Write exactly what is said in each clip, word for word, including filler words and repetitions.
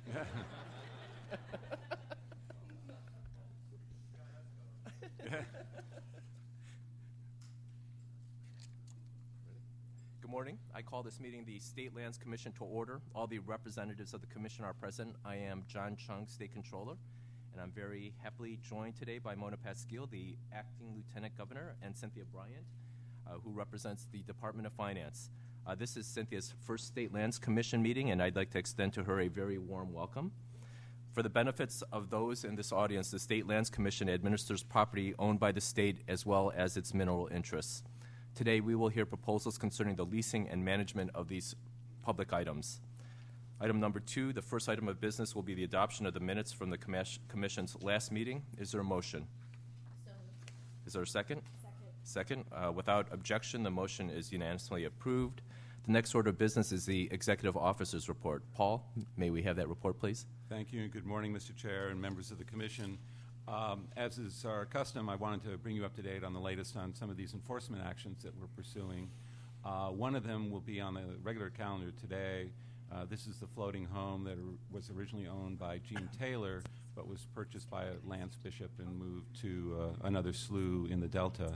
Good morning. I call this meeting the State Lands Commission to order. All the representatives of the Commission are present. I am John Chung, State Controller, and I'm very happily joined today by Mona Pasquille, the Acting Lieutenant Governor, and Cynthia Bryant, uh, who represents the Department of Finance. Uh, this is Cynthia's first State Lands Commission meeting, and I'd like to extend to her a very warm welcome. For the benefits of those in this audience, the State Lands Commission administers property owned by the state as well as its mineral interests. Today, we will hear proposals concerning the leasing and management of these public items. Item number two, the first item of business will be the adoption of the minutes from the commis- Commission's last meeting. Is there a motion? So moved. Is there a second? Second. Second. Uh, without objection, the motion is unanimously approved. The next order of business is the Executive Officer's report. Paul, may we have that report, please? Thank you, and good morning, Mister Chair and members of the Commission. Um, as is our custom, I wanted to bring you up to date on the latest on some of these enforcement actions that we're pursuing. Uh, one of them will be on the regular calendar today. Uh, this is the floating home that was originally owned by Gene Taylor, but was purchased by Lance Bishop and moved to uh, another slough in the Delta.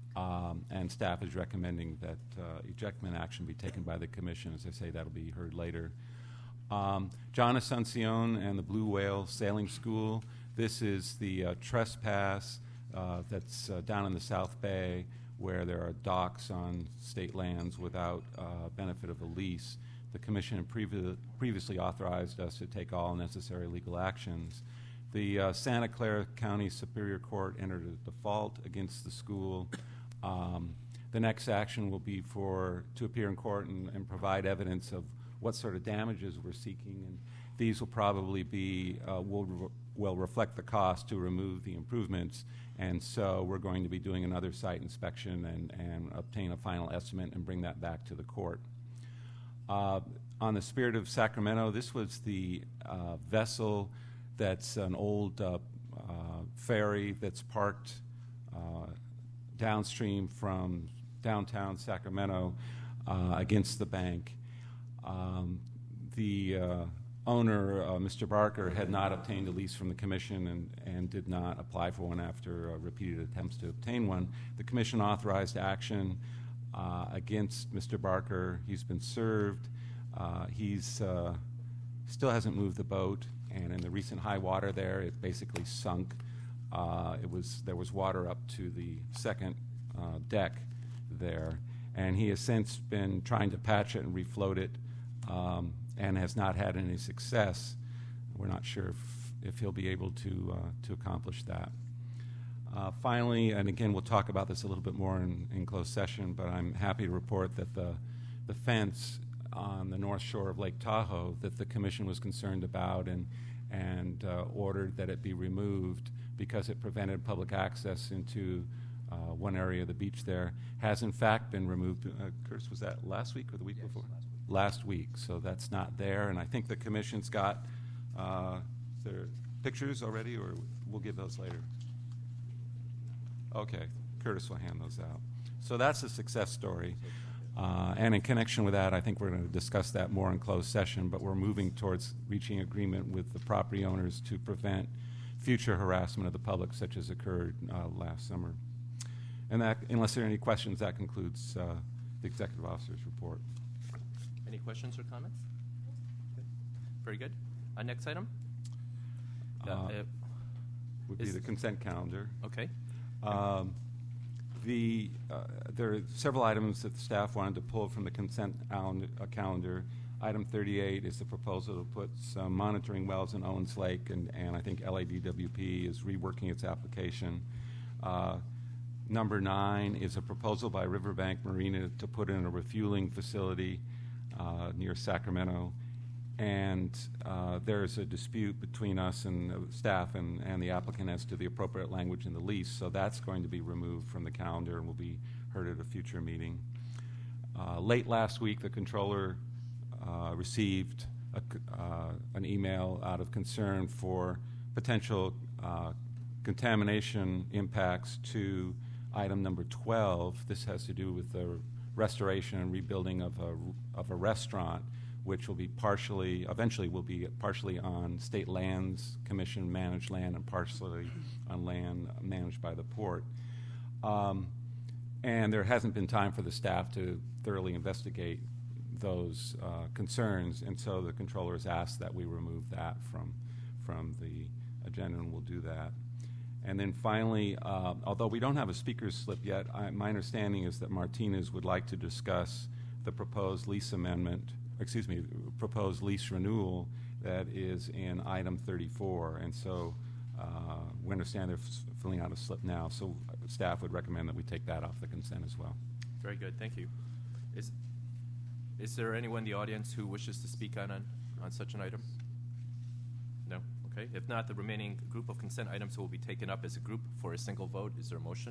Um, and staff is recommending that uh, ejectment action be taken by the Commission. As I say, that'll be heard later. Um, John Asuncion and the Blue Whale Sailing School. This is the uh, trespass uh, that's uh, down in the South Bay, where there are docks on state lands without uh, benefit of a lease. The Commission previ- previously authorized us to take all necessary legal actions. The uh, Santa Clara County Superior Court entered a default against the school. Um, the next action will be for to appear in court and, and provide evidence of what sort of damages we're seeking, and these will probably be uh, will re- will reflect the cost to remove the improvements, and so we're going to be doing another site inspection and, and obtain a final estimate and bring that back to the court. Uh, on the Spirit of Sacramento, this was the uh, vessel that's an old uh, uh, ferry that's parked uh, downstream from downtown Sacramento uh, against the bank. Um, the uh, owner, uh, Mister Barker, had not obtained a lease from the Commission and, and did not apply for one after uh, repeated attempts to obtain one. The Commission authorized action uh, against Mister Barker. He's been served. Uh, he's uh, still hasn't moved the boat, and in the recent high water there, it basically sunk. Uh, it was there was water up to the second uh, deck there, and he has since been trying to patch it and refloat it. Um, and has not had any success. We're not sure if, if he'll be able to uh, to accomplish that. Uh, finally, and again, we'll talk about this a little bit more in, in closed session, but I'm happy to report that the, the fence on the north shore of Lake Tahoe that the Commission was concerned about and, and uh, ordered that it be removed because it prevented public access into uh, one area of the beach there, has in fact been removed. Uh, Curtis, was that last week or the week yes, before? Last week. Last week, so that's not there, and I think the Commission's got uh, their pictures already, or we'll give those later. Okay, Curtis will hand those out. So that's a success story, uh, and in connection with that, I think we're going to discuss that more in closed session, but we're moving towards reaching agreement with the property owners to prevent future harassment of the public, such as occurred uh, last summer. And that, unless there are any questions, that concludes uh, the Executive Officer's report. Any questions or comments? Okay. Very good. Uh, next item? Uh, uh, would be is- the consent calendar. okay. Um, the uh, there are several items that the staff wanted to pull from the consent calendar, uh, calendar. Item thirty-eight is the proposal to put some monitoring wells in Owens Lake, and, and I think L A D W P is reworking its application. Uh, number nine is a proposal by Riverbank Marina to put in a refueling facility Uh, near Sacramento, and uh, there's a dispute between us and the staff and, and the applicant as to the appropriate language in the lease, so that's going to be removed from the calendar and will be heard at a future meeting. Uh, late last week, the controller uh, received a, uh, an email out of concern for potential uh, contamination impacts to item number twelve. This has to do with the restoration and rebuilding of a, of a restaurant which will be partially, eventually will be partially on State Lands Commission managed land and partially on land managed by the port. Um, and there hasn't been time for the staff to thoroughly investigate those uh, concerns, and so the controller has asked that we remove that from, from the agenda, and we'll do that. And then finally, uh, although we don't have a speaker's slip yet, I, my understanding is that Martinez would like to discuss the proposed lease amendment, excuse me, proposed lease renewal that is in item thirty-four. And so uh, we understand they're f- filling out a slip now, so staff would recommend that we take that off the consent as well. Very good, thank you. Is, is there anyone in the audience who wishes to speak on, on, on such an item? No? Okay. If not, the remaining group of consent items will be taken up as a group for a single vote. Is there a motion?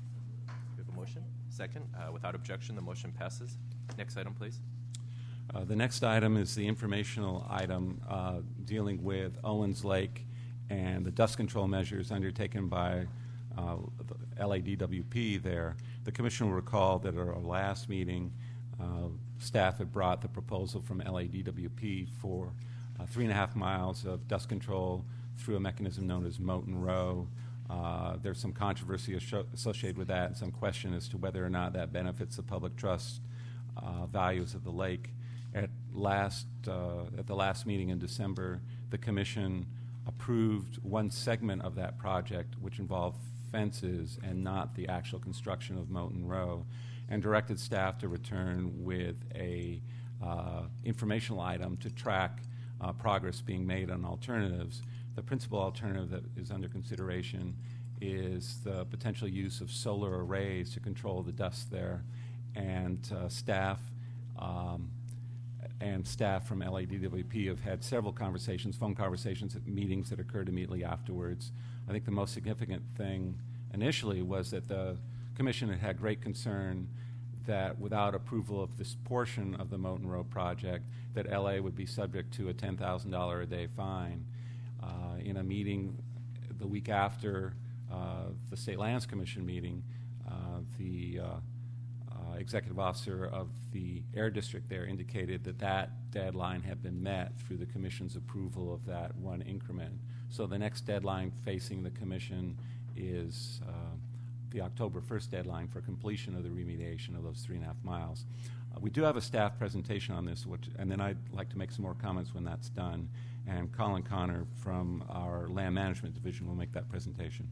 We have a motion? Second. Uh, without objection, the motion passes. Next item, please. Uh, the next item is the informational item uh, dealing with Owens Lake and the dust control measures undertaken by uh, the L A D W P there. The Commission will recall that at our last meeting, uh, staff had brought the proposal from L A D W P for uh, three and a half miles of dust control through a mechanism known as Moten Row. Uh, there's some controversy asho- associated with that and some question as to whether or not that benefits the public trust uh, values of the lake. At last, uh, at the last meeting in December, the Commission approved one segment of that project, which involved fences and not the actual construction of Moten Row, and directed staff to return with a uh, informational item to track uh, progress being made on alternatives. The principal alternative that is under consideration is the potential use of solar arrays to control the dust there, and uh, staff um, and staff from L A D W P have had several conversations, phone conversations at meetings that occurred immediately afterwards. I think the most significant thing initially was that the Commission had had great concern that without approval of this portion of the Moten Row project, that L A would be subject to a ten thousand dollars a day fine. Uh, in a meeting the week after uh, the State Lands Commission meeting, uh, the uh, uh, executive officer of the Air District there indicated that that deadline had been met through the Commission's approval of that one increment. So the next deadline facing the Commission is uh, the October first deadline for completion of the remediation of those three and a half miles. Uh, we do have a staff presentation on this, which, and then I'd like to make some more comments when that's done. And Colin Connor from our Land Management Division will make that presentation.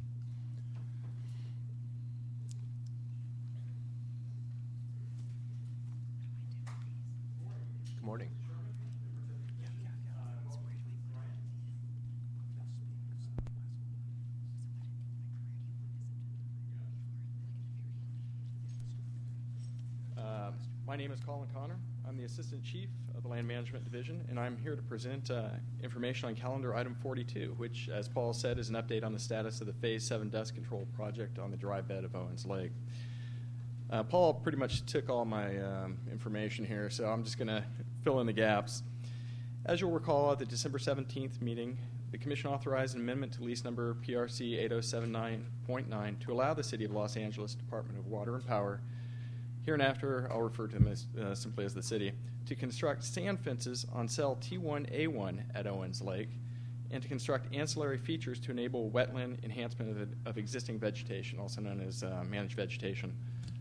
Good morning. Uh, my name is Colin Connor. I'm the Assistant Chief of the Land Management Division, and I'm here to present uh, information on calendar item forty-two, which, as Paul said, is an update on the status of the Phase seven Dust Control Project on the dry bed of Owens Lake. Uh, Paul pretty much took all my um, information here, so I'm just going to fill in the gaps. As you'll recall, at the December seventeenth meeting, the Commission authorized an amendment to lease number P R C eight oh seven nine point nine to allow the City of Los Angeles Department of Water and Power, hereinafter I'll refer to them as, uh, simply as the City, to construct sand fences on cell T one A one at Owens Lake, and to construct ancillary features to enable wetland enhancement of, of existing vegetation, also known as uh, managed vegetation.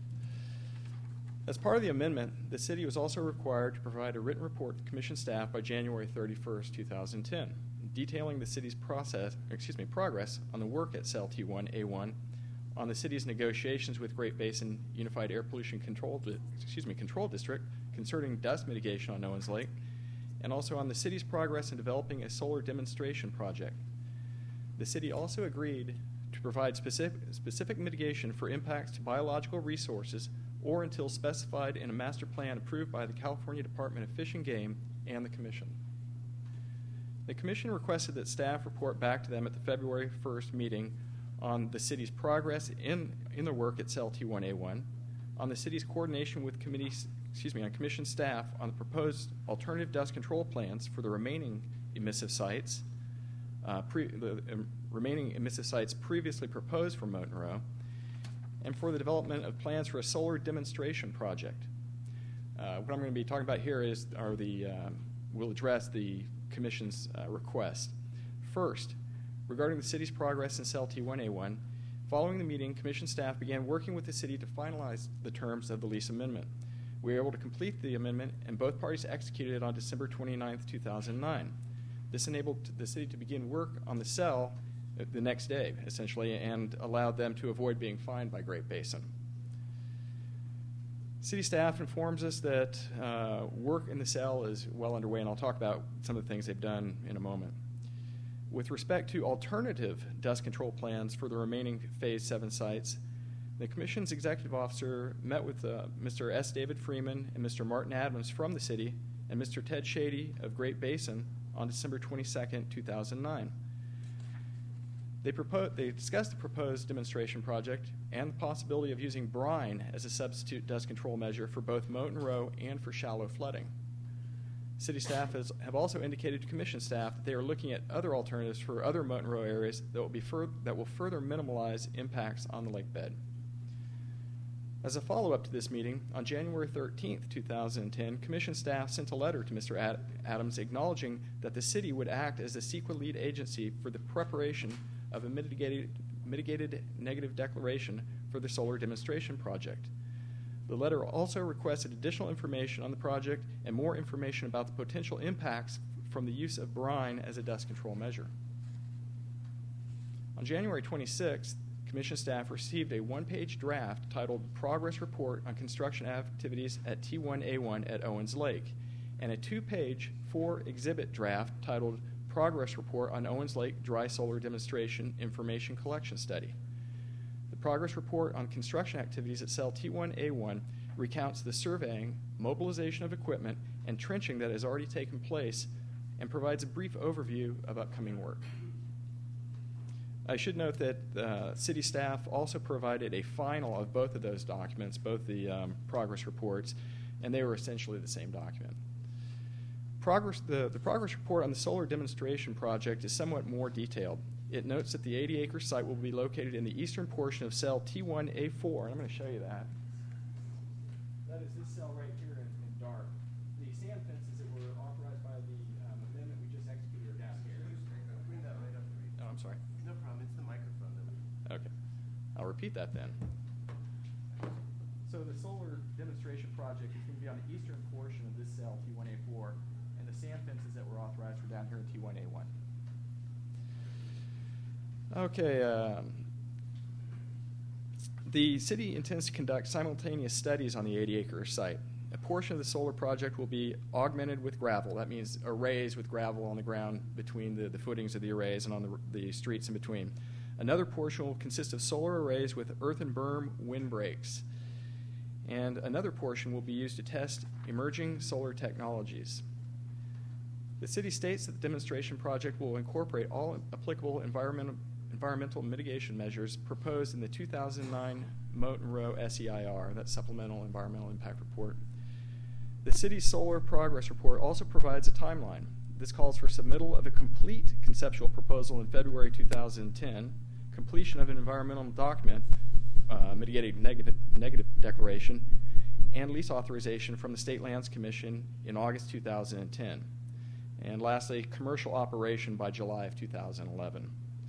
As part of the amendment, the City was also required to provide a written report to Commission staff by January thirty-first, two thousand ten, detailing the City's process, excuse me, progress on the work at cell T one A one, on the City's negotiations with Great Basin Unified Air Pollution Control, excuse me, Control District concerning dust mitigation on Owens Lake, and also on the City's progress in developing a solar demonstration project. The City also agreed to provide specific, specific mitigation for impacts to biological resources or until specified in a master plan approved by the California Department of Fish and Game and the Commission. The Commission requested that staff report back to them at the February first meeting on the City's progress in, in the work at cell T one A one, on the City's coordination with committees, excuse me, on Commission staff on the proposed alternative dust control plans for the remaining emissive sites, uh, pre, the um, remaining emissive sites previously proposed for Moten Row, and for the development of plans for a solar demonstration project. Uh, what I'm going to be talking about here is are the uh, will address the Commission's uh, request. First, regarding the city's progress in cell T one A one, following the meeting, Commission staff began working with the city to finalize the terms of the lease amendment. We were able to complete the amendment, and both parties executed it on December twenty-ninth, two thousand nine. This enabled the city to begin work on the cell the next day, essentially, and allowed them to avoid being fined by Great Basin. City staff informs us that uh, work in the cell is well underway, and I'll talk about some of the things they've done in a moment. With respect to alternative dust control plans for the remaining Phase seven sites, the Commission's executive officer met with uh, Mister S. David Freeman and Mister Martin Adams from the city and Mister Ted Shady of Great Basin on December twenty-second, two thousand nine. They, propo- they discussed the proposed demonstration project and the possibility of using brine as a substitute dust control measure for both moat and row and for shallow flooding. City staff has, have also indicated to Commission staff that they are looking at other alternatives for other moat and row areas that will, be fur- that will further minimize impacts on the lake bed. As a follow-up to this meeting, on January thirteenth, two thousand ten, Commission staff sent a letter to Mister Ad- Adams acknowledging that the city would act as the CEQA lead agency for the preparation of a mitigated, mitigated negative declaration for the solar demonstration project. The letter also requested additional information on the project and more information about the potential impacts from the use of brine as a dust control measure. On January twenty-sixth, Commission staff received a one-page draft titled Progress Report on Construction Activities at T one A one at Owens Lake, and a two-page, four-exhibit draft titled Progress Report on Owens Lake Dry Solar Demonstration Information Collection Study. The Progress Report on Construction Activities at Cell T one A one recounts the surveying, mobilization of equipment, and trenching that has already taken place and provides a brief overview of upcoming work. I should note that uh, city staff also provided a final of both of those documents, both the um, progress reports, and they were essentially the same document. Progress, the, the progress report on the solar demonstration project is somewhat more detailed. It notes that the eighty acre site will be located in the eastern portion of cell T one A four, and I'm going to show you that. That is this cell right here in, in dark. The sand fences that were authorized by the um, amendment we just executed are down here. Bring that right up to me. Oh, I'm sorry. No problem. It's the microphone. That Okay. I'll repeat that then. So the solar demonstration project is going to be on the eastern portion of this cell, T one A four, and the sand fences that were authorized were down here in T one A one. Okay. Um, the city intends to conduct simultaneous studies on the eighty acre site. A portion of the solar project will be augmented with gravel. That means arrays with gravel on the ground between the, the footings of the arrays and on the, the streets in between. Another portion will consist of solar arrays with earthen berm windbreaks. And another portion will be used to test emerging solar technologies. The city states that the demonstration project will incorporate all applicable environmental, environmental mitigation measures proposed in the two thousand nine Moat and Row S E I R, that's Supplemental Environmental Impact Report. The city's solar progress report also provides a timeline. This calls for submittal of a complete conceptual proposal in February two thousand ten, completion of an environmental document, uh, mitigating negative, negative declaration, and lease authorization from the State Lands Commission in August two thousand ten. And lastly, commercial operation by July of two thousand eleven.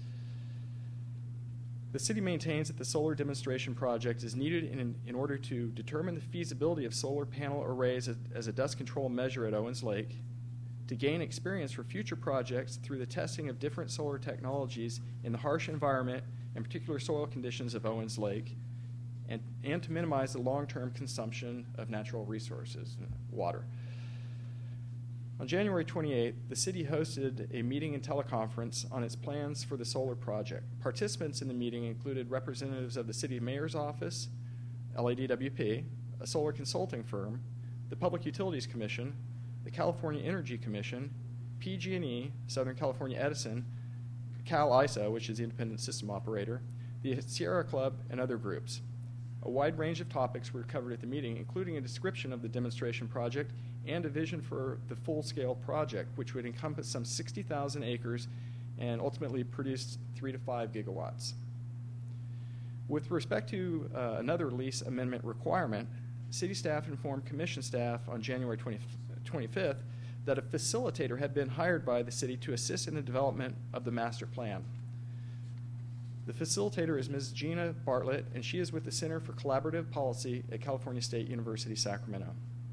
The city maintains that the solar demonstration project is needed in, in order to determine the feasibility of solar panel arrays as, as a dust control measure at Owens Lake, to gain experience for future projects through the testing of different solar technologies in the harsh environment and particular soil conditions of Owens Lake, and, and to minimize the long-term consumption of natural resources, water. On January twenty-eighth, the city hosted a meeting and teleconference on its plans for the solar project. Participants in the meeting included representatives of the city mayor's office, L A D W P, a solar consulting firm, the Public Utilities Commission, the California Energy Commission, P G and E, Southern California Edison, Cal I S O, which is the independent system operator, the Sierra Club, and other groups. A wide range of topics were covered at the meeting, including a description of the demonstration project and a vision for the full-scale project, which would encompass some sixty thousand acres and ultimately produce three to five gigawatts. With respect to uh, another lease amendment requirement, city staff informed commission staff on January twenty-fifth that a facilitator had been hired by the city to assist in the development of the master plan. The facilitator is Miz Gina Bartlett, and she is with the Center for Collaborative Policy at California State University, Sacramento.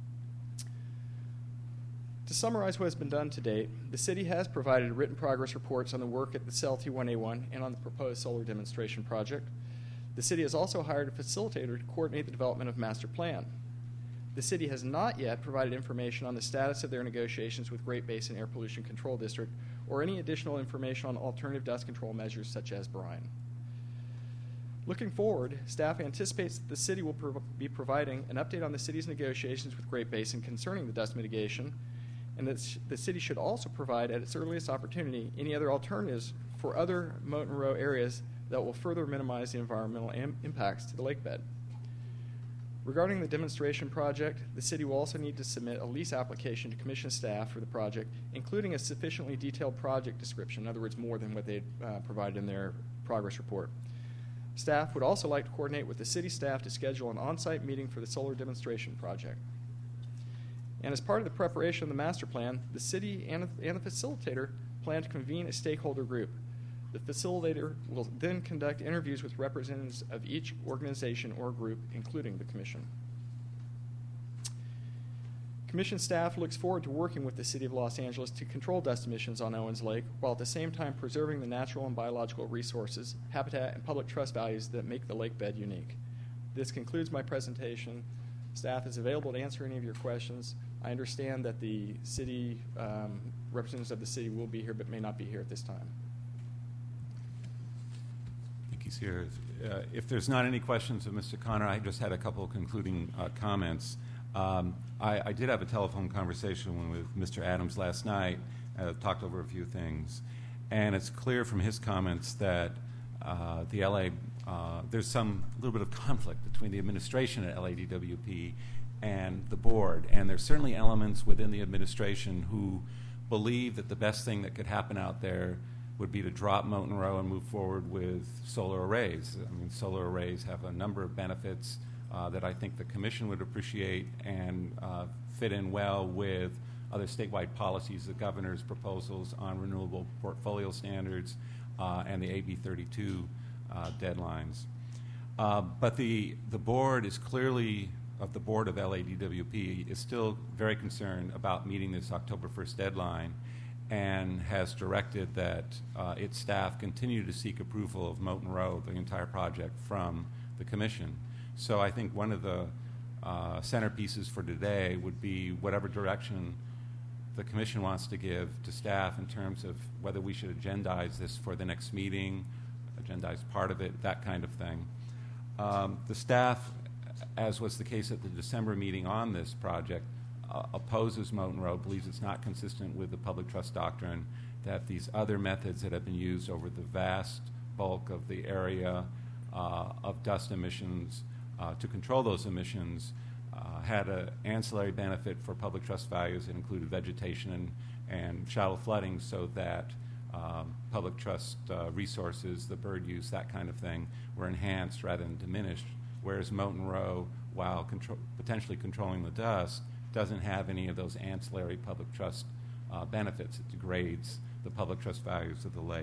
To summarize what has been done to date, the city has provided written progress reports on the work at the C E L T one A one and on the proposed solar demonstration project. The city has also hired a facilitator to coordinate the development of master plan. The city has not yet provided information on the status of their negotiations with Great Basin Air Pollution Control District or any additional information on alternative dust control measures such as brine. Looking forward, staff anticipates that the city will prov- be providing an update on the city's negotiations with Great Basin concerning the dust mitigation, and that sh- the city should also provide at its earliest opportunity any other alternatives for other Moat and Row areas that will further minimize the environmental am- impacts to the lake bed. Regarding the demonstration project, the city will also need to submit a lease application to commission staff for the project, including a sufficiently detailed project description, in other words, more than what they uh, provided in their progress report. Staff would also like to coordinate with the city staff to schedule an on-site meeting for the solar demonstration project. And as part of the preparation of the master plan, the city and, and the facilitator plan to convene a stakeholder group. The facilitator will then conduct interviews with representatives of each organization or group, including the commission. Commission staff looks forward to working with the City of Los Angeles to control dust emissions on Owens Lake, while at the same time preserving the natural and biological resources, habitat, and public trust values that make the lake bed unique. This concludes my presentation. Staff is available to answer any of your questions. I understand that the city, um, representatives of the city will be here but may not be here at this time. I think he's here. Uh, if there's not any questions of Mister Connor, I just had a couple of concluding uh, comments. Um, I, I did have a telephone conversation with Mister Adams last night, uh, talked over a few things, and it's clear from his comments that uh, the L A, uh, there's some little bit of conflict between the administration at L A D W P and the board, and there's certainly elements within the administration who believe that the best thing that could happen out there would be to drop Moat and Row and move forward with solar arrays. I mean, solar arrays have a number of benefits Uh, that I think the Commission would appreciate and uh, fit in well with other statewide policies, the Governor's proposals on renewable portfolio standards uh, and the A B thirty-two uh, deadlines. Uh, but the, the board is clearly, of the board of L A D W P, is still very concerned about meeting this October first deadline and has directed that uh, its staff continue to seek approval of Moat and Row, the entire project, from the Commission. So I think one of the uh, centerpieces for today would be whatever direction the Commission wants to give to staff in terms of whether we should agendize this for the next meeting, agendize part of it, that kind of thing. Um, the staff, as was the case at the December meeting on this project, uh, opposes Moat and Row, believes it's not consistent with the public trust doctrine, that these other methods that have been used over the vast bulk of the area uh, of dust emissions Uh, to control those emissions uh, had an ancillary benefit for public trust values that included vegetation and, and shallow flooding, so that um, public trust uh, resources, the bird use, that kind of thing, were enhanced rather than diminished, whereas Moat and Row, while contro- potentially controlling the dust, doesn't have any of those ancillary public trust uh, benefits. It degrades the public trust values of the lake.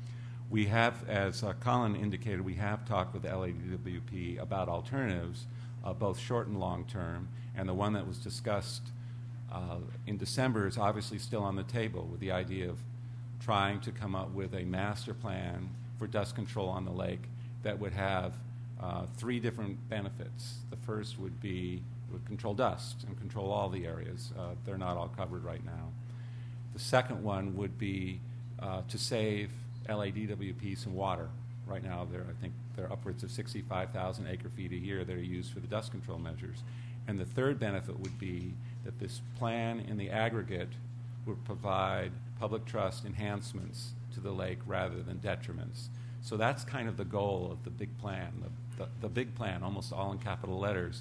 We have, as uh, Colin indicated, we have talked with the L A D W P about alternatives, uh, both short and long term, and the one that was discussed uh, in December is obviously still on the table, with the idea of trying to come up with a master plan for dust control on the lake that would have uh, three different benefits. The first would be it would control dust and control all the areas. Uh, they're not all covered right now. The second one would be uh, to save L A D W P some water. Right now, there I think there are upwards of sixty-five thousand acre feet a year that are used for the dust control measures. And the third benefit would be that this plan in the aggregate would provide public trust enhancements to the lake rather than detriments. So that's kind of the goal of the big plan, the, the, the big plan, almost all in capital letters.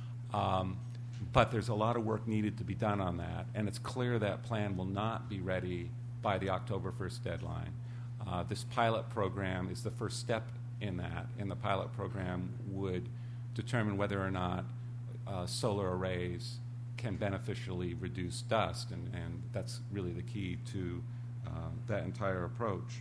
Um, but there's a lot of work needed to be done on that, and it's clear that plan will not be ready by the October first deadline. Uh, this pilot program is the first step in that, and the pilot program would determine whether or not uh, solar arrays can beneficially reduce dust, and, and that's really the key to uh, that entire approach.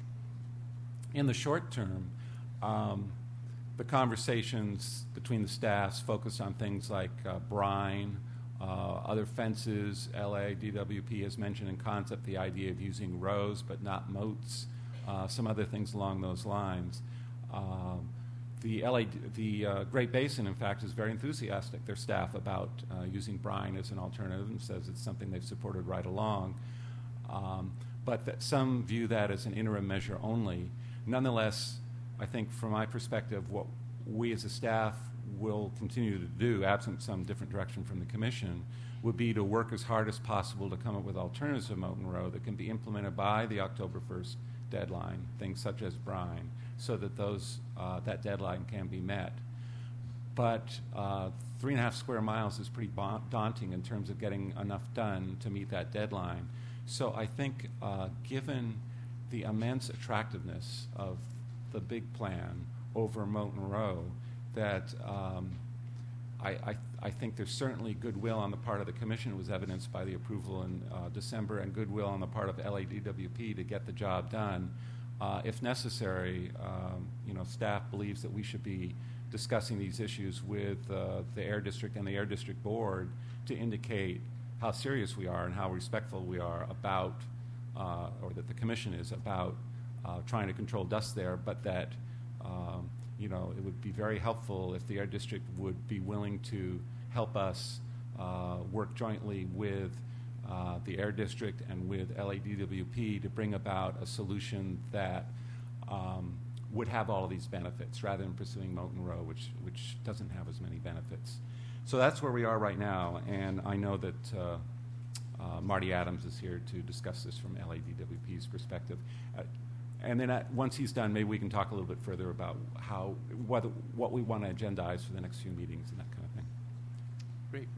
In the short term, um, the conversations between the staffs focus on things like uh, brine, uh, other fences. L A D W P has mentioned in concept the idea of using rows but not moats, uh, some other things along those lines. Um, the L A, the uh, Great Basin, in fact, is very enthusiastic, their staff, about uh, using brine as an alternative, and says it's something they've supported right along. Um, but that some view that as an interim measure only. Nonetheless, I think from my perspective, what we as a staff will continue to do, absent some different direction from the Commission, would be to work as hard as possible to come up with alternatives to Moten Row that can be implemented by the October first deadline, things such as brine, so that those uh, that deadline can be met. But uh, three and a half square miles is pretty ba- daunting in terms of getting enough done to meet that deadline. So I think uh, given the immense attractiveness of the big plan over Moten Row, that um, I, I, I think there's certainly goodwill on the part of the Commission. It was evidenced by the approval in uh, December, and goodwill on the part of L A D W P to get the job done. Uh, if necessary, um, you know, staff believes that we should be discussing these issues with uh, the Air District and the Air District Board to indicate how serious we are and how respectful we are about, uh, or that the Commission is about uh, trying to control dust there, but that um, you know, it would be very helpful if the Air District would be willing to help us uh, work jointly with uh, the Air District and with L A D W P to bring about a solution that um, would have all of these benefits, rather than pursuing Moten Row, which, which doesn't have as many benefits. So that's where we are right now, and I know that uh, uh, Marty Adams is here to discuss this from L A D W P's perspective. Uh, And then at, once he's done, maybe we can talk a little bit further about how, what, what we want to agendize for the next few meetings and that kind of thing. Great.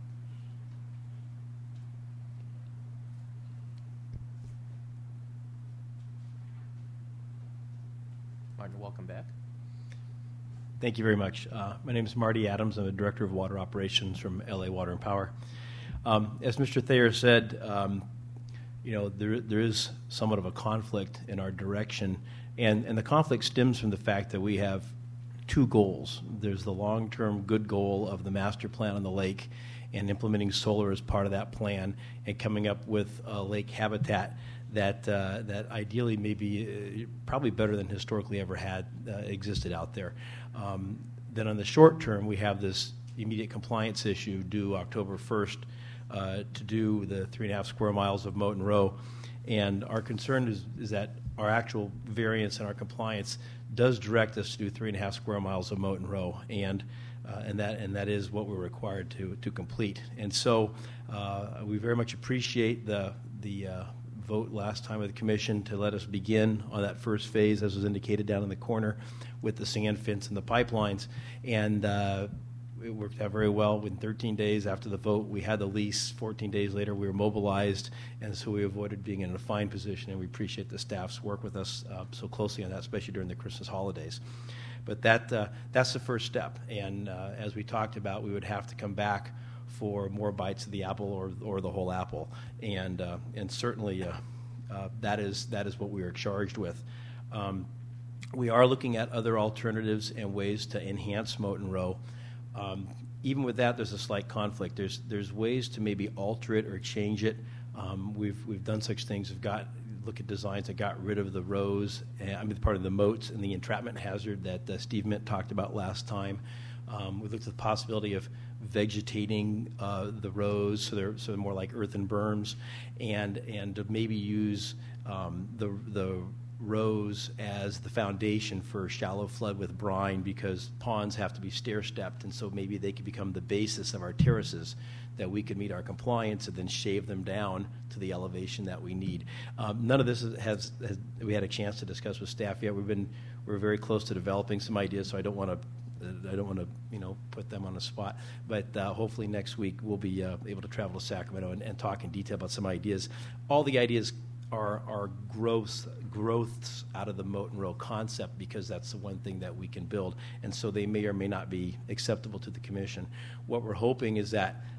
Martin, welcome back. Thank you very much. Uh, my name is Marty Adams. I'm the Director of Water Operations from L A Water and Power. Um, as Mister Thayer said, um, you know, there there is somewhat of a conflict in our direction, and, and the conflict stems from the fact that we have two goals. There's the long-term good goal of the master plan on the lake and implementing solar as part of that plan and coming up with a lake habitat that uh, that ideally may be uh, probably better than historically ever had uh, existed out there. Um, then on the short term, we have this immediate compliance issue due October first uh, to do the three and a half square miles of Moten Row. And our concern is, is that our actual variance and our compliance does direct us to do three and a half square miles of Moten Row, and uh, and that and that is what we're required to to complete. And so uh, we very much appreciate the the uh, vote last time of the commission to let us begin on that first phase, as was indicated down in the corner, with the sand fence and the pipelines. And uh, it worked out very well. Within thirteen days after the vote, we had the lease. fourteen days later, we were mobilized, and so we avoided being in a fine position, and we appreciate the staff's work with us uh, so closely on that, especially during the Christmas holidays. But that uh, that's the first step, and uh, as we talked about, we would have to come back for more bites of the apple, or or the whole apple, and uh, and certainly uh, uh, that is that is what we are charged with. Um, we are looking at other alternatives and ways to enhance Moten Row. Um, even with that, there's a slight conflict. There's there's ways to maybe alter it or change it. Um, we've we've done such things. We've got look at designs that got rid of the rows, and, I mean part of the moats and the entrapment hazard that uh, Steve Mint talked about last time. Um, we looked at the possibility of vegetating uh, the rows so they're so they're more like earthen berms, and and to maybe use um, the the rows as the foundation for shallow flood with brine, because ponds have to be stair-stepped, and so maybe they could become the basis of our terraces, that we could meet our compliance and then shave them down to the elevation that we need. Um, none of this is, has, has we had a chance to discuss with staff yet. We've been we're very close to developing some ideas, so I don't want to I don't want to you know put them on the spot. But uh, hopefully next week we'll be uh, able to travel to Sacramento and, and talk in detail about some ideas. All the ideas are are growths growths out of the Moten Row concept, because that's the one thing that we can build, and so they may or may not be acceptable to the commission. What we're hoping is that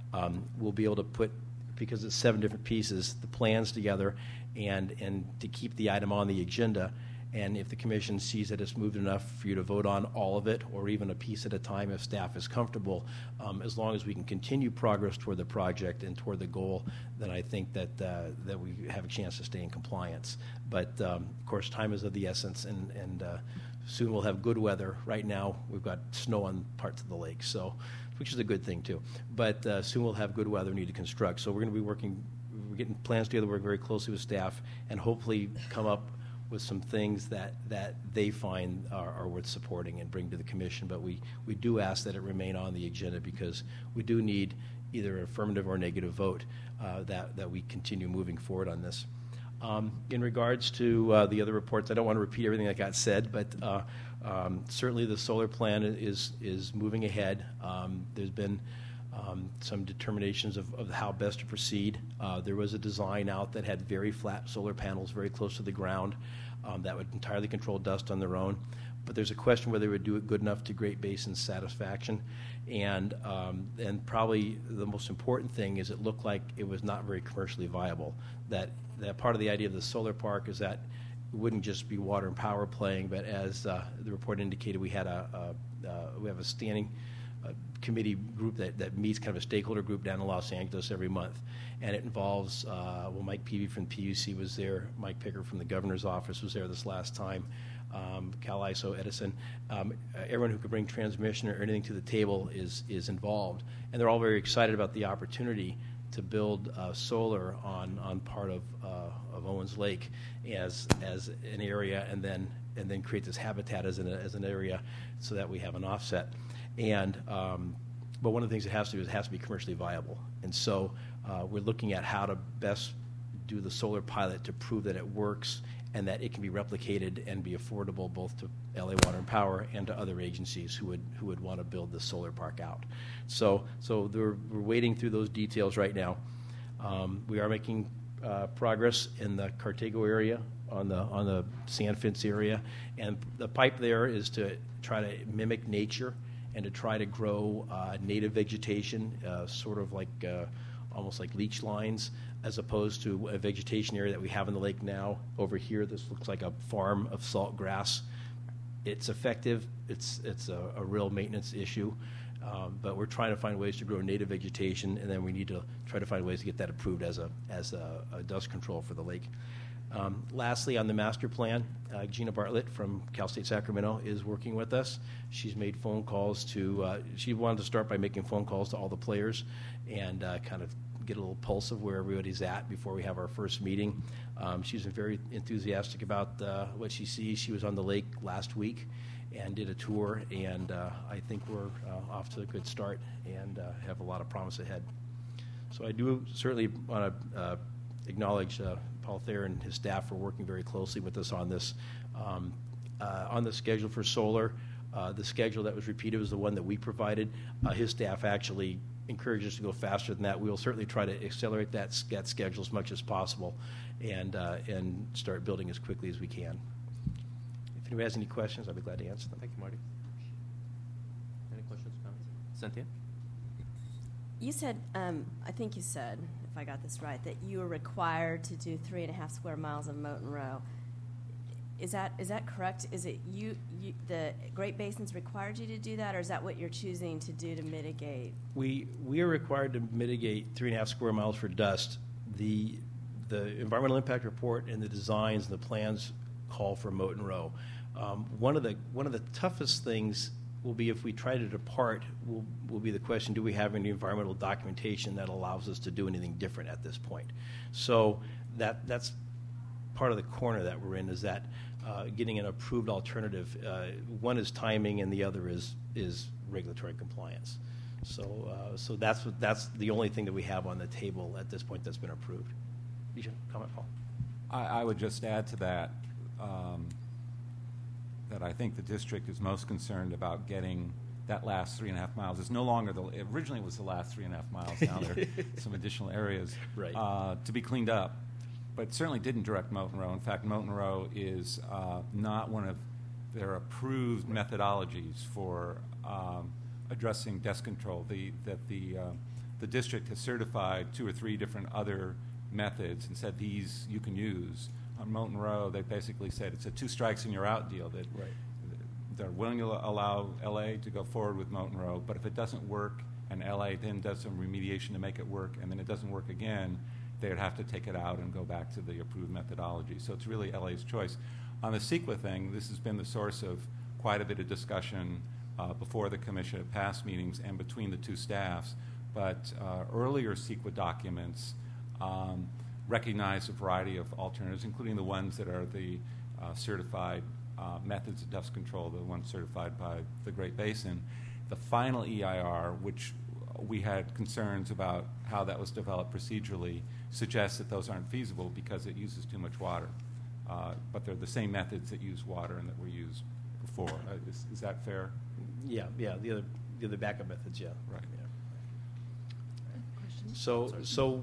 um, we'll be able to put, because it's seven different pieces, the plans together and, and to keep the item on the agenda. And if the commission sees that it's moved enough for you to vote on all of it or even a piece at a time if staff is comfortable, um, as long as we can continue progress toward the project and toward the goal, then I think that uh, that we have a chance to stay in compliance. But, um, of course, time is of the essence, and, and uh, soon we'll have good weather. Right now we've got snow on parts of the lake, so which is a good thing, too. But uh, soon we'll have good weather we need to construct. So we're going to be working, we're getting plans together, work very closely with staff, and hopefully come up with some things that, that they find are, are worth supporting and bring to the commission. But we, we do ask that it remain on the agenda because we do need either affirmative or negative vote uh, that, that we continue moving forward on this. Um, in regards to uh, the other reports, I don't want to repeat everything that got said, but uh, um, certainly the solar plan is, is moving ahead. Um, there's been Um, some determinations of, of how best to proceed. Uh, there was a design out that had very flat solar panels very close to the ground um, that would entirely control dust on their own. But there's a question whether it would do it good enough to Great Basin's satisfaction. And, um, and probably the most important thing is it looked like it was not very commercially viable. That, that part of the idea of the solar park is that it wouldn't just be water and power playing, but as uh, the report indicated, we had a, a uh, we have a standing a committee group that, that meets, kind of a stakeholder group down in Los Angeles every month. And it involves, uh, well, Mike Peavy from the P U C was there, Mike Picker from the governor's office was there this last time, um, Cal I S O, Edison. Um, everyone who could bring transmission or anything to the table is, is involved. And they're all very excited about the opportunity to build uh, solar on, on part of, uh, of Owens Lake as, as an area and then, and then create this habitat as an, as an area so that we have an offset. And um, but one of the things it has to do is it has to be commercially viable. And so uh, we're looking at how to best do the solar pilot to prove that it works and that it can be replicated and be affordable both to L A Water and Power and to other agencies who would who would want to build the solar park out. So so we're, we're wading through those details right now. Um, we are making uh, progress in the Cartago area on the on the sand fence area, and the pipe there is to try to mimic nature and to try to grow uh, native vegetation, uh, sort of like uh, almost like leach lines, as opposed to a vegetation area that we have in the lake now. Over here, this looks like a farm of salt grass. It's effective. It's it's a, a real maintenance issue, um, but we're trying to find ways to grow native vegetation, and then we need to try to find ways to get that approved as a as a, a dust control for the lake. Um, lastly, on the master plan, uh, Gina Bartlett from Cal State Sacramento is working with us. She's made phone calls to, uh, she wanted to start by making phone calls to all the players and uh, kind of get a little pulse of where everybody's at before we have our first meeting. Um, she's been very enthusiastic about uh, what she sees. She was on the lake last week and did a tour, and uh, I think we're uh, off to a good start and uh, have a lot of promise ahead. So I do certainly want to uh, acknowledge uh, Paul Thayer and his staff for working very closely with us on this. Um, uh, on the schedule for solar, uh, the schedule that was repeated was the one that we provided. Uh, his staff actually encouraged us to go faster than that. We will certainly try to accelerate that, that schedule as much as possible and, uh, and start building as quickly as we can. If anybody has any questions, I'd be glad to answer them. Thank you, Marty. Any questions or comments? Cynthia? You said, um, I think you said, if I got this right, that you were required to do three and a half square miles of moat and row. Is that is that correct? Is it you, you, the Great Basin's required you to do that, or is that what you're choosing to do to mitigate? We we are required to mitigate three and a half square miles for dust. The the environmental impact report and the designs and the plans call for moat and row. Um, one of the one of the toughest things will be if we try to depart. Will will be the question: do we have any environmental documentation that allows us to do anything different at this point? So that that's part of the corner that we're in, is that uh, getting an approved alternative. Uh, one is timing, and the other is is regulatory compliance. So uh, so that's what, that's the only thing that we have on the table at this point that's been approved. You should comment, Paul. I, I would just add to that um, that I think the district is most concerned about getting that last three and a half miles. It's no longer the originally it was the last three and a half miles. Now there are some additional areas right. uh, to be cleaned up. But certainly didn't direct Moat and Row. In fact, Moat and Row is uh, not one of their approved methodologies for um, addressing dust control. The, that the uh, the district has certified two or three different other methods and said these you can use. On Moulton Row, they basically said it's a two strikes and you're out deal. That Right. they're willing to allow L A to go forward with Moulton Row, but if it doesn't work and L A then does some remediation to make it work and then it doesn't work again, they would have to take it out and go back to the approved methodology. So it's really L A's choice. On the CEQA thing, this has been the source of quite a bit of discussion uh, before the commission at past meetings and between the two staffs. But uh, earlier CEQA documents um, recognize a variety of alternatives, including the ones that are the uh, certified uh, methods of dust control, the ones certified by the Great Basin. The final E I R, which we had concerns about how that was developed procedurally, suggests that those aren't feasible because it uses too much water. Uh, but they're the same methods that use water and that were used before. Uh, is, is that fair? Yeah, yeah, the other, the other backup methods, yeah. Right. Yeah. So, so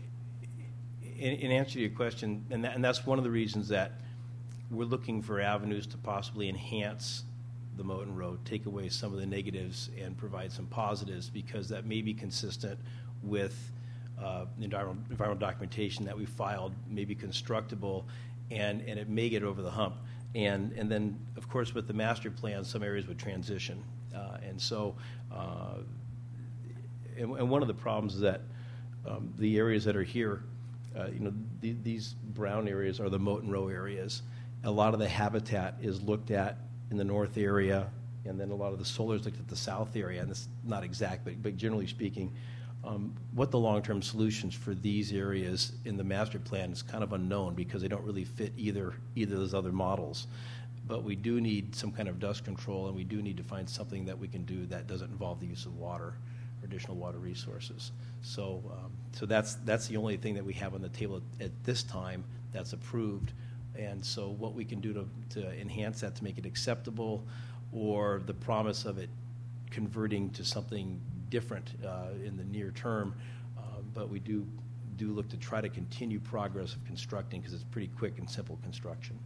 in, in answer to your question, and, that, and that's one of the reasons that we're looking for avenues to possibly enhance the Moulton Road, take away some of the negatives and provide some positives, because that may be consistent with uh, the environmental, environmental documentation that we filed, may be constructible, and, and it may get over the hump. And, and then, of course, with the master plan, some areas would transition. Uh, and so, uh, and, and one of the problems is that um, the areas that are here, uh, you know, the, these brown areas are the Moulton Row areas. A lot of the habitat is looked at in the north area, and then a lot of the solar is looked at the south area, and it's not exact, but, but generally speaking, um, what the long-term solutions for these areas in the master plan is kind of unknown because they don't really fit either either of those other models. But we do need some kind of dust control, and we do need to find something that we can do that doesn't involve the use of water or additional water resources. So, um, so that's that's the only thing that we have on the table at, at this time that's approved. And so what we can do to, to enhance that, to make it acceptable, or the promise of it converting to something different uh, in the near term, uh, but we do do look to try to continue progress of constructing because it's pretty quick and simple construction.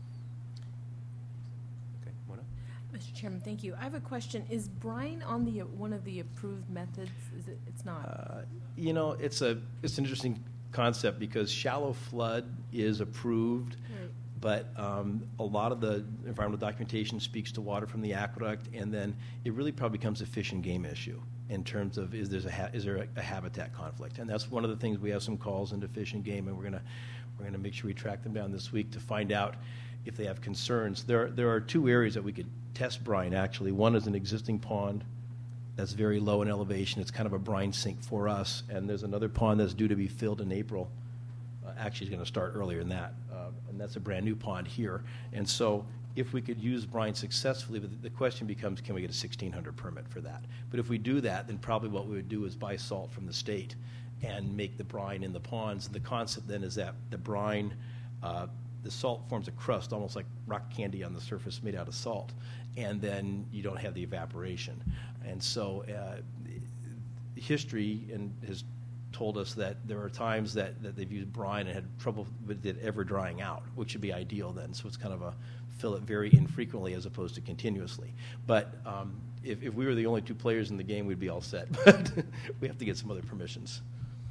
Okay, Mona? Mister Chairman, thank you. I have a question. Is brine on the one of the approved methods? Is it? It's not. Uh, you know, it's a it's an interesting concept because shallow flood is approved. Right. But um, a lot of the environmental documentation speaks to water from the aqueduct, and then it really probably becomes a fish and game issue in terms of is, there's a ha- is there a, a habitat conflict, and that's one of the things we have some calls into Fish and Game, and we're gonna we're gonna make sure we track them down this week to find out if they have concerns. There there are two areas that we could test brine actually. One is an existing pond that's very low in elevation. It's kind of a brine sink for us, and there's another pond that's due to be filled in April. Uh, actually, it's going to start earlier than that, uh, and that's a brand new pond here. And so, if we could use brine successfully, the question becomes, can we get a sixteen hundred permit for that? But if we do that, then probably what we would do is buy salt from the state and make the brine in the ponds. And the concept then is that the brine, uh, the salt forms a crust, almost like rock candy on the surface made out of salt, and then you don't have the evaporation. And so, uh, history and has told us that there are times that, that they've used brine and had trouble with it ever drying out, which would be ideal then. So it's kind of a fill it very infrequently as opposed to continuously. But um, if, if we were the only two players in the game, we'd be all set. But we have to get some other permissions.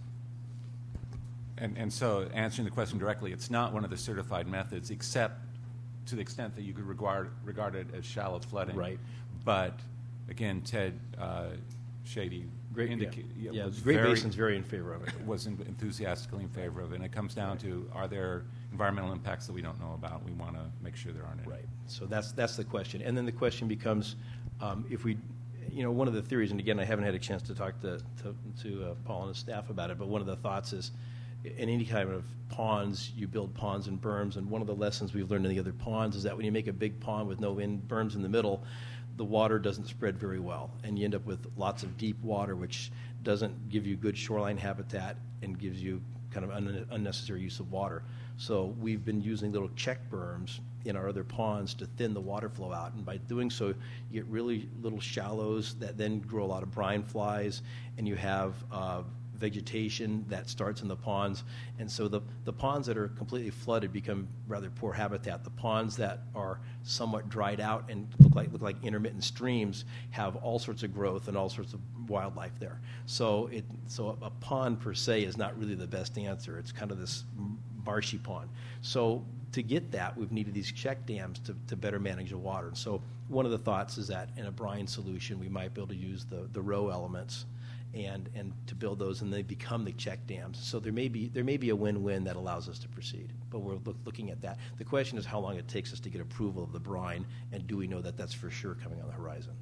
And, and so answering the question directly, it's not one of the certified methods, except to the extent that you could regard, regard it as shallow flooding. Right. But again, Ted uh, Shady Great, indica- yeah. yeah, was Great very, Basin's very in favor of it. was enthusiastically in favor of it. And it comes down to, are there environmental impacts that we don't know about? We want to make sure there aren't any. Right. So that's that's the question. And then the question becomes, um, if we, you know, one of the theories, and again, I haven't had a chance to talk to, to, to uh, Paul and his staff about it, but one of the thoughts is, in any kind of ponds, you build ponds and berms, and one of the lessons we've learned in the other ponds is that when you make a big pond with no in, berms in the middle, the water doesn't spread very well, and you end up with lots of deep water, which doesn't give you good shoreline habitat and gives you kind of un- unnecessary use of water. So we've been using little check berms in our other ponds to thin the water flow out, and by doing so, you get really little shallows that then grow a lot of brine flies, and you have uh, vegetation that starts in the ponds. And so the, the ponds that are completely flooded become rather poor habitat. The ponds that are somewhat dried out and look like look like intermittent streams have all sorts of growth and all sorts of wildlife there. So it so a pond per se is not really the best answer. It's kind of this marshy pond. So to get that, we've needed these check dams to, to better manage the water. And so one of the thoughts is that in a brine solution, we might be able to use the, the row elements and, and to build those, and they become the check dams. So there may be there may be a win-win that allows us to proceed, but we're look, looking at that. The question is how long it takes us to get approval of the brine, and do we know that that's for sure coming on the horizon?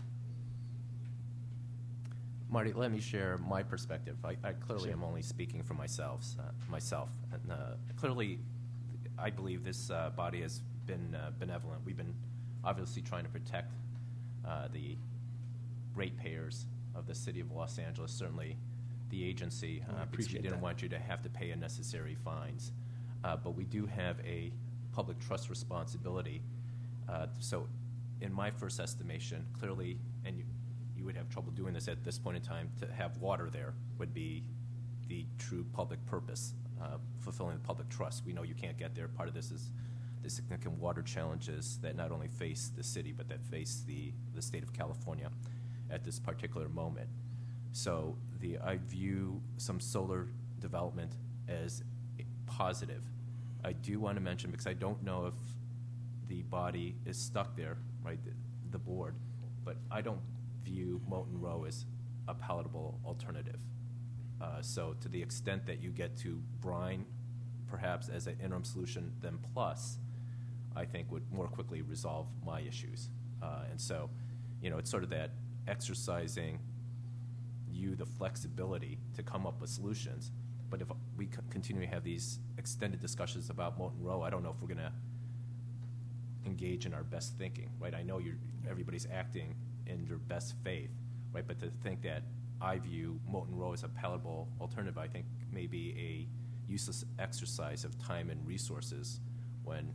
Marty, let me share my perspective. I, I clearly Sure. am only speaking for myself. Uh, myself, and uh, clearly, I believe this uh, body has been uh, benevolent. We've been obviously trying to protect uh, the ratepayers of the city of Los Angeles, certainly the agency, I uh, because we appreciate didn't that. want you to have to pay unnecessary fines. Uh, but we do have a public trust responsibility. Uh, so in my first estimation, clearly, and you, you would have trouble doing this at this point in time, to have water there would be the true public purpose, uh, fulfilling the public trust. We know you can't get there. Part of this is the significant water challenges that not only face the city, but that face the, the state of California at this particular moment. So the I view some solar development as positive. I do want to mention, because I don't know if the body is stuck there, right, the, the board, but I don't view Molten Row as a palatable alternative. Uh, so to the extent that you get to brine, perhaps as an interim solution, then plus, I think would more quickly resolve my issues. Uh, and so, you know, it's sort of that exercising you the flexibility to come up with solutions. But if we c- continue to have these extended discussions about Molten Row, I don't know if we're going to engage in our best thinking, right? I know you're, everybody's acting in their best faith, right? But to think that I view Molten Row as a palatable alternative, I think may be a useless exercise of time and resources when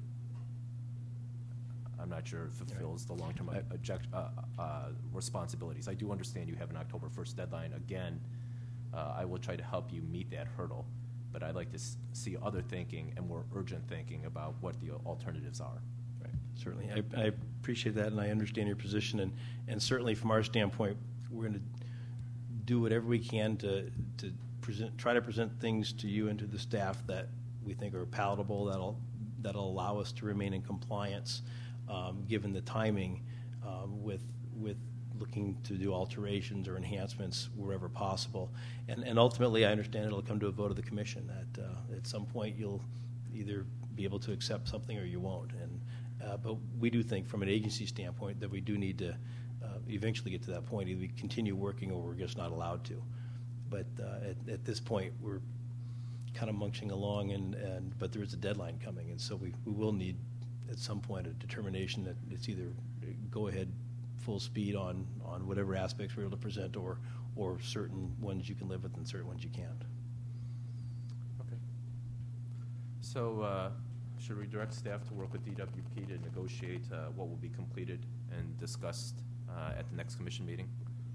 I'm not sure it fulfills the long-term I- object, uh, uh, responsibilities. I do understand you have an October first deadline. Again, uh, I will try to help you meet that hurdle, but I'd like to s- see other thinking and more urgent thinking about what the alternatives are. Right. Certainly. I, I appreciate that, and I understand your position. And, and certainly from our standpoint, we're going to do whatever we can to, to present, try to present things to you and to the staff that we think are palatable, that'll, that'll allow us to remain in compliance, um, given the timing, um, with, with looking to do alterations or enhancements wherever possible. And, and ultimately, I understand it'll come to a vote of the commission that uh, at some point you'll either be able to accept something or you won't. And uh, but we do think, from an agency standpoint, that we do need to uh, eventually get to that point. Either we continue working or we're just not allowed to. But uh, at, at this point, we're kind of munching along, and, and but there is a deadline coming, and so we, we will need at some point a determination that it's either go ahead full speed on, on whatever aspects we're able to present, or or certain ones you can live with and certain ones you can't. Okay. So uh, should we direct staff to work with D W P to negotiate uh, what will be completed and discussed uh, at the next commission meeting?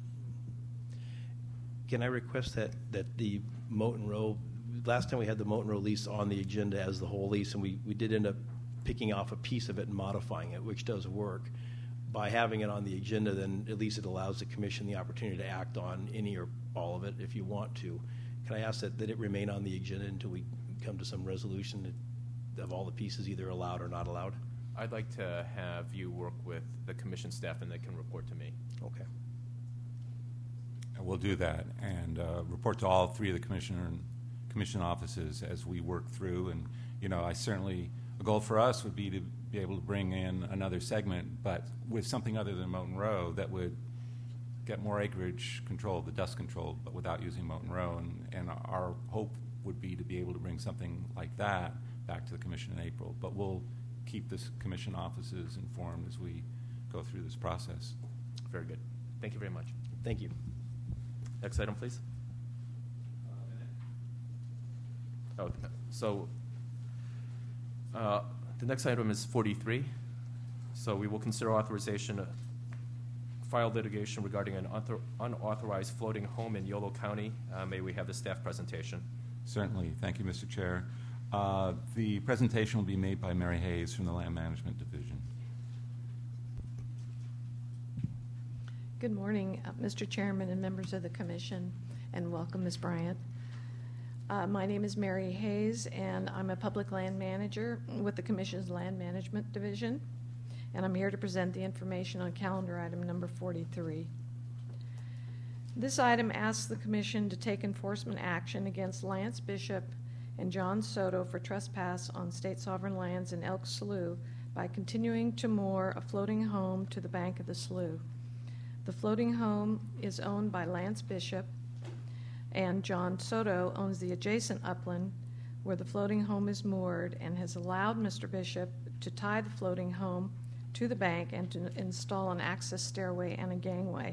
Can I request that, that the Molten Row, last time we had the Molten Row lease on the agenda as the whole lease, and we, we did end up picking off a piece of it and modifying it, which does work. By having it on the agenda, then at least it allows the commission the opportunity to act on any or all of it if you want to. Can I ask that, that it remain on the agenda until we come to some resolution that, of all the pieces either allowed or not allowed? I'd like to have you work with the commission staff, and they can report to me. Okay. And we'll do that and uh, report to all three of the commissioner and commission offices as we work through. And, you know, I certainly, a goal for us would be to be able to bring in another segment, but with something other than Molten Row that would get more acreage control, the dust control, but without using Molten Row. And, and our hope would be to be able to bring something like that back to the commission in April. But we'll keep the commission offices informed as we go through this process. Very good. Thank you very much. Thank you. Next item, please. Oh, so uh, the next item is forty-three. So we will consider authorization uh, filed litigation regarding an unauthor- unauthorized floating home in Yolo County. Uh, may we have the staff presentation? Certainly. Thank you, Mister Chair. Uh, the presentation will be made by Mary Hayes from the Land Management Division. Good morning, uh, Mister Chairman and members of the Commission, and welcome, Miz Bryant. Uh, my name is Mary Hayes, and I'm a public land manager with the Commission's Land Management Division, and I'm here to present the information on calendar item number forty-three. This item asks the Commission to take enforcement action against Lance Bishop and John Soto for trespass on state sovereign lands in Elk Slough by continuing to moor a floating home to the bank of the slough. The floating home is owned by Lance Bishop, and John Soto owns the adjacent upland where the floating home is moored and has allowed Mister Bishop to tie the floating home to the bank and to install an access stairway and a gangway.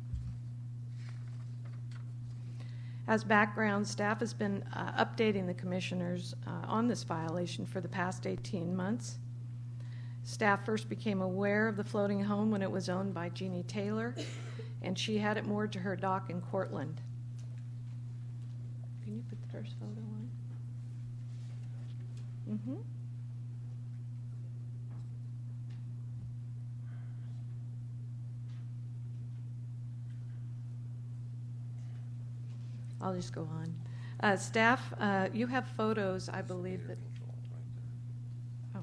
As background, staff has been uh, updating the commissioners uh, on this violation for the past eighteen months. Staff first became aware of the floating home when it was owned by Jeannie Taylor, and she had it moored to her dock in Cortland. Can you put the first photo on? Mm-hmm. I'll just go on. Uh, staff, uh, you have photos, I believe, that... Oh.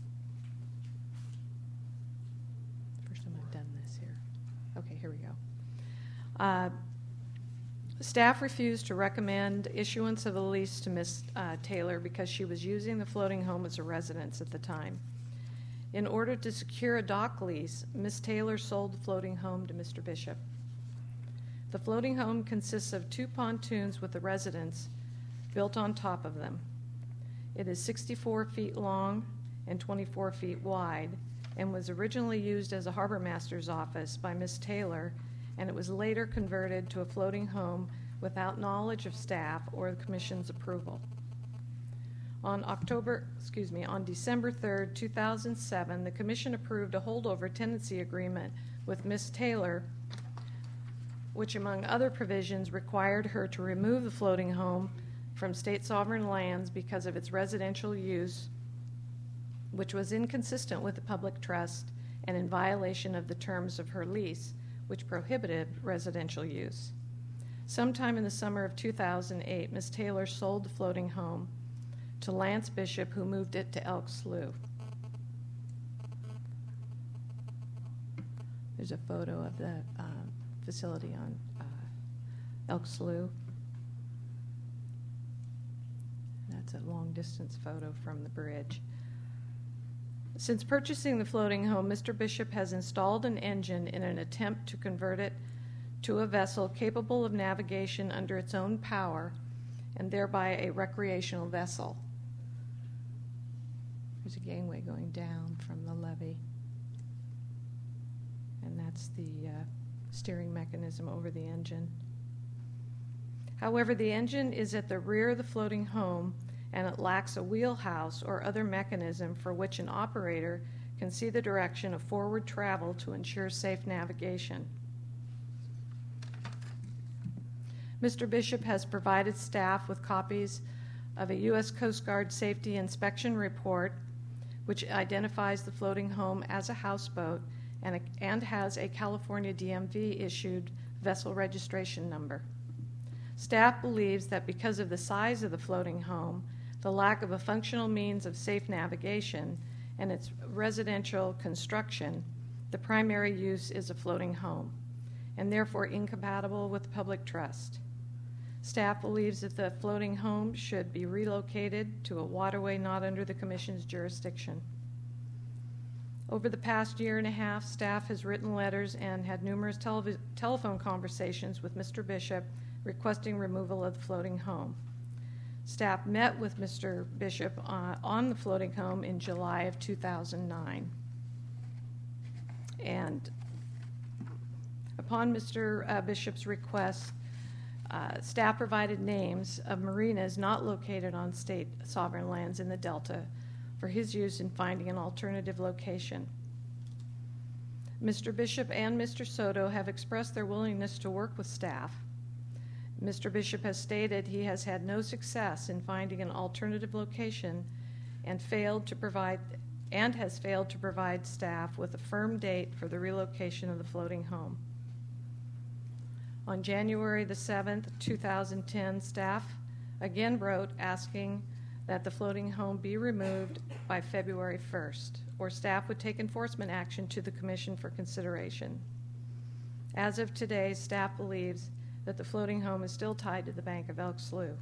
First time I've done this here. Okay, here we go. Uh, staff refused to recommend issuance of a lease to Miz Uh, Taylor because she was using the floating home as a residence at the time. In order to secure a dock lease, Miz Taylor sold the floating home to Mister Bishop. The floating home consists of two pontoons with a residence built on top of them. It is sixty-four feet long and twenty-four feet wide and was originally used as a harbor master's office by Miz Taylor, and it was later converted to a floating home without knowledge of staff or the Commission's approval. On October, excuse me, on December third, two thousand seven, the Commission approved a holdover tenancy agreement with Miz Taylor, which among other provisions required her to remove the floating home from state sovereign lands because of its residential use, which was inconsistent with the public trust and in violation of the terms of her lease, which prohibited residential use. Sometime in the summer of two thousand eight, Miz Taylor sold the floating home to Lance Bishop, who moved it to Elk Slough. There's a photo of the uh, facility on uh, Elk Slough. That's a long-distance photo from the bridge. Since purchasing the floating home, Mister Bishop has installed an engine in an attempt to convert it to a vessel capable of navigation under its own power and thereby a recreational vessel. There's a gangway going down from the levee, and that's the uh, steering mechanism over the engine. However, the engine is at the rear of the floating home, and it lacks a wheelhouse or other mechanism for which an operator can see the direction of forward travel to ensure safe navigation. Mister Bishop has provided staff with copies of a U S Coast Guard Safety Inspection Report, which identifies the floating home as a houseboat and, a, and has a California D M V-issued vessel registration number. Staff believes that because of the size of the floating home, the lack of a functional means of safe navigation, and its residential construction, the primary use is a floating home, and therefore incompatible with public trust. Staff believes that the floating home should be relocated to a waterway not under the Commission's jurisdiction. Over the past year and a half, staff has written letters and had numerous telev- telephone conversations with Mister Bishop requesting removal of the floating home. Staff met with Mister Bishop uh, on the floating home in July of two thousand nine. And upon Mister Uh, Bishop's request, uh, staff provided names of marinas not located on state sovereign lands in the Delta for his use in finding an alternative location. Mister Bishop and Mister Soto have expressed their willingness to work with staff. Mister Bishop has stated he has had no success in finding an alternative location and failed to provide and has failed to provide staff with a firm date for the relocation of the floating home. On January the seventh, two thousand ten, staff again wrote asking that the floating home be removed by February first, or staff would take enforcement action to the Commission for consideration. As of today, staff believes that the floating home is still tied to the bank of Elk Slough.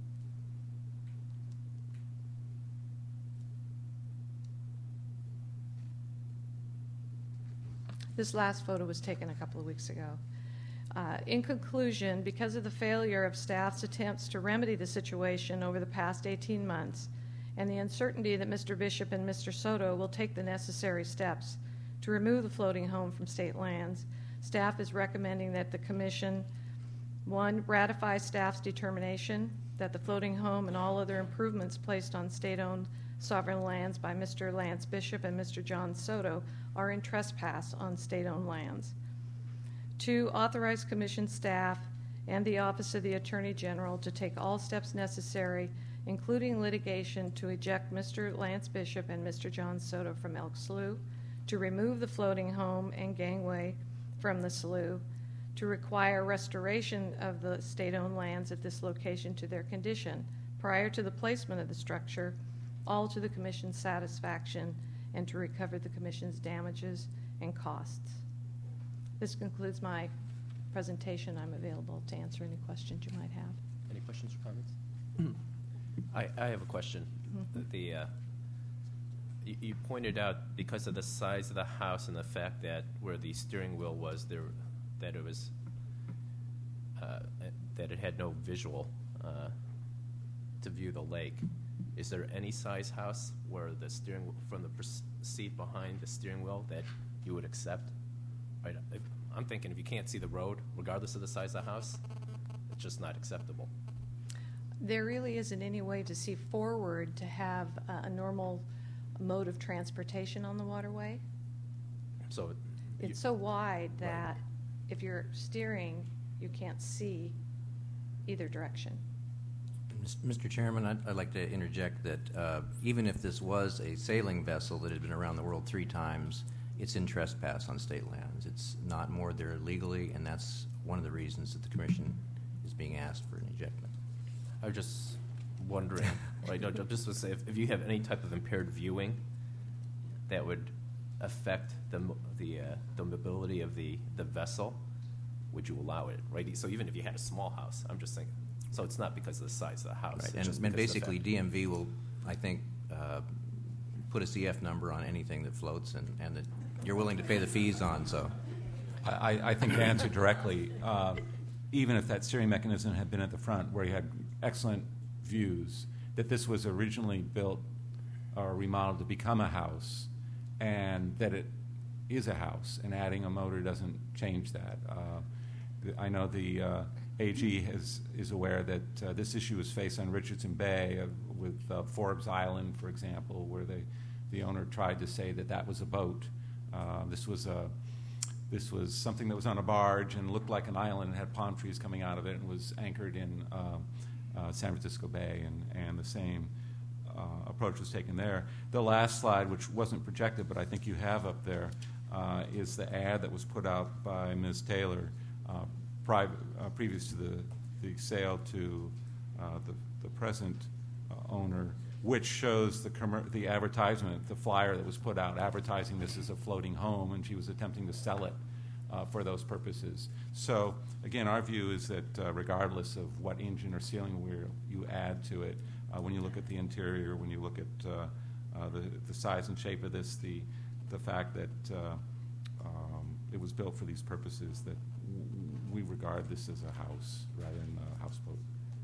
This last photo was taken a couple of weeks ago. Uh, in conclusion, because of the failure of staff's attempts to remedy the situation over the past eighteen months and the uncertainty that Mister Bishop and Mister Soto will take the necessary steps to remove the floating home from state lands, staff is recommending that the Commission, one, ratify staff's determination that the floating home and all other improvements placed on state-owned sovereign lands by Mister Lance Bishop and Mister John Soto are in trespass on state-owned lands. Two, authorize Commission staff and the Office of the Attorney General to take all steps necessary, including litigation, to eject Mister Lance Bishop and Mister John Soto from Elk Slough, to remove the floating home and gangway from the slough, to require restoration of the state-owned lands at this location to their condition prior to the placement of the structure, all to the Commission's satisfaction, and to recover the Commission's damages and costs. This concludes my presentation. I'm available to answer any questions you might have. Any questions or comments? I, I have a question. Mm-hmm. The uh, you, you pointed out because of the size of the house and the fact that where the steering wheel was there, that it was uh, that it had no visual uh, to view the lake. Is there any size house where the steering from the pers- seat behind the steering wheel that you would accept? Right. If, I'm thinking if you can't see the road, regardless of the size of the house, it's just not acceptable. There really isn't any way to see forward to have a, a normal mode of transportation on the waterway. So it, It's you, so wide that Right. if you're steering, you can't see either direction. Mister Chairman, I'd, I'd like to interject that uh, even if this was a sailing vessel that had been around the world three times, it's in trespass on state lands. It's not moored there legally, and that's one of the reasons that the Commission is being asked for an ejectment. I was just wondering, right, no, just to say, if, if you have any type of impaired viewing that would affect the mo- the uh, the mobility of the, the vessel, would you allow it, right? So even if you had a small house, I'm just thinking, so it's not because of the size of the house. Right. It's And, just and because of the basically, fact- D M V will, I think, uh, put a C F number on anything that floats and, and that you're willing to pay the fees on, so. I, I think to answer directly, uh, even if that steering mechanism had been at the front where you had excellent views, that this was originally built or remodeled to become a house, and that it is a house, and adding a motor doesn't change that. Uh, the, I know the uh, A G has, is aware that uh, this issue was faced on Richardson Bay uh, with uh, Forbes Island, for example, where they, the owner tried to say that that was a boat. Uh, this was a This was something that was on a barge and looked like an island and had palm trees coming out of it and was anchored in uh, uh, San Francisco Bay, and, and the same uh, approach was taken there. The last slide, which wasn't projected, but I think you have up there, uh, is the ad that was put out by Miz Taylor uh, private, uh, previous to the, the sale to uh, the, the present uh, owner, which shows the commer- the advertisement, the flyer that was put out advertising this as a floating home, and she was attempting to sell it uh, for those purposes. So, again, our view is that uh, regardless of what engine or ceiling wheel you add to it, uh, when you look at the interior, when you look at uh, uh, the, the size and shape of this, the, the fact that uh, um, it was built for these purposes, that w- we regard this as a house rather than a houseboat.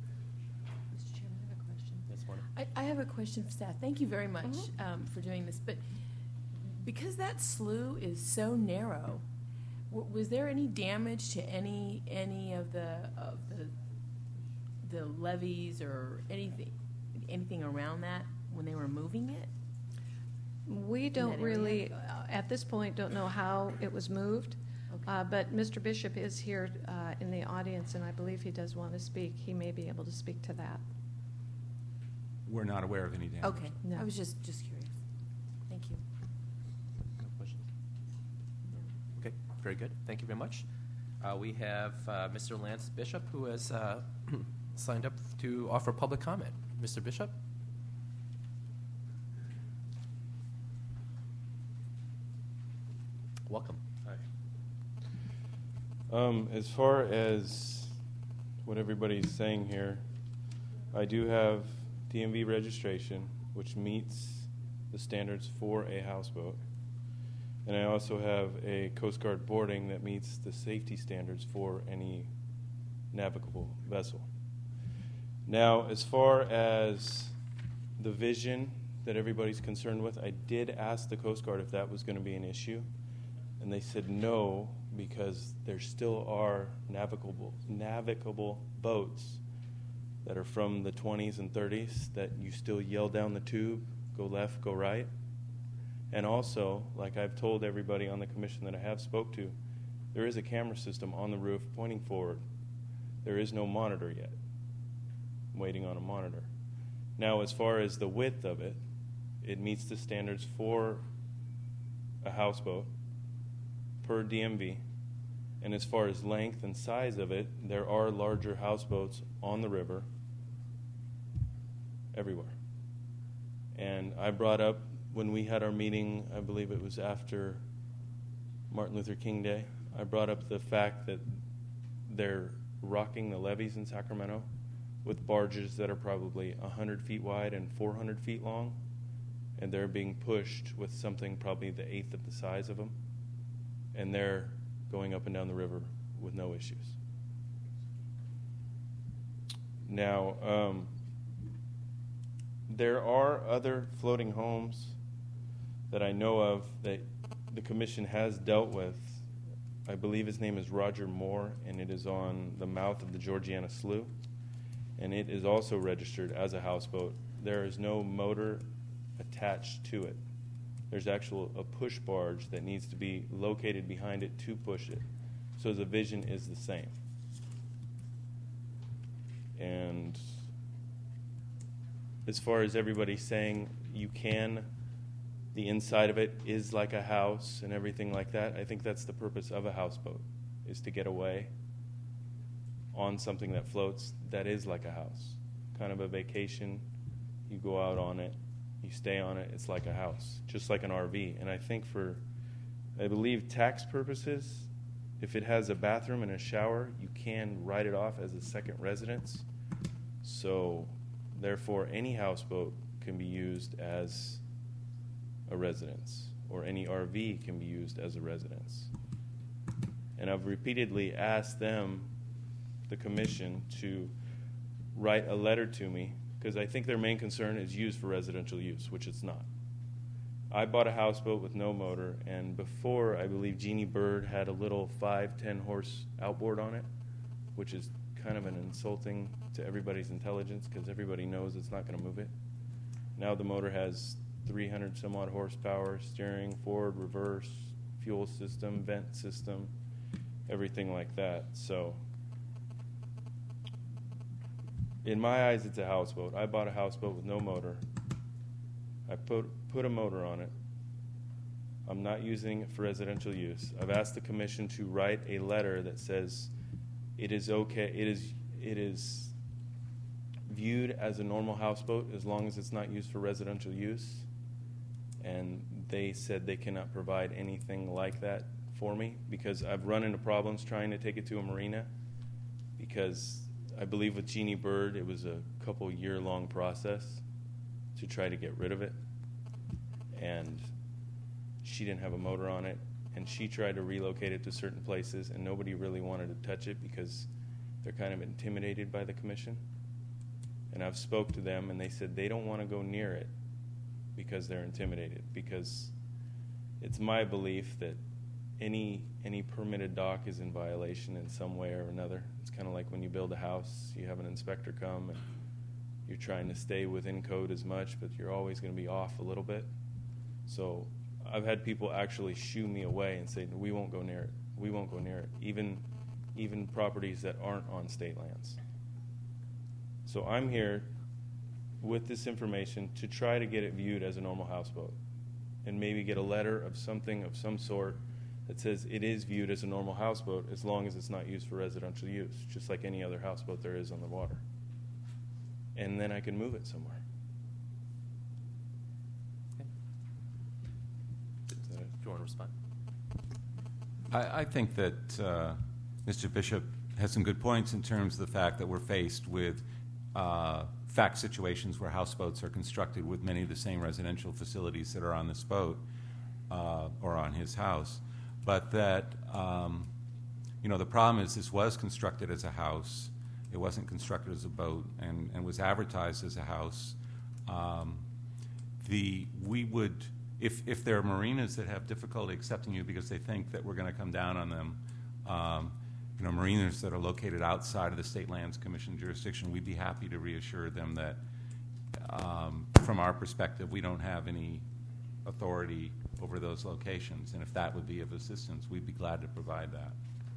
Mister Chairman, I have a question. Yes, Marty? I, I have a question for staff. Thank you very much Mhm. um, for doing this. But because that slough is so narrow, w- was there any damage to any any of the of the the levees or anything anything around that when they were moving it? We don't that area? really, uh, at this point, don't know how it was moved, Okay. uh, but Mister Bishop is here uh, in the audience, and I believe he does want to speak. He may be able to speak to that. We're not aware of any damage. Okay, No. I was just, just curious. Thank you. No questions? Okay, very good. Thank you very much. Uh, we have uh, Mister Lance Bishop, who has uh, signed up to offer public comment. Mister Bishop? Welcome. Um, as far as what everybody's saying here, I do have D M V registration, which meets the standards for a houseboat. And I also have a Coast Guard boarding that meets the safety standards for any navigable vessel. Now, as far as the vision that everybody's concerned with, I did ask the Coast Guard if that was going to be an issue. And they said no, because there still are navigable navigable boats that are from the twenties and thirties that you still yell down the tube, go left, go right. And also, like I've told everybody on the commission that I have spoke to, there is a camera system on the roof pointing forward. There is no monitor yet. I'm waiting on a monitor. Now, as far as the width of it, it meets the standards for a houseboat per D M V. And as far as length and size of it, there are larger houseboats on the river everywhere. And I brought up when we had our meeting, I believe it was after Martin Luther King Day, I brought up the fact that they're rocking the levees in Sacramento with barges that are probably one hundred feet wide and four hundred feet long, and they're being pushed with something probably the eighth of the size of them, and they're going up and down the river with no issues. Now, um, there are other floating homes that I know of that the commission has dealt with. I believe his name is Roger Moore, and it is on the mouth of the Georgiana Slough, and it is also registered as a houseboat. There is no motor attached to it. There's actual a push barge that needs to be located behind it to push it. So the vision is the same. And as far as everybody saying you can, the inside of it is like a house and everything like that, I think that's the purpose of a houseboat, is to get away on something that floats that is like a house. Kind of a vacation, you go out on it, you stay on it, it's like a house, just like an R V. And I think for, I believe, tax purposes, if it has a bathroom and a shower, you can write it off as a second residence. So, therefore, any houseboat can be used as a residence, or any R V can be used as a residence. And I've repeatedly asked them, the commission, to write a letter to me, because I think their main concern is used for residential use, which it's not. I bought a houseboat with no motor, and before, I believe Jeannie Bird had a little five, ten horse outboard on it, which is kind of an insulting to everybody's intelligence, because everybody knows it's not going to move it. Now the motor has three hundred some odd horsepower, steering, forward, reverse, fuel system, vent system, everything like that. So, in my eyes, it's a houseboat. I bought a houseboat with no motor. I put put a motor on it. I'm not using it for residential use. I've asked the commission to write a letter that says it is okay. It is it is viewed as a normal houseboat as long as it's not used for residential use. And they said they cannot provide anything like that for me, because I've run into problems trying to take it to a marina, because I believe with Jeannie Bird, it was a couple year-long process to try to get rid of it. And she didn't have a motor on it, and she tried to relocate it to certain places, and nobody really wanted to touch it because they're kind of intimidated by the commission. And I've spoke to them, and they said they don't want to go near it because they're intimidated, because it's my belief that any any permitted dock is in violation in some way or another. It's kind of like when you build a house, you have an inspector come and you're trying to stay within code as much, but you're always going to be off a little bit. So I've had people actually shoo me away and say, we won't go near it. We won't go near it. Even, even properties that aren't on state lands. So I'm here with this information to try to get it viewed as a normal houseboat and maybe get a letter of something of some sort that says it is viewed as a normal houseboat as long as it's not used for residential use, just like any other houseboat there is on the water. And then I can move it somewhere. Do you want to respond? I, I think that uh, Mister Bishop has some good points in terms of the fact that we're faced with uh, fact situations where houseboats are constructed with many of the same residential facilities that are on this boat uh, or on his house. But that, um, you know, the problem is this was constructed as a house. It wasn't constructed as a boat and, and was advertised as a house. Um, the we would, if, if there are marinas that have difficulty accepting you because they think that we're going to come down on them, um, you know, marinas that are located outside of the State Lands Commission jurisdiction, we'd be happy to reassure them that um, from our perspective, we don't have any authority over those locations. And if that would be of assistance, we'd be glad to provide that.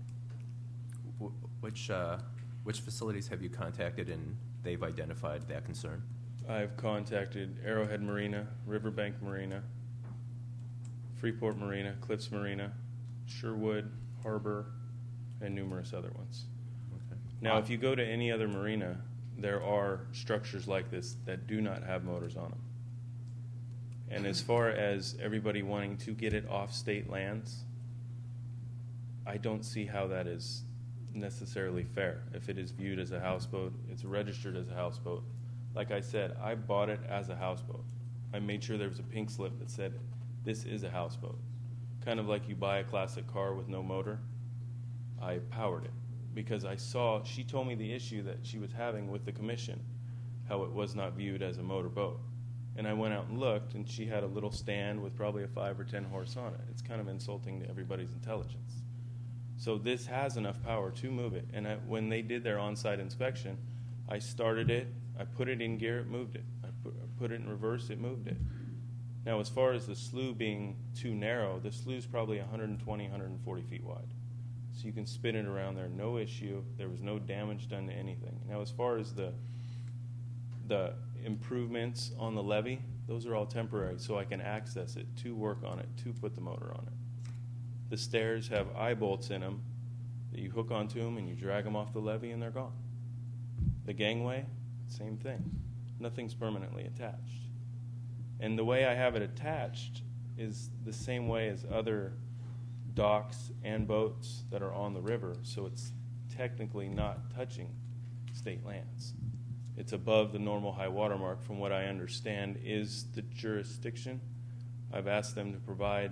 Wh- Which, uh, which facilities have you contacted and they've identified that concern? I've contacted Arrowhead Marina, Riverbank Marina, Freeport Marina, Cliffs Marina, Sherwood, Harbor, and numerous other ones. Okay. Now, if you go to any other marina, there are structures like this that do not have motors on them. And as far as everybody wanting to get it off state lands, I don't see how that is necessarily fair. If it is viewed as a houseboat, it's registered as a houseboat. Like I said, I bought it as a houseboat. I made sure there was a pink slip that said, this is a houseboat. Kind of like you buy a classic car with no motor. I powered it because I saw, she told me the issue that she was having with the commission, how it was not viewed as a motor boat. And I went out and looked, and she had a little stand with probably a five or ten horse on it. It's kind of insulting to everybody's intelligence. So this has enough power to move it. And I, when they did their on-site inspection, I started it, I put it in gear, it moved it. I put, I put it in reverse, it moved it. Now, as far as the slough being too narrow, the slough's probably one hundred twenty, one hundred forty feet wide. So you can spin it around there, no issue. There was no damage done to anything. Now, as far as the the improvements on the levee, those are all temporary, so I can access it, to work on it, to put the motor on it. The stairs have eye bolts in them that you hook onto them and you drag them off the levee and they're gone. The gangway, same thing. Nothing's permanently attached. And the way I have it attached is the same way as other docks and boats that are on the river, so it's technically not touching state lands. It's above the normal high water mark, from what I understand is the jurisdiction. I've asked them to provide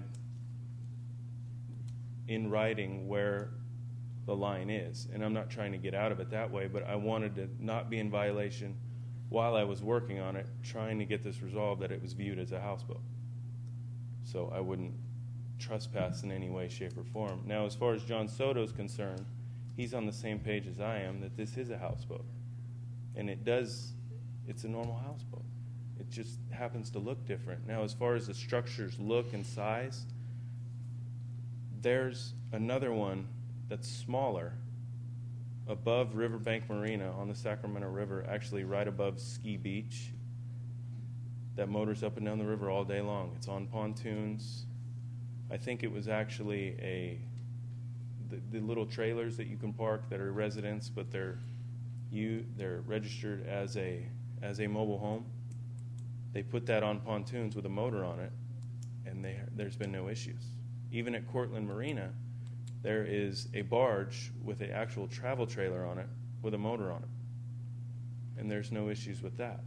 in writing where the line is, and I'm not trying to get out of it that way, but I wanted to not be in violation while I was working on it, trying to get this resolved that it was viewed as a houseboat. So I wouldn't trespass in any way, shape, or form. Now, as far as John Soto's concerned, he's on the same page as I am that this is a houseboat. And it does, it's a normal houseboat. It just happens to look different. Now, as far as the structure's look and size, there's another one that's smaller above Riverbank Marina on the Sacramento River, actually right above Ski Beach, that motors up and down the river all day long. It's on pontoons. I think it was actually a the, the little trailers that you can park that are residents, but they're you they're registered as a as a mobile home. They put that on pontoons with a motor on it, and they, there's been no issues. Even at Cortland Marina, there is a barge with an actual travel trailer on it with a motor on it, and there's no issues with that.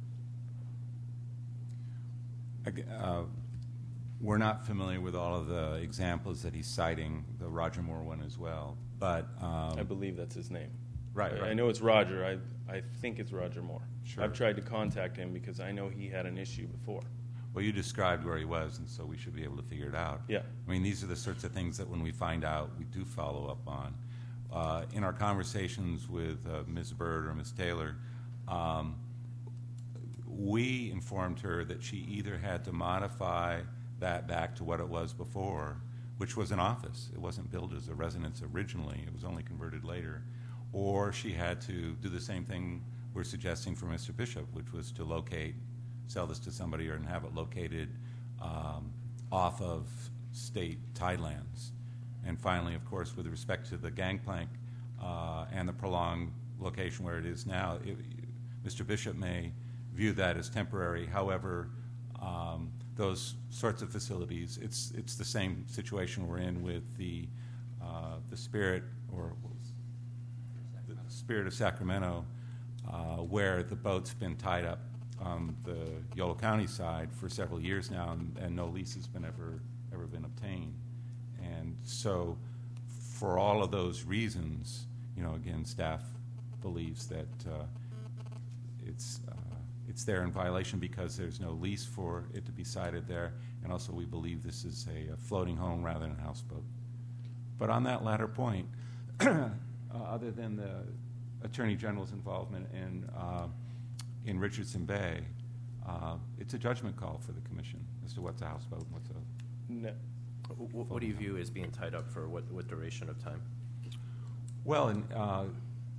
Uh, we're not familiar with all of the examples that he's citing, the Roger Moore one as well, but um, I believe that's his name. Right, I, right. I know it's Roger. I I think it's Roger Moore. Sure. I've tried to contact him because I know he had an issue before. Well, you described where he was, and so we should be able to figure it out. Yeah. I mean, these are the sorts of things that when we find out, we do follow up on. Uh, in our conversations with uh, Miz Bird or Miz Taylor, um, we informed her that she either had to modify that back to what it was before, which was an office. It wasn't built as a residence originally. It was only converted later. Or she had to do the same thing we're suggesting for Mister Bishop, which was to locate, sell this to somebody, or and have it located um, off of state tidelands. And finally, of course, with respect to the gangplank uh, and the prolonged location where it is now, it, Mister Bishop may view that as temporary. However, um, those sorts of facilities, it's it's the same situation we're in with the uh, the Spirit or the Spirit of Sacramento, uh, where the boat's been tied up on the Yolo County side for several years now, and, and no lease has been ever ever been obtained. And so, for all of those reasons, you know, again, staff believes that uh, it's uh, it's there in violation because there's no lease for it to be sited there, and also we believe this is a, a floating home rather than a houseboat. But on that latter point, uh, other than the Attorney General's involvement in uh, in Richardson Bay, uh, it's a judgment call for the Commission as to what's a houseboat and what's a No. What, what do you view as being tied up for what, what duration of time? Well, in, uh,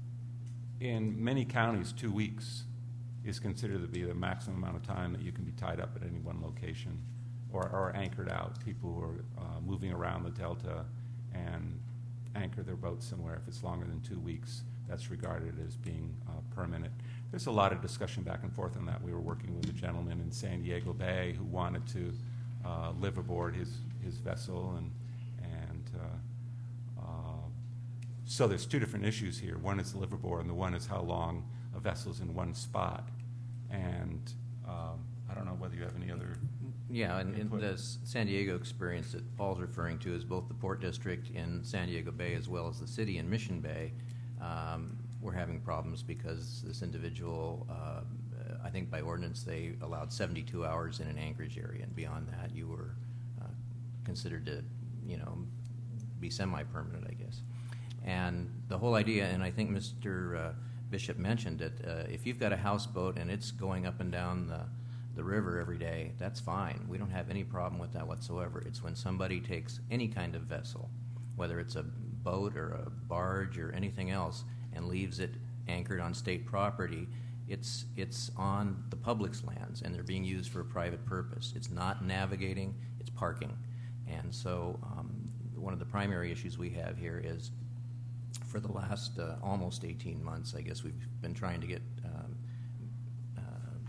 in many counties, two weeks is considered to be the maximum amount of time that you can be tied up at any one location or, or anchored out. People who are uh, moving around the Delta and anchor their boats somewhere, if it's longer than two weeks, that's regarded as being uh, permanent. There's a lot of discussion back and forth on that. We were working with a gentleman in San Diego Bay who wanted to uh, live aboard his, his vessel, and, and uh, uh, so there's two different issues here. One is the live aboard, and the one is how long a vessel's in one spot. And um, I don't know whether you have any other. Yeah, and in input. the San Diego experience that Paul's referring to is both the Port District in San Diego Bay as well as the city in Mission Bay. Um, we're having problems because this individual, uh, I think by ordinance, they allowed seventy-two hours in an anchorage area, and beyond that, you were uh, considered to, you know, be semi-permanent, I guess. And the whole idea, and I think Mister Uh, Bishop mentioned it, uh, if you've got a houseboat and it's going up and down the, the river every day, that's fine. We don't have any problem with that whatsoever. It's when somebody takes any kind of vessel, whether it's a boat or a barge or anything else, and leaves it anchored on state property, it's it's on the public's lands, and they're being used for a private purpose. It's not navigating, it's parking. And so um, one of the primary issues we have here is for the last uh, almost eighteen months, I guess, we've been trying to get um, uh,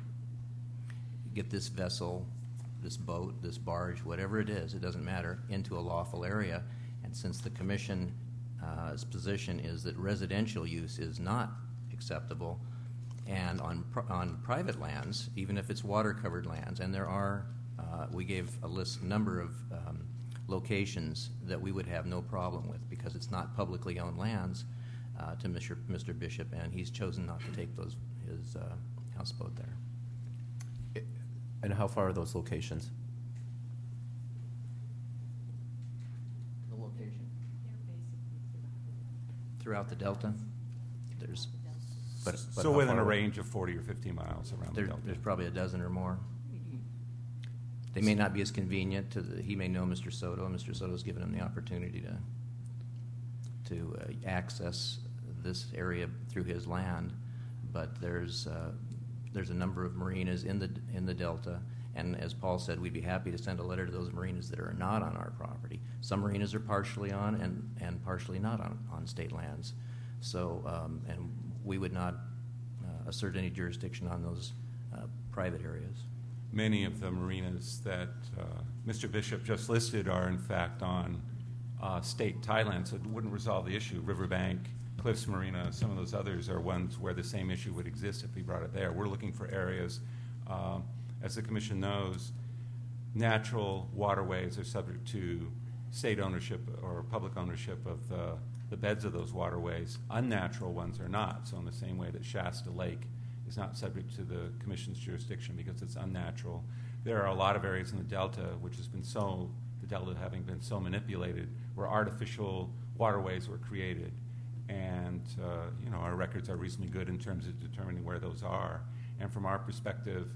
get this vessel, this boat, this barge, whatever it is, it doesn't matter, into a lawful area. And since the Commission's uh, position is that residential use is not acceptable, and on pr- on private lands, even if it's water-covered lands, and there are, uh, we gave a list number of um, locations that we would have no problem with because it's not publicly owned lands uh, to Mister Mister Bishop, and he's chosen not to take those his uh, houseboat there. And how far are those locations? The location? Throughout the Delta? There's, but, but so how within far a away? range of forty or fifty miles around There, the Delta. there's probably a dozen or more. They may not be as convenient to the, he may know Mister Soto, and Mister Soto's given him the opportunity to to uh, access this area through his land, but there's uh, there's a number of marinas in the in the Delta, and as Paul said, we'd be happy to send a letter to those marinas that are not on our property. Some marinas are partially on and, and partially not on, on state lands, so um, and we would not uh, assert any jurisdiction on those uh, private areas. Many of the marinas that uh, Mister Bishop just listed are, in fact, on uh, state tideland, so it wouldn't resolve the issue. Riverbank, Cliffs Marina, some of those others are ones where the same issue would exist if we brought it there. We're looking for areas, uh, as the Commission knows, natural waterways are subject to state ownership or public ownership of the, the beds of those waterways. Unnatural ones are not, so in the same way that Shasta Lake is not subject to the Commission's jurisdiction because it's unnatural. There are a lot of areas in the Delta which has been so, the Delta having been so manipulated, where artificial waterways were created. And, uh, you know, our records are reasonably good in terms of determining where those are. And from our perspective,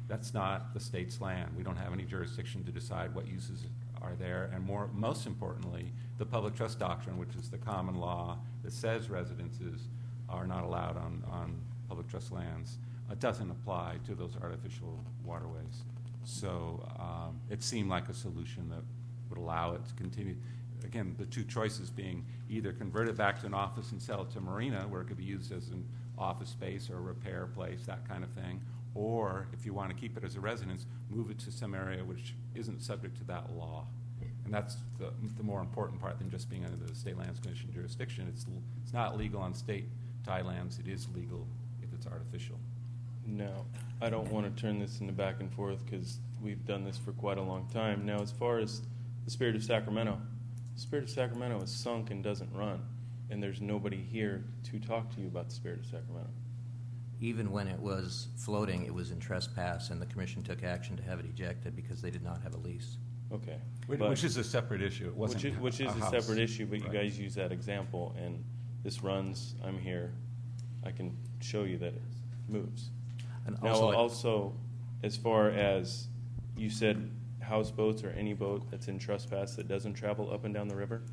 That's not the state's land. We don't have any jurisdiction to decide what uses are there, and more, most importantly, the public trust doctrine, which is the common law that says residences are not allowed on, on public trust lands, uh, doesn't apply to those artificial waterways. So um, it seemed like a solution that would allow it to continue. Again, the two choices being either convert it back to an office and sell it to Marina, where it could be used as an office space or a repair place, that kind of thing, or if you want to keep it as a residence, move it to some area which isn't subject to that law. And that's the, the more important part than just being under the State Lands Commission jurisdiction. It's, it's not legal on state tie lands. It is legal if it's artificial. No, I don't want to turn this into back and forth because we've done this for quite a long time. Now, as far as the Spirit of Sacramento, the Spirit of Sacramento is sunk and doesn't run, and there's nobody here to talk to you about the Spirit of Sacramento. Even when it was floating, it was in trespass, and the commission took action to have it ejected because they did not have a lease. Okay. Which, but, which is a separate issue. It wasn't which is, which is a, a house. separate issue, but right. you guys use that example, and this runs, I'm here. I can show you that it moves. And Now, also, also, as far as you said, houseboats or any boat that's in trespass that doesn't travel up and down the river.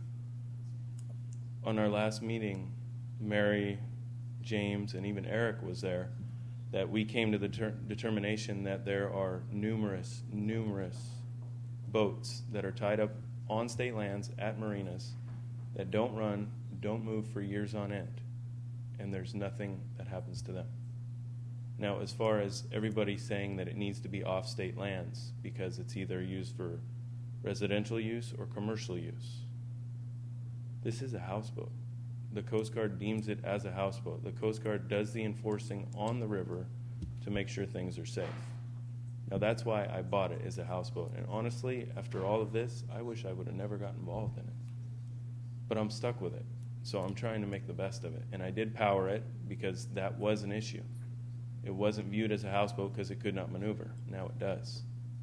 On our last meeting, Mary, James, and even Eric was there, that we came to the ter- determination that there are numerous, numerous boats that are tied up on state lands at marinas that don't run, don't move for years on end, and there's nothing that happens to them. Now, as far as everybody saying that it needs to be off state lands because it's either used for residential use or commercial use, this is a houseboat. The Coast Guard deems it as a houseboat. The Coast Guard does the enforcing on the river to make sure things are safe. Now, that's why I bought it as a houseboat. And honestly, after all of this, I wish I would have never gotten involved in it. But I'm stuck with it. So I'm trying to make the best of it. And I did power it because that was an issue. It wasn't viewed as a houseboat because it could not maneuver. Now it does.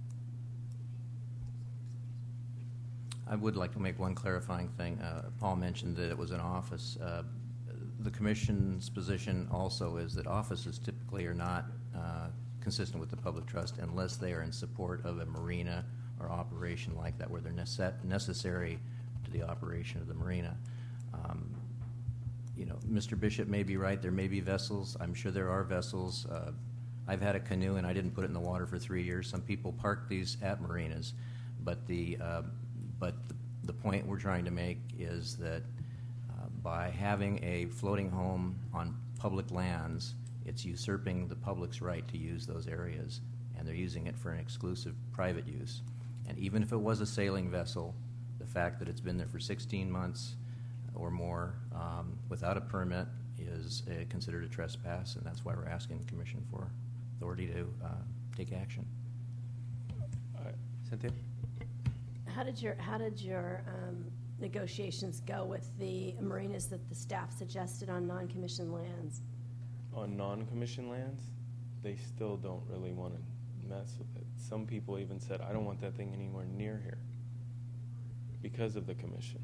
I would like to make one clarifying thing. Uh, Paul mentioned that it was an office. Uh, the commission's position also is that offices typically are not uh, consistent with the public trust unless they are in support of a marina or operation like that, where they're nece- necessary to the operation of the marina. Um, you know, Mister Bishop may be right. There may be vessels. I'm sure there are vessels. Uh, I've had a canoe and I didn't put it in the water for three years. Some people park these at marinas, but the uh, but the, the point we're trying to make is that uh, by having a floating home on public lands, it's usurping the public's right to use those areas, and they're using it for an exclusive private use. And even if it was a sailing vessel, the fact that it's been there for sixteen months or more um, without a permit is uh, considered a trespass, and that's why we're asking the commission for authority to uh, take action. I, Cynthia? How did your How did your um, negotiations go with the marinas that the staff suggested on non-commissioned lands? on non-commissioned lands, they still don't really want to mess with it. Some people even said, I don't want that thing anywhere near here because of the commission.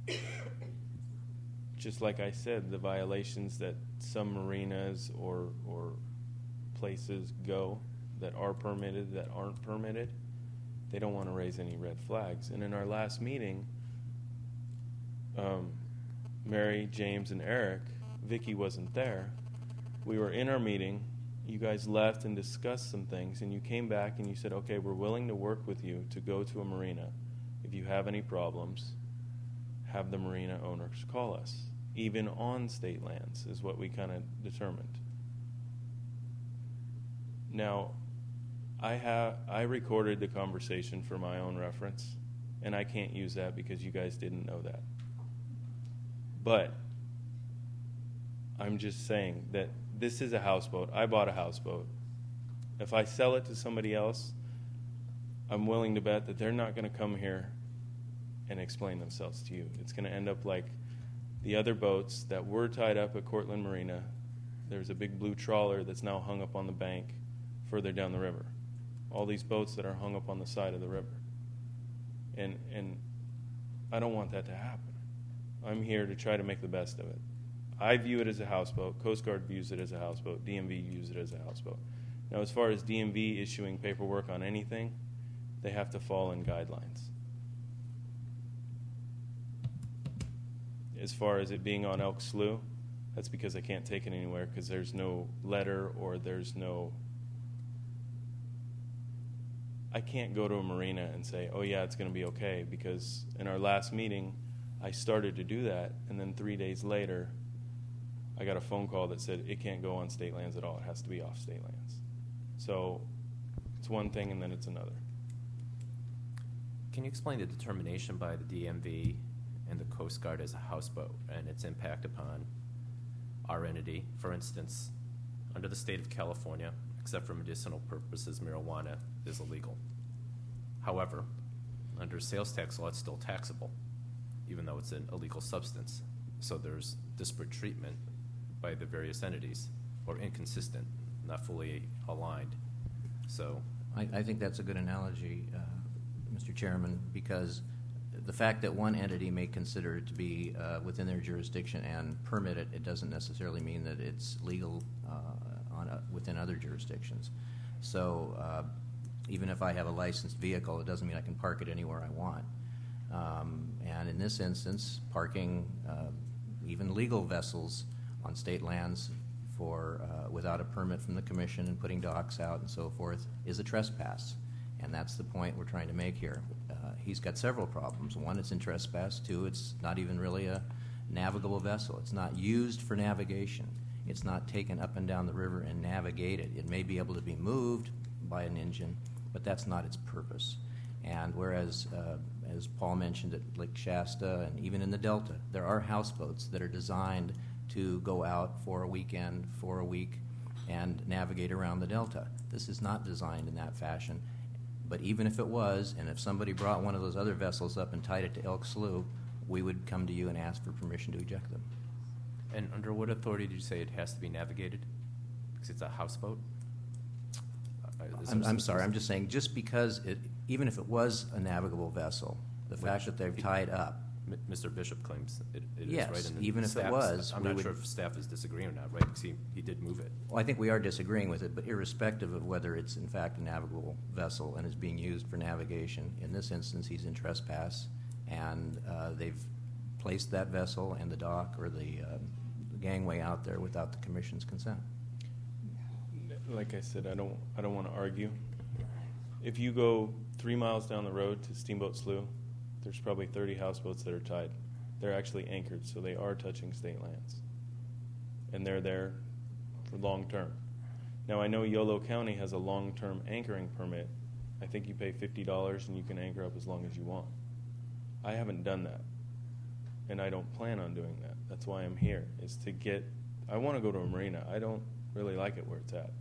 Just like I said, the violations that some marinas or, or places go that are permitted, that aren't permitted, they don't want to raise any red flags. And in our last meeting, um, Mary, James, and Eric, Vicky wasn't there. We were in our meeting. You guys left and discussed some things, and you came back and you said, okay, we're willing to work with you to go to a marina. If you have any problems, have the marina owners call us. Even on state lands is what we kind of determined. Now, I have I recorded the conversation for my own reference, and I can't use that because you guys didn't know that. But I'm just saying that this is a houseboat. I bought a houseboat. If I sell it to somebody else, I'm willing to bet that they're not going to come here and explain themselves to you. It's going to end up like the other boats that were tied up at Cortland Marina. There's a big blue trawler that's now hung up on the bank further down the river. All these boats that are hung up on the side of the river. And and I don't want that to happen. I'm here to try to make the best of it. I view it as a houseboat. Coast Guard views it as a houseboat. D M V views it as a houseboat. Now, as far as D M V issuing paperwork on anything, they have to fall in guidelines. As far as it being on Elk Slough, that's because I can't take it anywhere because there's no letter or there's no... I can't go to a marina and say, oh yeah, it's going to be okay, because in our last meeting, I started to do that, and then three days later, I got a phone call that said it can't go on state lands at all. It has to be off state lands. So it's one thing and then it's another. Can you explain the determination by the D M V and the Coast Guard as a houseboat and its impact upon our entity? For instance, under the state of California, except for medicinal purposes, marijuana is illegal. However, under sales tax law, it's still taxable, even though it's an illegal substance. So there's disparate treatment by the various entities, or inconsistent, not fully aligned. So I, I think that's a good analogy, uh, Mister Chairman, because the fact that one entity may consider it to be uh, within their jurisdiction and permit it, it doesn't necessarily mean that it's legal uh, on a, within other jurisdictions. So uh, even if I have a licensed vehicle, it doesn't mean I can park it anywhere I want. Um, and in this instance, parking uh, even legal vessels on state lands for uh, without a permit from the commission and putting docks out and so forth is a trespass. And that's the point we're trying to make here. Uh, he's got several problems. One, it's in trespass. Two, it's not even really a navigable vessel. It's not used for navigation. It's not taken up and down the river and navigated. It may be able to be moved by an engine, but that's not its purpose. And whereas, uh, as Paul mentioned at Lake Shasta and even in the Delta, there are houseboats that are designed to go out for a weekend, for a week, and navigate around the Delta. This is not designed in that fashion. But even if it was, and if somebody brought one of those other vessels up and tied it to Elk Slough, we would come to you and ask for permission to eject them. And under what authority did you say it has to be navigated? Because it's a houseboat? Uh, is I'm, there I'm some- sorry, I'm just saying, just because it, even if it was a navigable vessel, the Which fact that they've he- tied up, M- Mister Bishop claims it, it Yes, is, right? And even if it staff's- was, I'm we not would- sure if staff is disagreeing or not, right? Because he, he did move it. well, I think we are disagreeing with it, but irrespective of whether it's in fact a navigable vessel and is being used for navigation, in this instance he's in trespass, and uh, they've placed that vessel and the dock or the, um, the gangway out there without the commission's consent. Like I said, I don't I don't want to argue. If you go three miles down the road to Steamboat Slough, there's probably thirty houseboats that are tied. They're actually anchored, so they are touching state lands. And they're there for long term. Now, I know Yolo County has a long-term anchoring permit. I think you pay fifty dollars and you can anchor up as long as you want. I haven't done that, and I don't plan on doing that. That's why I'm here, is to get, I want to go to a marina. I don't really like it where it's at.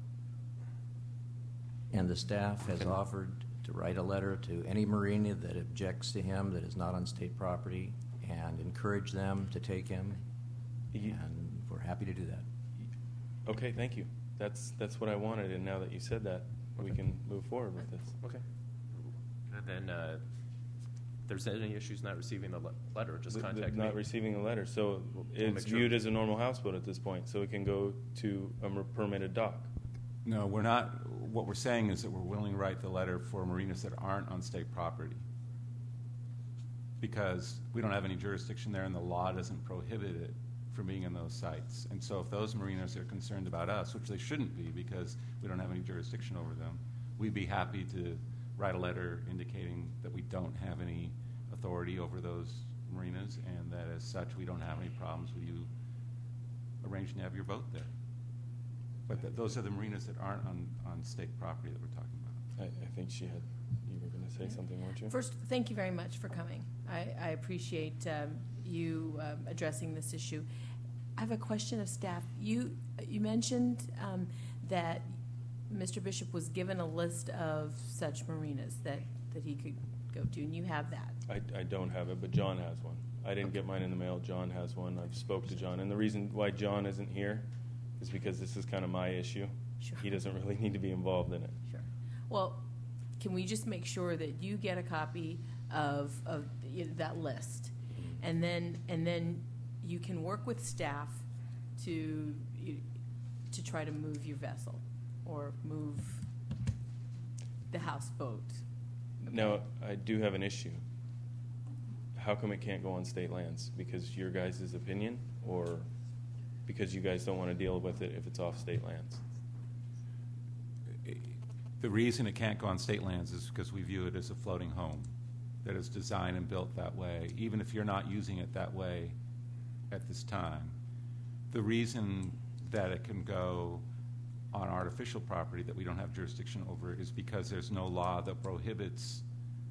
And the staff has Okay. offered to write a letter to any marina that objects to him that is not on state property and encourage them to take him, You- and we're happy to do that. Okay, thank you. That's that's what I wanted, and now that you said that, we Okay. can move forward with this. Okay. And then, uh, if there's any issues not receiving the le- letter, just The- the contact me. Not receiving a letter, so We'll- we'll it's make sure. viewed as a normal houseboat at this point, so it can go to a mer- permitted dock. No, we're not. What we're saying is that we're willing to write the letter for marinas that aren't on state property, because we don't have any jurisdiction there and the law doesn't prohibit it from being in those sites. And so if those marinas are concerned about us, which they shouldn't be because we don't have any jurisdiction over them, we'd be happy to write a letter indicating that we don't have any authority over those marinas and that as such we don't have any problems with you arranging to have your boat there. But th- those are the marinas that aren't on, on state property that we're talking about. I, I think she had, you were going to say something, weren't you? First, thank you very much for coming. I, I appreciate um, you um, addressing this issue. I have a question of staff. You you mentioned um, that Mister Bishop was given a list of such marinas that, that he could go to, and you have that. I, I don't have it, but John has one. I didn't get mine in the mail. John has one. I've spoke to John. And the reason why John isn't here is because this is kind of my issue. Sure. He doesn't really need to be involved in it. Sure. Well, can we just make sure that you get a copy of, of you know, that list, and then and then you can work with staff to you, to try to move your vessel. or move the houseboat. Now, I do have an issue. How come it can't go on state lands? Because your guys' opinion, or because you guys don't want to deal with it if it's off state lands? The reason it can't go on state lands is because we view it as a floating home that is designed and built that way, even if you're not using it that way at this time. The reason that it can go on artificial property that we don't have jurisdiction over is because there's no law that prohibits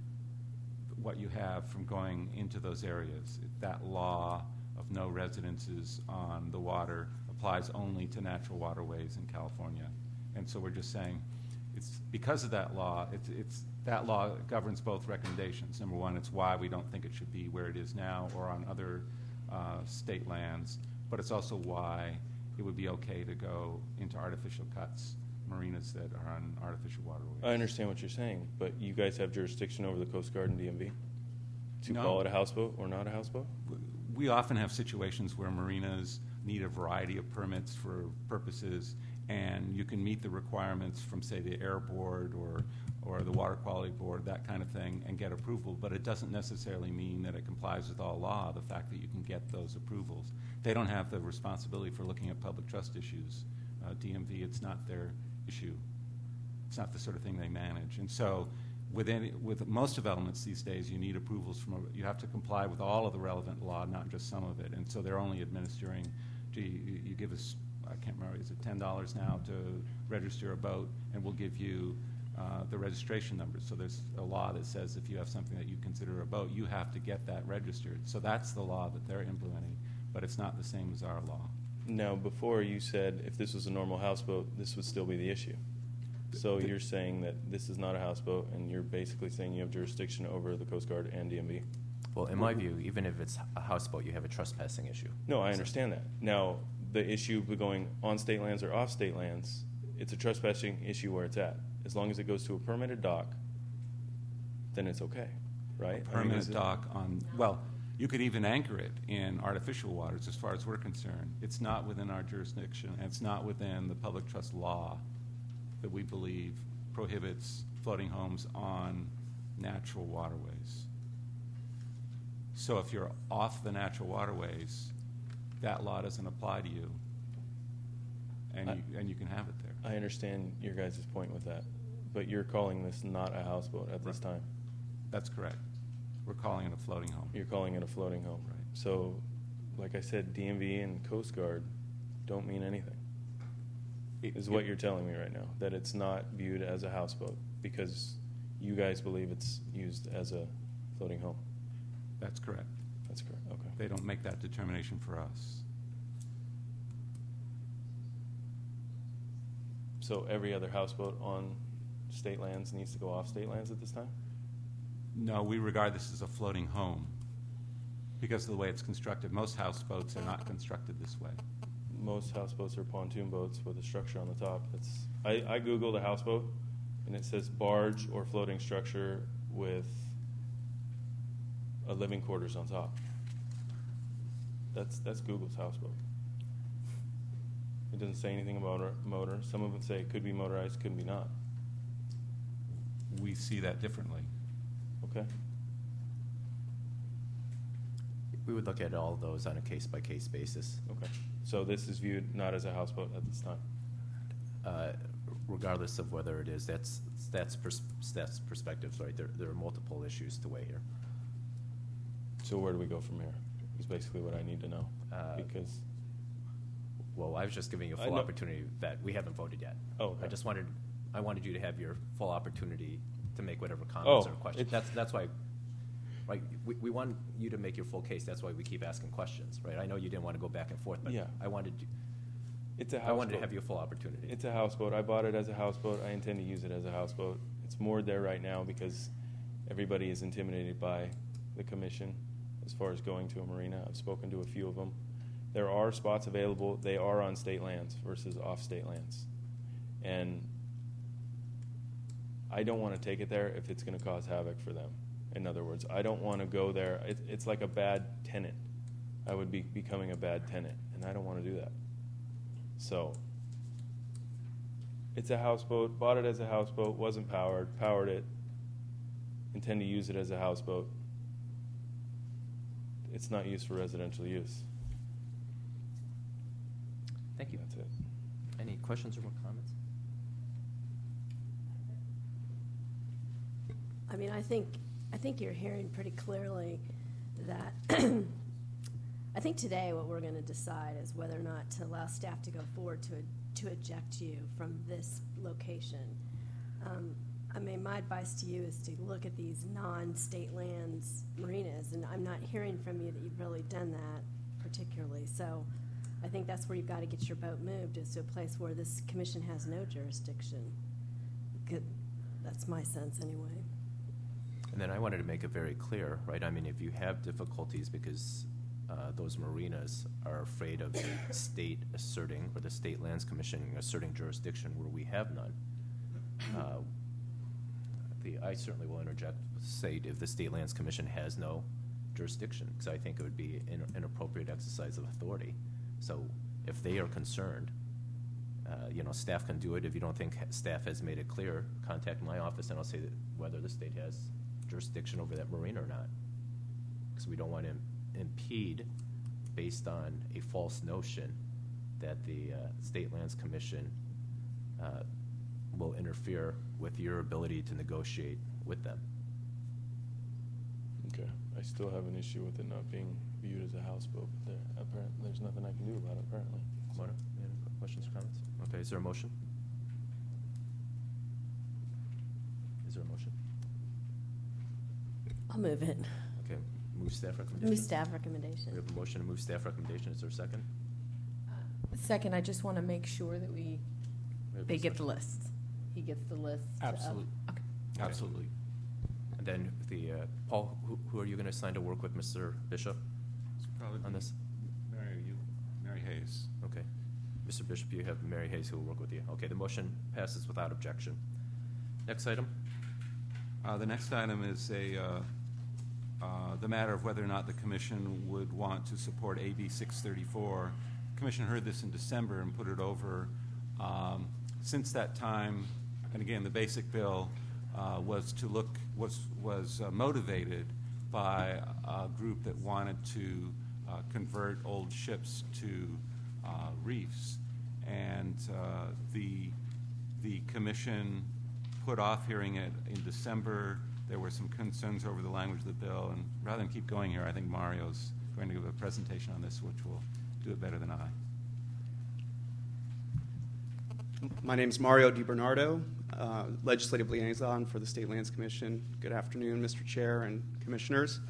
what you have from going into those areas. That law of no residences on the water applies only to natural waterways in California. And so we're just saying, it's because of that law, it's, it's that law governs both recommendations. Number one, it's why we don't think it should be where it is now or on other uh, state lands, but it's also why it would be okay to go into artificial cuts, marinas that are on artificial waterways. I understand what you're saying, but you guys have jurisdiction over the Coast Guard and D M V to No. call it a houseboat or not a houseboat? We often have situations where marinas need a variety of permits for purposes, and you can meet the requirements from, say, the Air Board or, or the Water Quality Board, that kind of thing, and get approval. But it doesn't necessarily mean that it complies with all law, the fact that you can get those approvals. They don't have the responsibility for looking at public trust issues. Uh, D M V, it's not their issue. It's not the sort of thing they manage. And so with, any, with most developments these days, you need approvals from, a, you have to comply with all of the relevant law, not just some of it. And so they're only administering, gee, you, you give us, I can't remember, is it ten dollars now to register a boat, and we'll give you uh, the registration numbers. So there's a law that says if you have something that you consider a boat, you have to get that registered. So that's the law that they're implementing, but it's not the same as our law. Now, before you said if this was a normal houseboat, this would still be the issue. So you're saying that this is not a houseboat, and you're basically saying you have jurisdiction over the Coast Guard and D M V? Well, in my view, even if it's a houseboat, you have a trespassing issue. No, I understand that. Now, the issue of going on state lands or off state lands, it's a trespassing issue where it's at. As long as it goes to a permitted dock, then it's okay, right? I mean, Permanent is it- dock on, well, you could even anchor it in artificial waters as far as we're concerned. It's not within our jurisdiction, and it's not within the public trust law that we believe prohibits floating homes on natural waterways. So if you're off the natural waterways, that law doesn't apply to you, and I- you, and you can have it there. I understand your guys' point with that, but you're calling this not a houseboat at this Right. time. That's correct. We're calling it a floating home. You're calling it a floating home. Right. So, like I said, D M V and Coast Guard don't mean anything, It- is what it- you're telling me right now, that it's not viewed as a houseboat because you guys believe it's used as a floating home. That's correct. That's correct, okay. They don't make that determination for us. So every other houseboat on state lands needs to go off state lands at this time? No, we regard this as a floating home because of the way it's constructed. Most houseboats are not constructed this way. Most houseboats are pontoon boats with a structure on the top. That's I, I Googled a houseboat, and it says barge or floating structure with a living quarters on top. That's that's Google's houseboat. It doesn't say anything about a motor. Some of them say it could be motorized, could be not. We see that differently. Okay. We would look at all those on a case-by-case basis, Okay. So this is viewed not as a houseboat at this time. uh, regardless of whether it is. That's that's pers- that's perspectives, right? There there are multiple issues to weigh here. So where do we go from here? Is basically what I need to know. Uh, because Well, I was just giving you a I full know- opportunity that we haven't voted yet. Oh, okay. I just wanted I wanted you to have your full opportunity to make whatever comments Oh, or questions. it's- That's that's why. Right, we, we want you to make your full case. That's why we keep asking questions, right? I know you didn't want to go back and forth, but Yeah. I wanted you, it's a I wanted to houseboat. have you a full opportunity. It's a houseboat. I bought it as a houseboat. I intend to use it as a houseboat. It's moored there right now because everybody is intimidated by the commission as far as going to a marina. I've spoken to a few of them. There are spots available. They are on state lands versus off state lands. And I don't want to take it there if it's going to cause havoc for them. In other words, I don't want to go there. It, it's like a bad tenant. I would be becoming a bad tenant, and I don't want to do that. So It's a houseboat, bought it as a houseboat, wasn't powered, powered it, intend to use it as a houseboat. It's not used for residential use. Thank you. That's it. Any questions or more comments? I mean, I think I think you're hearing pretty clearly that I think today what we're going to decide is whether or not to allow staff to go forward to to eject you from this location. Um, I mean, my advice to you is to look at these non-state lands marinas, and I'm not hearing from you that you've really done that particularly. So I think that's where you've got to get your boat moved, is to a place where this commission has no jurisdiction. Good. That's my sense anyway. And then I wanted to make it very clear, right? I mean, if you have difficulties because uh, those marinas are afraid of the state asserting, or the State Lands Commission asserting jurisdiction where we have none, uh, the, I certainly will interject, say if the State Lands Commission has no jurisdiction, because I think it would be an inappropriate exercise of authority. So if they are concerned, uh, you know, staff can do it. If you don't think staff has made it clear, contact my office and I'll say that whether the state has jurisdiction over that marina or not, because we don't want to impede based on a false notion that the uh, State Lands Commission uh, will interfere with your ability to negotiate with them. Okay. I still have an issue with it not being viewed as a houseboat, but there, apparently, there's nothing I can do about it, apparently. Mona, any questions or comments? Okay, is there a motion? Is there a motion? I'll move it. Okay, move staff recommendation. Move staff recommendation. We have a motion to move staff recommendation. Is there a second? Second, I just want to make sure that we, We have they get the discussion. list. He gets the list. of- Absolutely. Okay. Okay. Absolutely. And then the, uh, Paul, who, who are you going to assign to work with Mister Bishop It's probably on this? Mary, you, Mary Hayes. Okay. Mister Bishop, you have Mary Hayes who will work with you. Okay, the motion passes without objection. Next item? Uh, the next item is a, uh, uh, the matter of whether or not the commission would want to support A B six thirty-four. The commission heard this in December and put it over. Um, since that time, and again, the basic bill uh, was to look, was, was uh, motivated by a group that wanted to uh, convert old ships to uh, reefs. And uh, the, the commission put off hearing it in December. There were some concerns over the language of the bill, and rather than keep going here, I think Mario's going to give a presentation on this, which will do it better than I. My name is Mario DiBernardo, uh, Legislative Liaison for the State Lands Commission. Good afternoon, Mister Chair and Commissioners.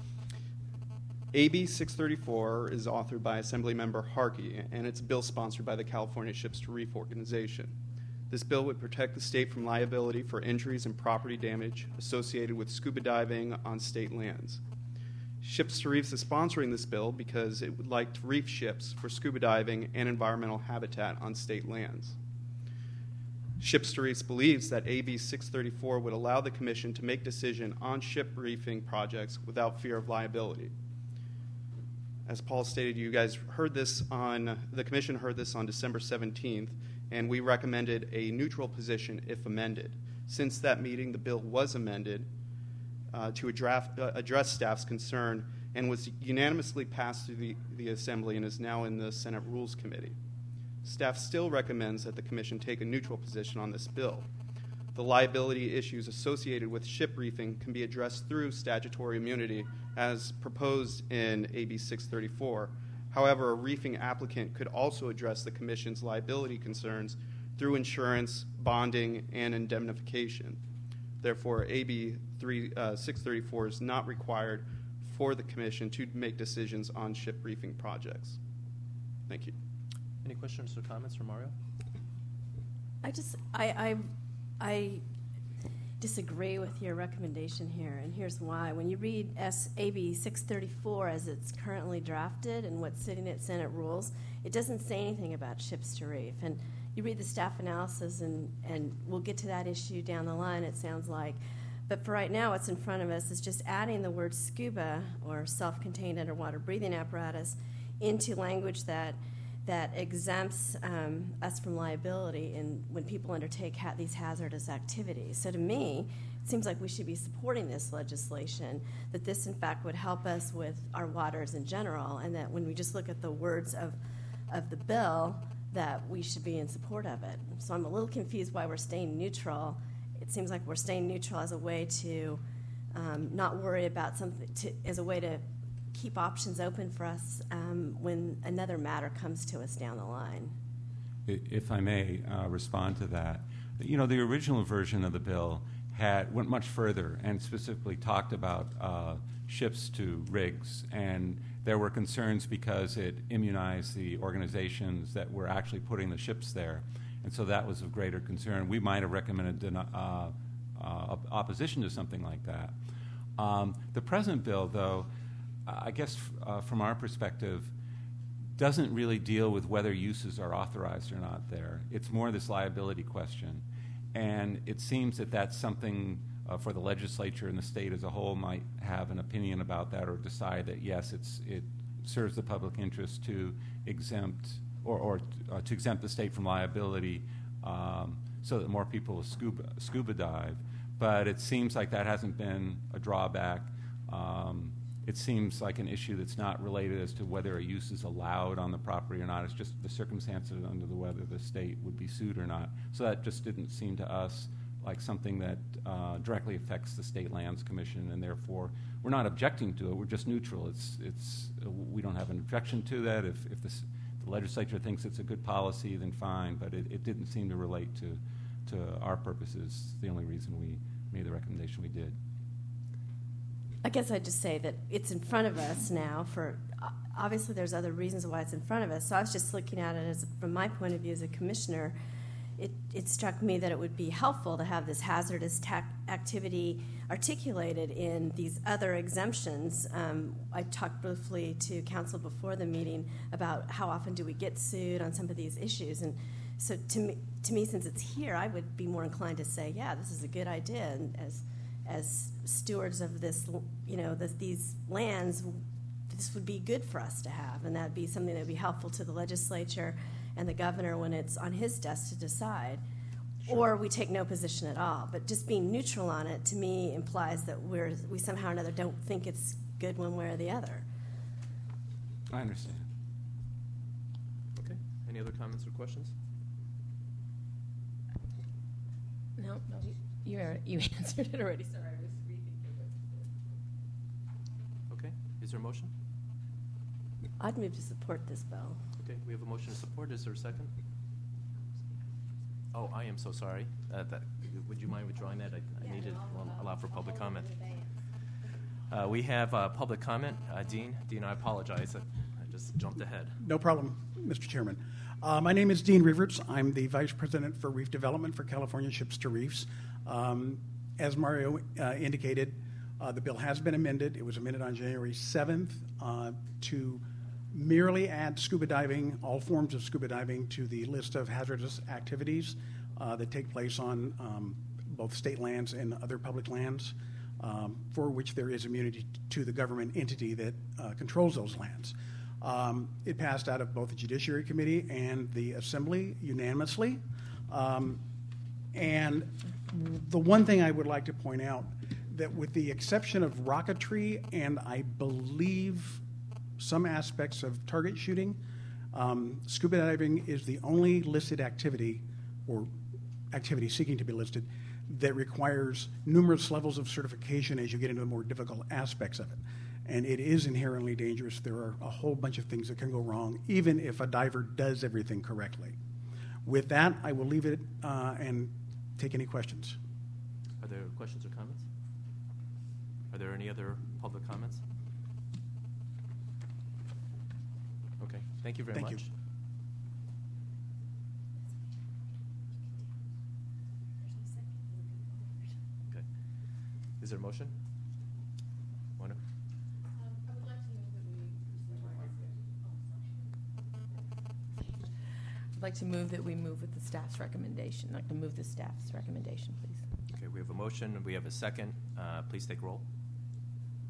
A B six thirty-four is authored by Assemblymember Harkey, and it's a bill sponsored by the California Ships to Reef Organization. This bill would protect the state from liability for injuries and property damage associated with scuba diving on state lands. Ships to Reefs is sponsoring this bill because it would like to reef ships for scuba diving and environmental habitat on state lands. Ships to Reefs believes that A B six thirty-four would allow the Commission to make decision on ship reefing projects without fear of liability. As Paul stated, you guys heard this on, the Commission heard this on December seventeenth, and we recommended a neutral position if amended. Since that meeting, the bill was amended uh, to address, uh, address staff's concern and was unanimously passed through the, the Assembly and is now in the Senate Rules Committee. Staff still recommends that the Commission take a neutral position on this bill. The liability issues associated with ship reefing can be addressed through statutory immunity as proposed in A B six thirty-four. However, a reefing applicant could also address the Commission's liability concerns through insurance, bonding, and indemnification. Therefore, A B six thirty-four is not required for the Commission to make decisions on ship reefing projects. Thank you. Any questions or comments from Mario? I just, I, I, I disagree with your recommendation here, and here's why. When you read S A B six thirty-four as it's currently drafted and what's sitting at Senate Rules, it doesn't say anything about ships to reef. And you read the staff analysis, and, and we'll get to that issue down the line, it sounds like. But for right now, what's in front of us is just adding the word scuba or self-contained underwater breathing apparatus into language that that exempts um, us from liability in when people undertake ha- these hazardous activities. So to me, it seems like we should be supporting this legislation, that this in fact would help us with our waters in general, and that when we just look at the words of, of the bill, that we should be in support of it. So I'm a little confused why we're staying neutral. It seems like we're staying neutral as a way to um, not worry about something, to, as a way to keep options open for us um, when another matter comes to us down the line. If I may uh, respond to that, you know, the original version of the bill had went much further and specifically talked about uh, ships to rigs, and there were concerns because it immunized the organizations that were actually putting the ships there, and so that was of greater concern. We might have recommended uh, uh, opposition to something like that. Um, the present bill, though, I guess uh, from our perspective, doesn't really deal with whether uses are authorized or not there. It's more this liability question. And it seems that that's something uh, for the legislature and the state as a whole might have an opinion about that, or decide that, yes, it's, it serves the public interest to exempt or, or uh, to exempt the state from liability um, so that more people will scuba, scuba dive. But it seems like that hasn't been a drawback. Um, It seems like an issue that's not related as to whether a use is allowed on the property or not. It's just the circumstances under the whether the state would be sued or not. So that just didn't seem to us like something that uh, directly affects the State Lands Commission, and therefore we're not objecting to it. We're just neutral. It's it's uh, we don't have an objection to that. If if this, the legislature thinks it's a good policy, then fine. But it, it didn't seem to relate to to our purposes. The only reason we made the recommendation we did. I guess I'd just say that it's in front of us now for, obviously there's other reasons why it's in front of us. So I was just looking at it as, from my point of view as a commissioner, it, it struck me that it would be helpful to have this hazardous ta- activity articulated in these other exemptions. Um, I talked briefly to council before the meeting about how often do we get sued on some of these issues. And so to me, to me, since it's here, I would be more inclined to say, yeah, this is a good idea. And as as stewards of this, you know, this, these lands, this would be good for us to have, and that would be something that would be helpful to the legislature and the governor when it's on his desk to decide. Sure. Or we take no position at all. But just being neutral on it, to me, implies that we're we somehow or another don't think it's good one way or the other. I understand. Okay. Any other comments or questions? No, no, you, you, are, you answered it already. Sorry, I was reading through it. Okay. Is there a motion? I'd move to support this bill. Okay, we have a motion to support. Is there a second? Oh, I am so sorry. Uh, that, would you mind withdrawing that? I, I Yeah, need to no, I'll- well, I'll- allow for public I'll comment. hold it in Uh, we have uh, public comment. Uh, Dean, Dean, I apologize. I, I just jumped ahead. No problem, Mister Chairman. Uh, my name is Dean Riverts. I'm the Vice President for Reef Development for California Ships to Reefs. Um, as Mario uh, indicated, uh, the bill has been amended. It was amended on January seventh uh, to merely add scuba diving, all forms of scuba diving, to the list of hazardous activities uh, that take place on um, both state lands and other public lands, um, for which there is immunity to the government entity that uh, controls those lands. Um, it passed out of both the Judiciary Committee and the Assembly unanimously. Um, and the one thing I would like to point out, that with the exception of rocketry and I believe some aspects of target shooting, um, scuba diving is the only listed activity or activity seeking to be listed that requires numerous levels of certification as you get into the more difficult aspects of it. And it is inherently dangerous. There are a whole bunch of things that can go wrong, even if a diver does everything correctly. With that, I will leave it uh, and take any questions. Are there questions or comments? Are there any other public comments? Okay, thank you very Thank much. you. Okay. Is there a motion? Wanna? I'd like to move that we move with the staff's recommendation. I'd like to move the staff's recommendation, please. Okay, we have a motion, and we have a second. Uh, please take roll.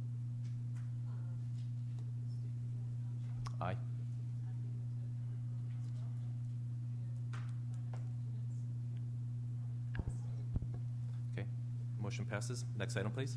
Aye. Motion passes. Next item, please.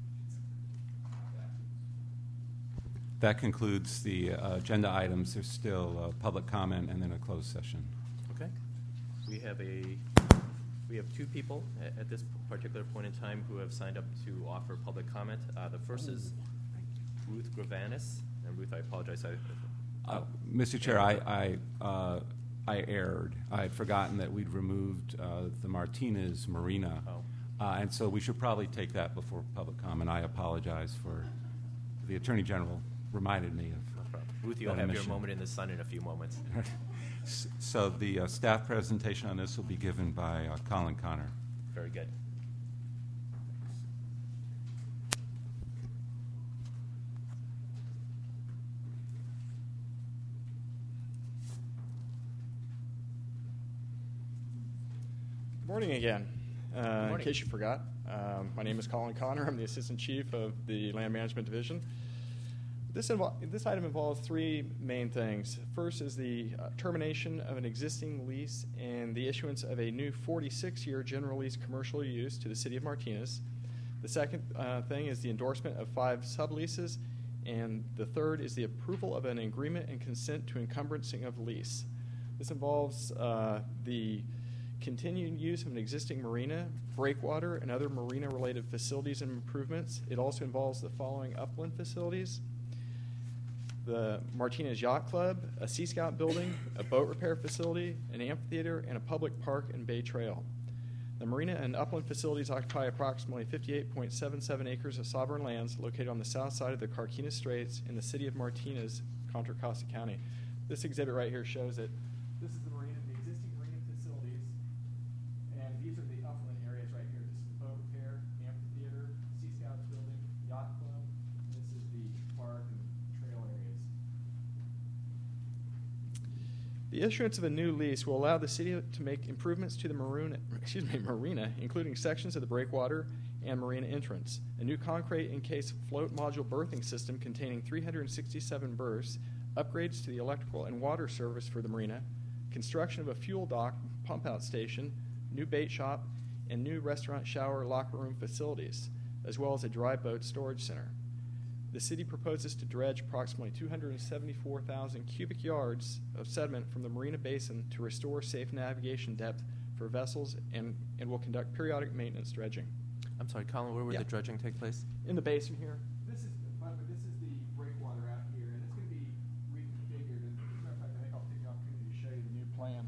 That concludes the uh, agenda items. There's still uh, public comment and then a closed session. Okay. We have a we have two people at, at this particular point in time who have signed up to offer public comment. Uh, the first is Ruth Gravanis. And Ruth, I apologize. I, Uh, Mister Chair, I I, uh, I erred. I had forgotten that we'd removed uh, the Martinez Marina, Oh. uh, and so we should probably take that before public comment. I apologize for the Attorney General reminded me of. no problem. Ruth, you'll that have omission. your moment in the sun in a few moments. S- So the uh, staff presentation on this will be given by uh, Colin Connor. Very good. Good morning again. Uh, morning. In case you forgot, um, my name is Colin Connor. I'm the Assistant Chief of the Land Management Division. This, invol- this item involves three main things. First is the uh, termination of an existing lease and the issuance of a new forty-six year general lease commercial use to the City of Martinez. The second uh, thing is the endorsement of five subleases. And the third is the approval of an agreement and consent to encumbrances of lease. This involves uh, the continued use of an existing marina, breakwater, and other marina-related facilities and improvements. It also involves the following upland facilities: the Martinez Yacht Club, a Sea Scout building, a boat repair facility, an amphitheater, and a public park and bay trail. The marina and upland facilities occupy approximately fifty-eight point seven seven acres of sovereign lands located on the south side of the Carquinez Straits in the city of Martinez, Contra Costa County. This exhibit right here shows that this is the marina, the existing marina facilities, and these are the upland areas right here. This is the boat repair, amphitheater, Sea Scouts building, yacht club. This is the park and trail areas. The issuance of a new lease will allow the city to make improvements to the marina, excuse me, marina, including sections of the breakwater and marina entrance, a new concrete encased float module berthing system containing three hundred sixty-seven berths, upgrades to the electrical and water service for the marina, construction of a fuel dock, pump out station, new bait shop, and new restaurant, shower, locker room facilities, as well as a dry boat storage center. The city proposes to dredge approximately two hundred seventy-four thousand cubic yards of sediment from the marina basin to restore safe navigation depth for vessels and, and will conduct periodic maintenance dredging. I'm sorry, Colin, where would Yeah. the dredging take place? In the basin here, this is, by the way, this is the breakwater out here, and it's going to be reconfigured. And as a matter of fact, I think I'll take the opportunity to show you the new plan.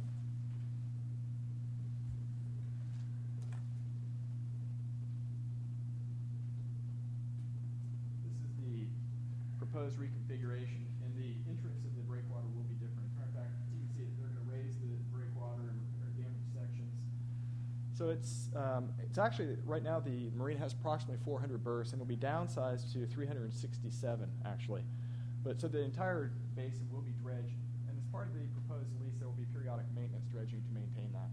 This is the proposed reconfiguration, and the entrance of the breakwater will be different. As a matter of fact, you can see that they're going to raise the breakwater and repair damaged sections. So it's um, it's actually right now the marina has approximately four hundred berths and will be downsized to three hundred sixty-seven actually. But so the entire basin will be dredged, and as part of the proposed lease, there will be periodic maintenance dredging to maintain that.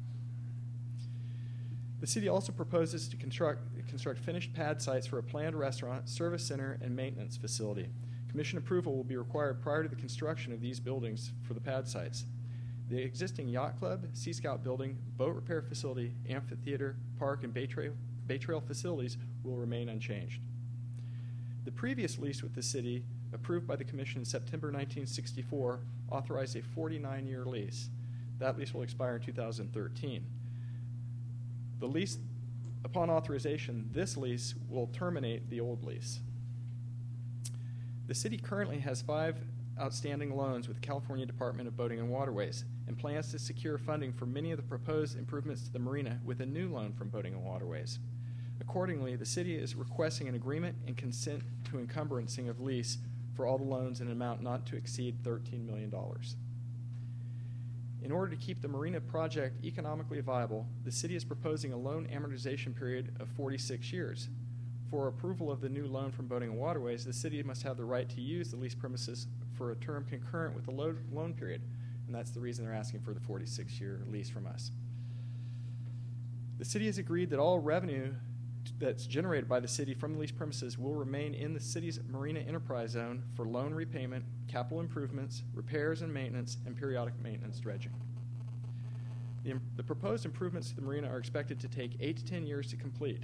The city also proposes to construct construct finished pad sites for a planned restaurant, service center, and maintenance facility. Commission approval will be required prior to the construction of these buildings for the pad sites. The existing yacht club, Sea Scout building, boat repair facility, amphitheater, park, and bay trail, bay trail facilities will remain unchanged. The previous lease with the city, approved by the Commission in September nineteen sixty-four, authorized a forty-nine year lease. That lease will expire in two thousand thirteen. The lease, upon authorization, this lease will terminate the old lease. The city currently has five outstanding loans with the California Department of Boating and Waterways and plans to secure funding for many of the proposed improvements to the marina with a new loan from Boating and Waterways. Accordingly, the city is requesting an agreement and consent to encumbrances of lease for all the loans in an amount not to exceed thirteen million dollars. In order to keep the marina project economically viable, the city is proposing a loan amortization period of forty-six years. For approval of the new loan from Boating and Waterways, the city must have the right to use the leased premises for a term concurrent with the lo- loan period, and that's the reason they're asking for the forty-six year lease from us. The city has agreed that all revenue that's generated by the city from the leased premises will remain in the city's marina enterprise zone for loan repayment, capital improvements, repairs and maintenance, and periodic maintenance dredging. The, the proposed improvements to the marina are expected to take eight to ten years to complete.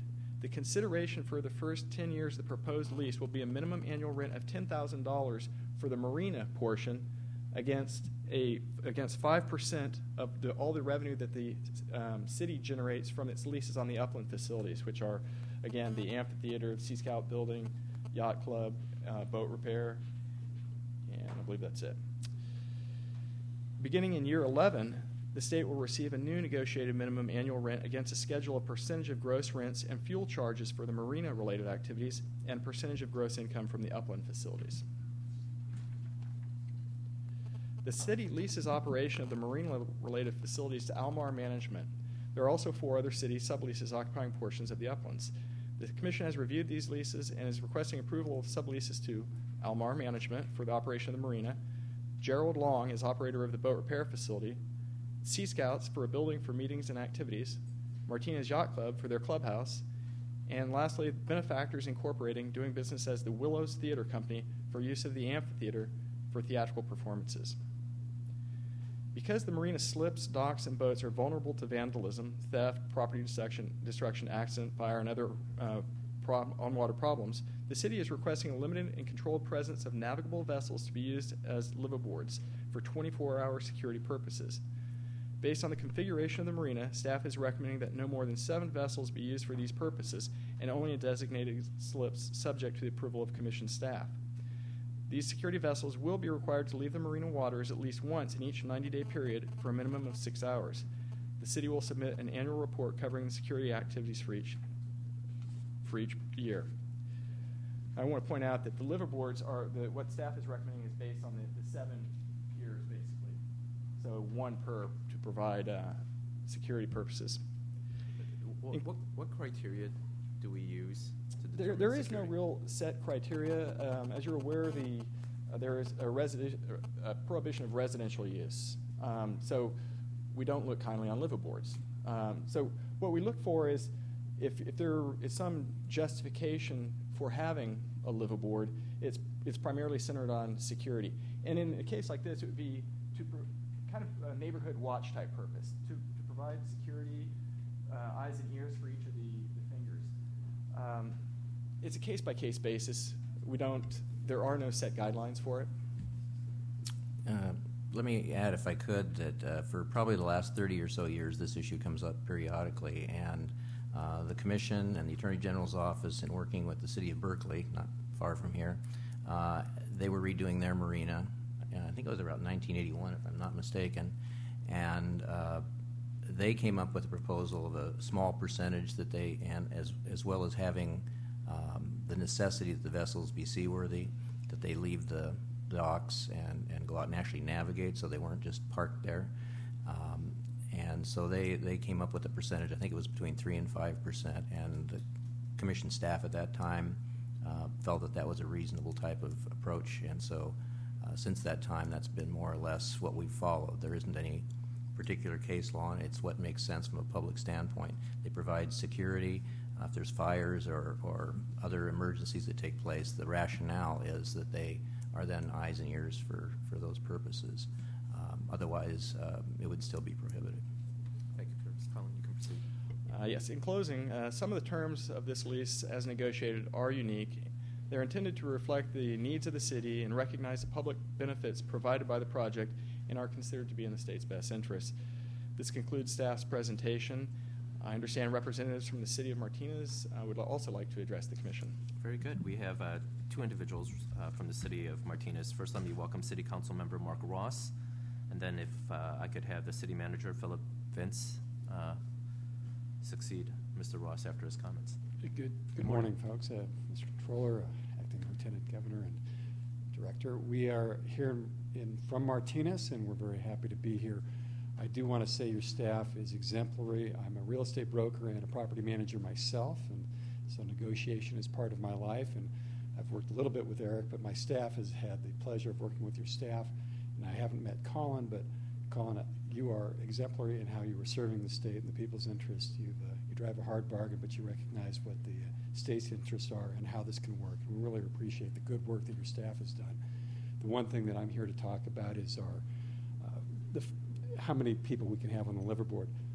The consideration for the first ten years of the proposed lease will be a minimum annual rent of ten thousand dollars for the marina portion against a against five percent of the, all the revenue that the um, city generates from its leases on the upland facilities, which are, again, the amphitheater, the Sea Scout building, yacht club, uh, boat repair, and I believe that's it. Beginning in year eleven, the state will receive a new negotiated minimum annual rent against a schedule of percentage of gross rents and fuel charges for the marina-related activities and percentage of gross income from the upland facilities. The city leases operation of the marina-related facilities to Almar Management. There are also four other city subleases occupying portions of the uplands. The Commission has reviewed these leases and is requesting approval of subleases to Almar Management for the operation of the marina, Gerald Long as operator of the boat repair facility, Sea Scouts for a building for meetings and activities, Martinez Yacht Club for their clubhouse, and lastly, Benefactors Incorporating, doing business as the Willows Theater Company for use of the amphitheater for theatrical performances. Because the marina slips, docks, and boats are vulnerable to vandalism, theft, property destruction, destruction accident, fire, and other uh, prob- on-water problems, the city is requesting a limited and controlled presence of navigable vessels to be used as liveaboards for twenty-four hour security purposes. Based on the configuration of the marina, staff is recommending that no more than seven vessels be used for these purposes and only in designated slips subject to the approval of Commission staff. These security vessels will be required to leave the marina waters at least once in each ninety-day period for a minimum of six hours. The city will submit an annual report covering the security activities for each, for each year. I want to point out that the liveaboards are, the, what staff is recommending is based on the, the seven years, basically. So one per to provide uh, security purposes. What, what, what criteria do we use to There, determine there is no security? real set criteria. Um, as you're aware, the uh, there is a, residen- a prohibition of residential use. Um, so we don't look kindly on liveaboards. Um, so what we look for is if, if there is some justification for having a liveaboard, it's it's primarily centered on security. And in a case like this, it would be to pro- kind of a neighborhood watch type purpose, to, to provide security, uh, eyes and ears for each of the, the fingers. Um, it's a case-by-case basis. We don't, there are no set guidelines for it. Uh, let me add, if I could, that uh, for probably the last thirty or so years, this issue comes up periodically, and uh, the Commission and the Attorney General's office, in working with the City of Berkeley, not far from here, uh, they were redoing their marina. Uh, I think it was around nineteen eighty-one, if I'm not mistaken, and uh, they came up with a proposal of a small percentage that they, and as as well as having um, the necessity that the vessels be seaworthy, that they leave the docks and, and go out and actually navigate, so they weren't just parked there. Um, and so they, they came up with a percentage. I think it was between three and five percent. And the Commission staff at that time uh, felt that that was a reasonable type of approach. And so uh, since that time, that's been more or less what we've followed. There isn't any particular case law, and it's what makes sense from a public standpoint. They provide security. Uh, if there's fires or, or other emergencies that take place, the rationale is that they are then eyes and ears for, for those purposes. Um, otherwise, uh, it would still be prohibited. Thank you, Mister Collin. You can proceed. Uh, yes, in closing, uh, some of the terms of this lease as negotiated are unique. They're intended to reflect the needs of the city and recognize the public benefits provided by the project and are considered to be in the state's best interest. This concludes staff's presentation. I understand representatives from the City of Martinez uh, would also like to address the Commission. Very good. We have uh, two individuals uh, from the City of Martinez. First, let me welcome City Council Member Mark Ross, and then if uh, I could have the City Manager, Philip Vince, uh, succeed Mister Ross after his comments. Good, good, good morning, folks. Uh, Mister Controller, uh, Acting Lieutenant Governor, and Director. We are here in, from Martinez, and we're very happy to be here. I do want to say your staff is exemplary. I'm a real estate broker and a property manager myself, and so negotiation is part of my life. And I've worked a little bit with Eric, but my staff has had the pleasure of working with your staff. And I haven't met Colin, but Colin, you are exemplary in how you are serving the state and the people's interests. You've, uh, you drive a hard bargain, but you recognize what the uh, state's interests are and how this can work. And we really appreciate the good work that your staff has done. The one thing that I'm here to talk about is our uh, the how many people we can have on the liveaboard.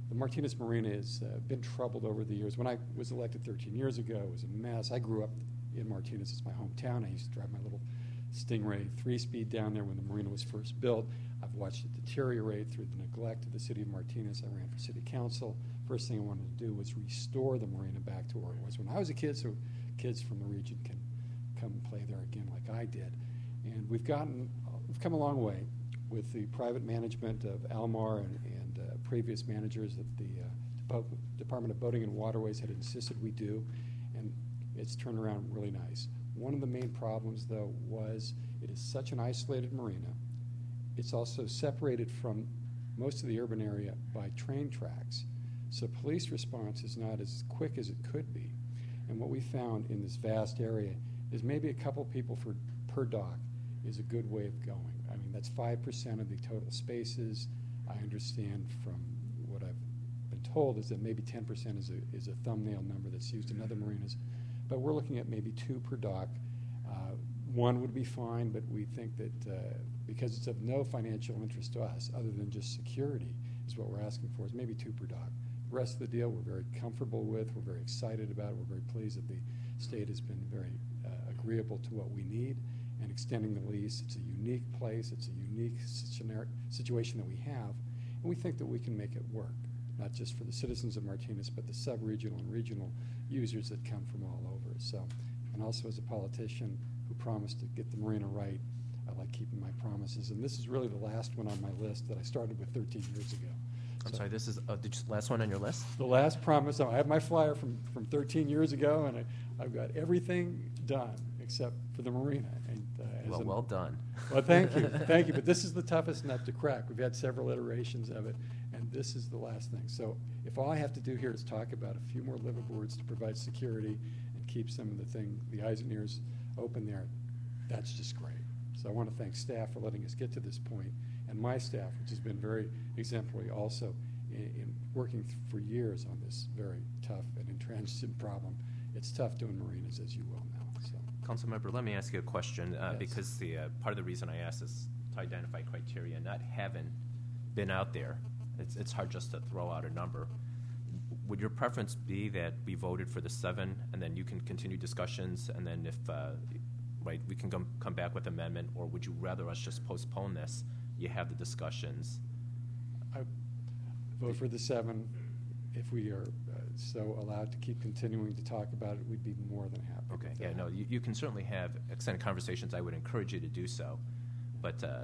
the Martinez Marina has uh, been troubled over the years. When I was elected thirteen years ago, it was a mess. I grew up in Martinez. It's my hometown. I used to drive my little Stingray three-speed down there when the marina was first built. I've watched it deteriorate through the neglect of the city of Martinez. I ran for city council. First thing I wanted to do was restore the marina back to where it was when I was a kid, so kids from the region can come and play there again like I did. And we've gotten, uh, we've come a long way with the private management of Almar and, and uh, previous managers that the uh, Department of Boating and Waterways had insisted we do, and it's turned around really nice. One of the main problems, though, was it is such an isolated marina. It's also separated from most of the urban area by train tracks. So police response is not as quick as it could be. And what we found in this vast area is maybe a couple people for, per dock is a good way of going. I mean, that's five percent of the total spaces. I understand from what I've been told is that maybe ten percent is a, is a thumbnail number that's used in other marinas. But we're looking at maybe two per dock. Uh, one would be fine, but we think that uh, because it's of no financial interest to us, other than just security, is what we're asking for, is maybe two per dock. The rest of the deal we're very comfortable with, we're very excited about it, we're very pleased that the state has been very uh, agreeable to what we need and extending the lease. It's a unique place, it's a unique situation that we have, and we think that we can make it work, not just for the citizens of Martinez, but the sub-regional and regional users that come from all over. So, and also as a politician who promised to get the marina right, I like keeping my promises. And this is really the last one on my list that I started with thirteen years ago. I'm So sorry, this is uh, the last one on your list? the last promise, I have my flyer from, from thirteen years ago, and I, I've got everything done except for the marina. And, uh, as Well, an- well done. Well, thank you, thank you. But this is the toughest nut to crack. We've had several iterations of it, and this is the last thing. So if all I have to do here is talk about a few more liveaboards to provide security and keep some of the thing, the eyes and ears open there, that's just great. So I want to thank staff for letting us get to this point, and my staff, which has been very exemplary also in, in working th- for years on this very tough and intransigent problem. It's tough doing marinas, as you well know. So. Councilmember, let me ask you a question, uh, Yes. because the uh, part of the reason I asked is to identify criteria. Not having been out there, it's, it's hard just to throw out a number. Would your preference be that we voted for the seven, and then you can continue discussions, and then if uh, right, we can come come back with amendment, or would you rather us just postpone this? You have the discussions. I vote for the seven. If we are uh, so allowed to keep continuing to talk about it, we'd be more than happy. Okay, with yeah, that. no, you, you can certainly have extended conversations. I would encourage you to do so, but uh,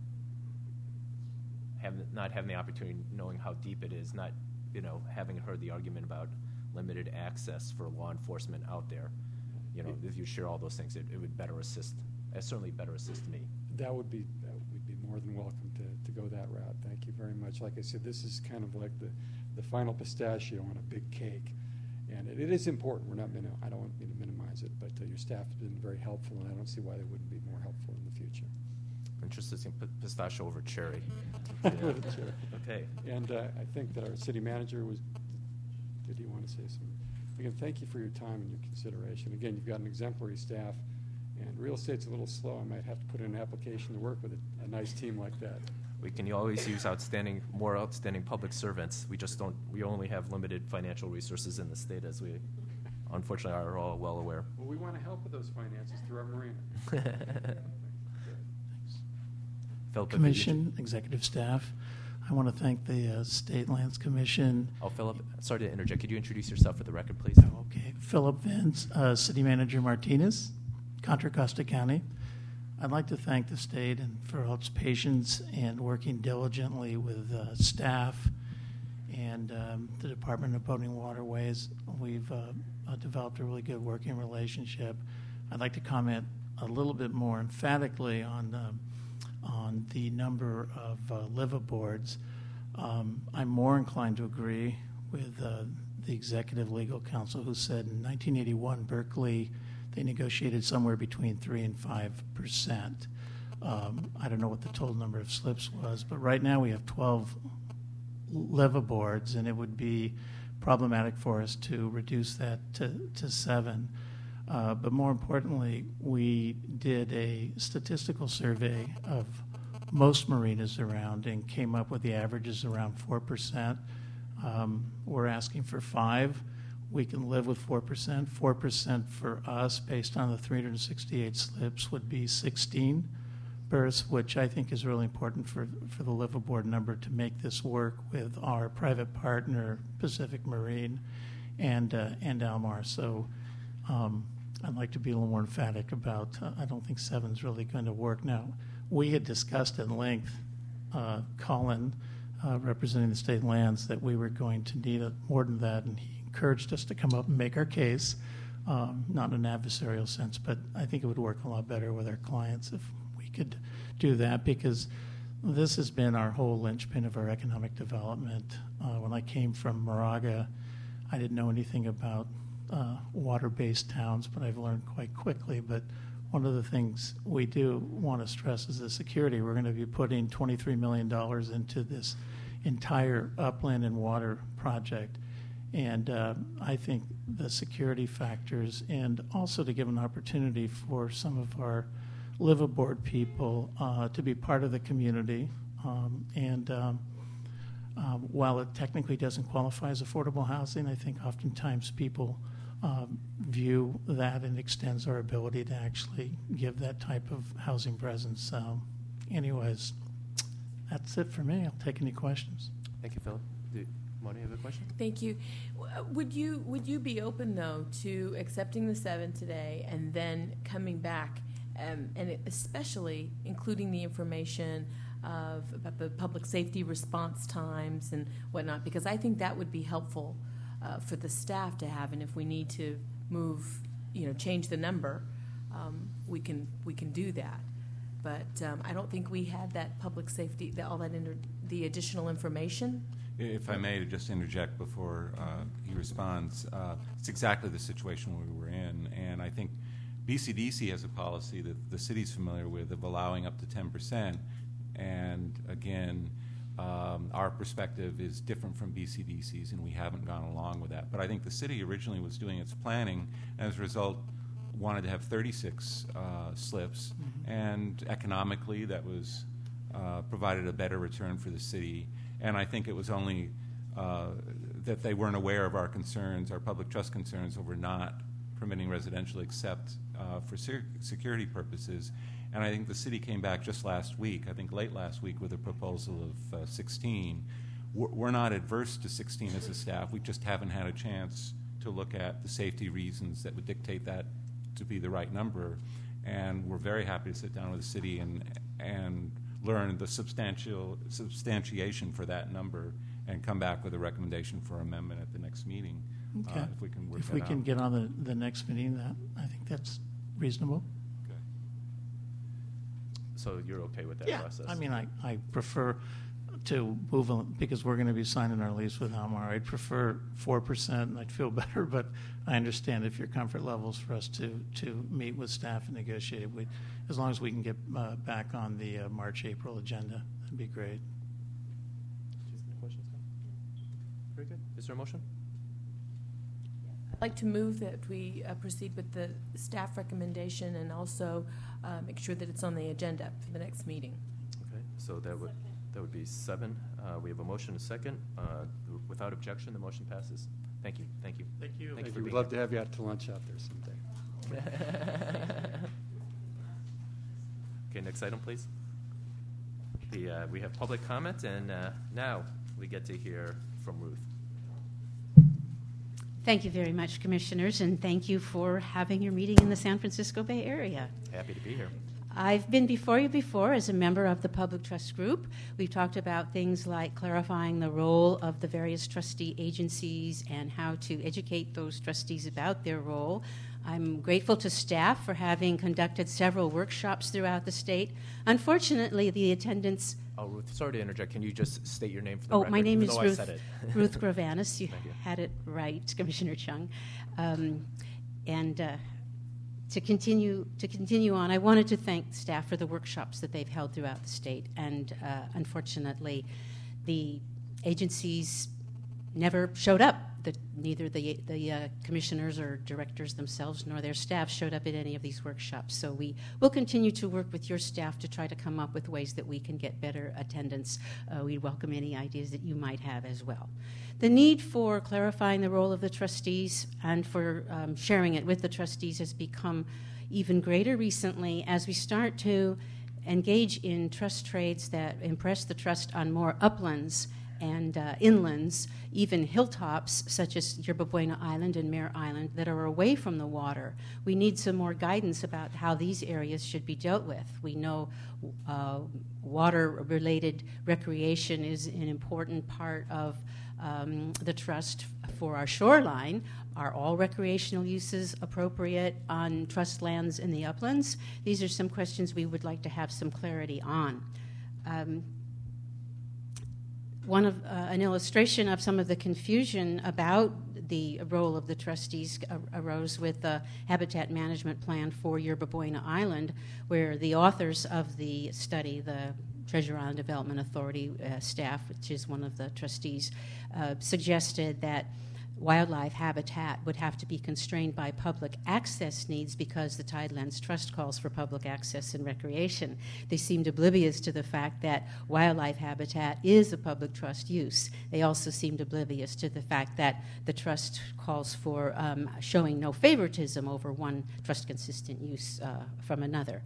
having, not having the opportunity, knowing how deep it is, not, you know, having heard the argument about limited access for law enforcement out there, you know, if you share all those things, it, it would better assist, uh, certainly better assist me. That would be, that would be more than welcome to, to go that route. Thank you very much. Like I said, this is kind of like the, the final pistachio on a big cake. And it, it is important. We're not, you know, I don't want you to minimize it, but uh, your staff has been very helpful, and I don't see why they wouldn't be more helpful in the future. Interesting, p- pistachio over cherry. With the chair. Okay. And uh, I think that our city manager was, did he want to say something? Again, thank you for your time and your consideration. Again, you've got an exemplary staff, and real estate's a little slow. I might have to put in an application to work with a, a nice team like that. We can always use outstanding, more outstanding public servants. We just don't, we only have limited financial resources in the state, as we unfortunately are all well aware. Well, we want to help with those finances through our marina. Philip, if you- Commission, executive staff. I want to thank the uh, State Lands Commission. Oh, Philip, sorry to interject. Could you introduce yourself for the record, please? Oh, okay. Philip Vince, uh, City Manager Martinez, Contra Costa County. I'd like to thank the state and for all its patience and working diligently with uh, staff and um, the Department of Boating and Waterways. We've uh, uh, developed a really good working relationship. I'd like to comment a little bit more emphatically on uh, on the number of uh, liveaboards. Um, I'm more inclined to agree with uh, the Executive Legal Counsel, who said in nineteen eighty-one, Berkeley, they negotiated somewhere between three and five percent. Um, I don't know what the total number of slips was, but right now we have twelve liveaboards, and it would be problematic for us to reduce that to, to seven. Uh, but more importantly, we did a statistical survey of most marinas around and came up with the averages around four percent. Um, we're asking for five. We can live with four percent. four percent for us, based on the three hundred sixty-eight slips, would be sixteen berths, which I think is really important for, for the liveaboard number to make this work with our private partner, Pacific Marine, and, uh, and Almar. So um, I'd like to be a little more emphatic about, uh, I don't think seven's really going to work. Now, we had discussed at length, uh, Colin, uh, representing the state lands, that we were going to need a, more than that, and he encouraged us to come up and make our case, um, not in an adversarial sense, but I think it would work a lot better with our clients if we could do that, because this has been our whole linchpin of our economic development. Uh, when I came from Moraga, I didn't know anything about uh, water-based towns, but I've learned quite quickly. But one of the things we do want to stress is the security. We're going to be putting twenty-three million dollars into this entire upland and water project. And uh, I think the security factors, and also to give an opportunity for some of our liveaboard people uh, to be part of the community. Um, and um, um, while it technically doesn't qualify as affordable housing, I think oftentimes people um, view that and extends our ability to actually give that type of housing presence. So anyways, that's it for me. I'll take any questions. Thank you, Philip. Do Marty have a question? Thank you. W- Would you would you be open though to accepting the seven today and then coming back, um, and it- especially including the information of about the public safety response times and whatnot? Because I think that would be helpful uh, for the staff to have, and if we need to move, you know, change the number, um, we can we can do that. But um, I don't think we had that public safety, the, all that inter- the additional information. If I may just interject before uh, he responds, uh, it's exactly the situation we were in, and I think B C D C has a policy that the city's familiar with of allowing up to ten percent, and again, um, our perspective is different from B C D C's, and we haven't gone along with that. But I think the city originally was doing its planning, and as a result, wanted to have thirty-six uh, slips, mm-hmm. and economically that was uh, provided a better return for the city. And I think it was only uh, that they weren't aware of our concerns, our public trust concerns over not permitting residential except uh, for ser- security purposes. And I think the city came back just last week, I think late last week, with a proposal of uh, sixteen. We're, we're not adverse to sixteen as a staff. We just haven't had a chance to look at the safety reasons that would dictate that to be the right number. And we're very happy to sit down with the city and and learn the substantial substantiation for that number and come back with a recommendation for amendment at the next meeting. Okay. Uh, if we can work If that we out. can get on the, the next meeting, that I think that's reasonable. Okay. So you're okay with that Yeah, process? I mean, I, I prefer to move on, because we're going to be signing our lease with Almar. I'd prefer four percent, and I'd feel better, but I understand if your comfort levels for us to, to meet with staff and negotiate. We, as long as we can get uh, back on the uh, March, April agenda, that'd be great. Any questions? Very good. Is there a motion? I'd like to move that we uh, proceed with the staff recommendation and also uh, make sure that it's on the agenda for the next meeting. Okay, so that would that would be seven. Uh, we have a motion, and a second. Uh, without objection, the motion passes. Thank you. Thank you. Thank you. Thank you Thank for you. We'd being love here. to have you out to lunch out there someday. Okay, next item, please. The, uh, we have public comment, and uh, now we get to hear from Ruth. Thank you very much, Commissioners, and thank you for having your meeting in the San Francisco Bay Area. Happy to be here. I've been before you before as a member of the Public Trust Group. We've talked about things like clarifying the role of the various trustee agencies and how to educate those trustees about their role. I'm grateful to staff for having conducted several workshops throughout the state. Unfortunately, the attendance... Oh, Ruth, sorry to interject. Can you just state your name for the Oh, record? my name even is though Ruth, I said it. Ruth Gravanis. You, Thank you. had it right, Commissioner Chung. Um, and uh, to continue to continue on, I wanted to thank staff for the workshops that they've held throughout the state. And uh, unfortunately, the agencies never showed up. The, neither the, the uh, commissioners or directors themselves nor their staff showed up at any of these workshops. So we will continue to work with your staff to try to come up with ways that we can get better attendance. Uh, we welcome any ideas that you might have as well. The need for clarifying the role of the trustees and for um, sharing it with the trustees has become even greater recently as we start to engage in trust trades that impress the trust on more uplands and uh, inlands, even hilltops such as Yerba Buena Island and Mare Island that are away from the water. We need some more guidance about how these areas should be dealt with. We know uh, water-related recreation is an important part of um, the trust for our shoreline. Are all recreational uses appropriate on trust lands in the uplands? These are some questions we would like to have some clarity on. Um, One of uh, an illustration of some of the confusion about the role of the trustees uh, arose with the Habitat Management Plan for Yerba Buena Island, where the authors of the study, the Treasure Island Development Authority uh, staff, which is one of the trustees, uh, suggested that wildlife habitat would have to be constrained by public access needs because the Tidelands Trust calls for public access and recreation. They seemed oblivious to the fact that wildlife habitat is a public trust use. They also seemed oblivious to the fact that the trust calls for um, showing no favoritism over one trust-consistent use uh, from another.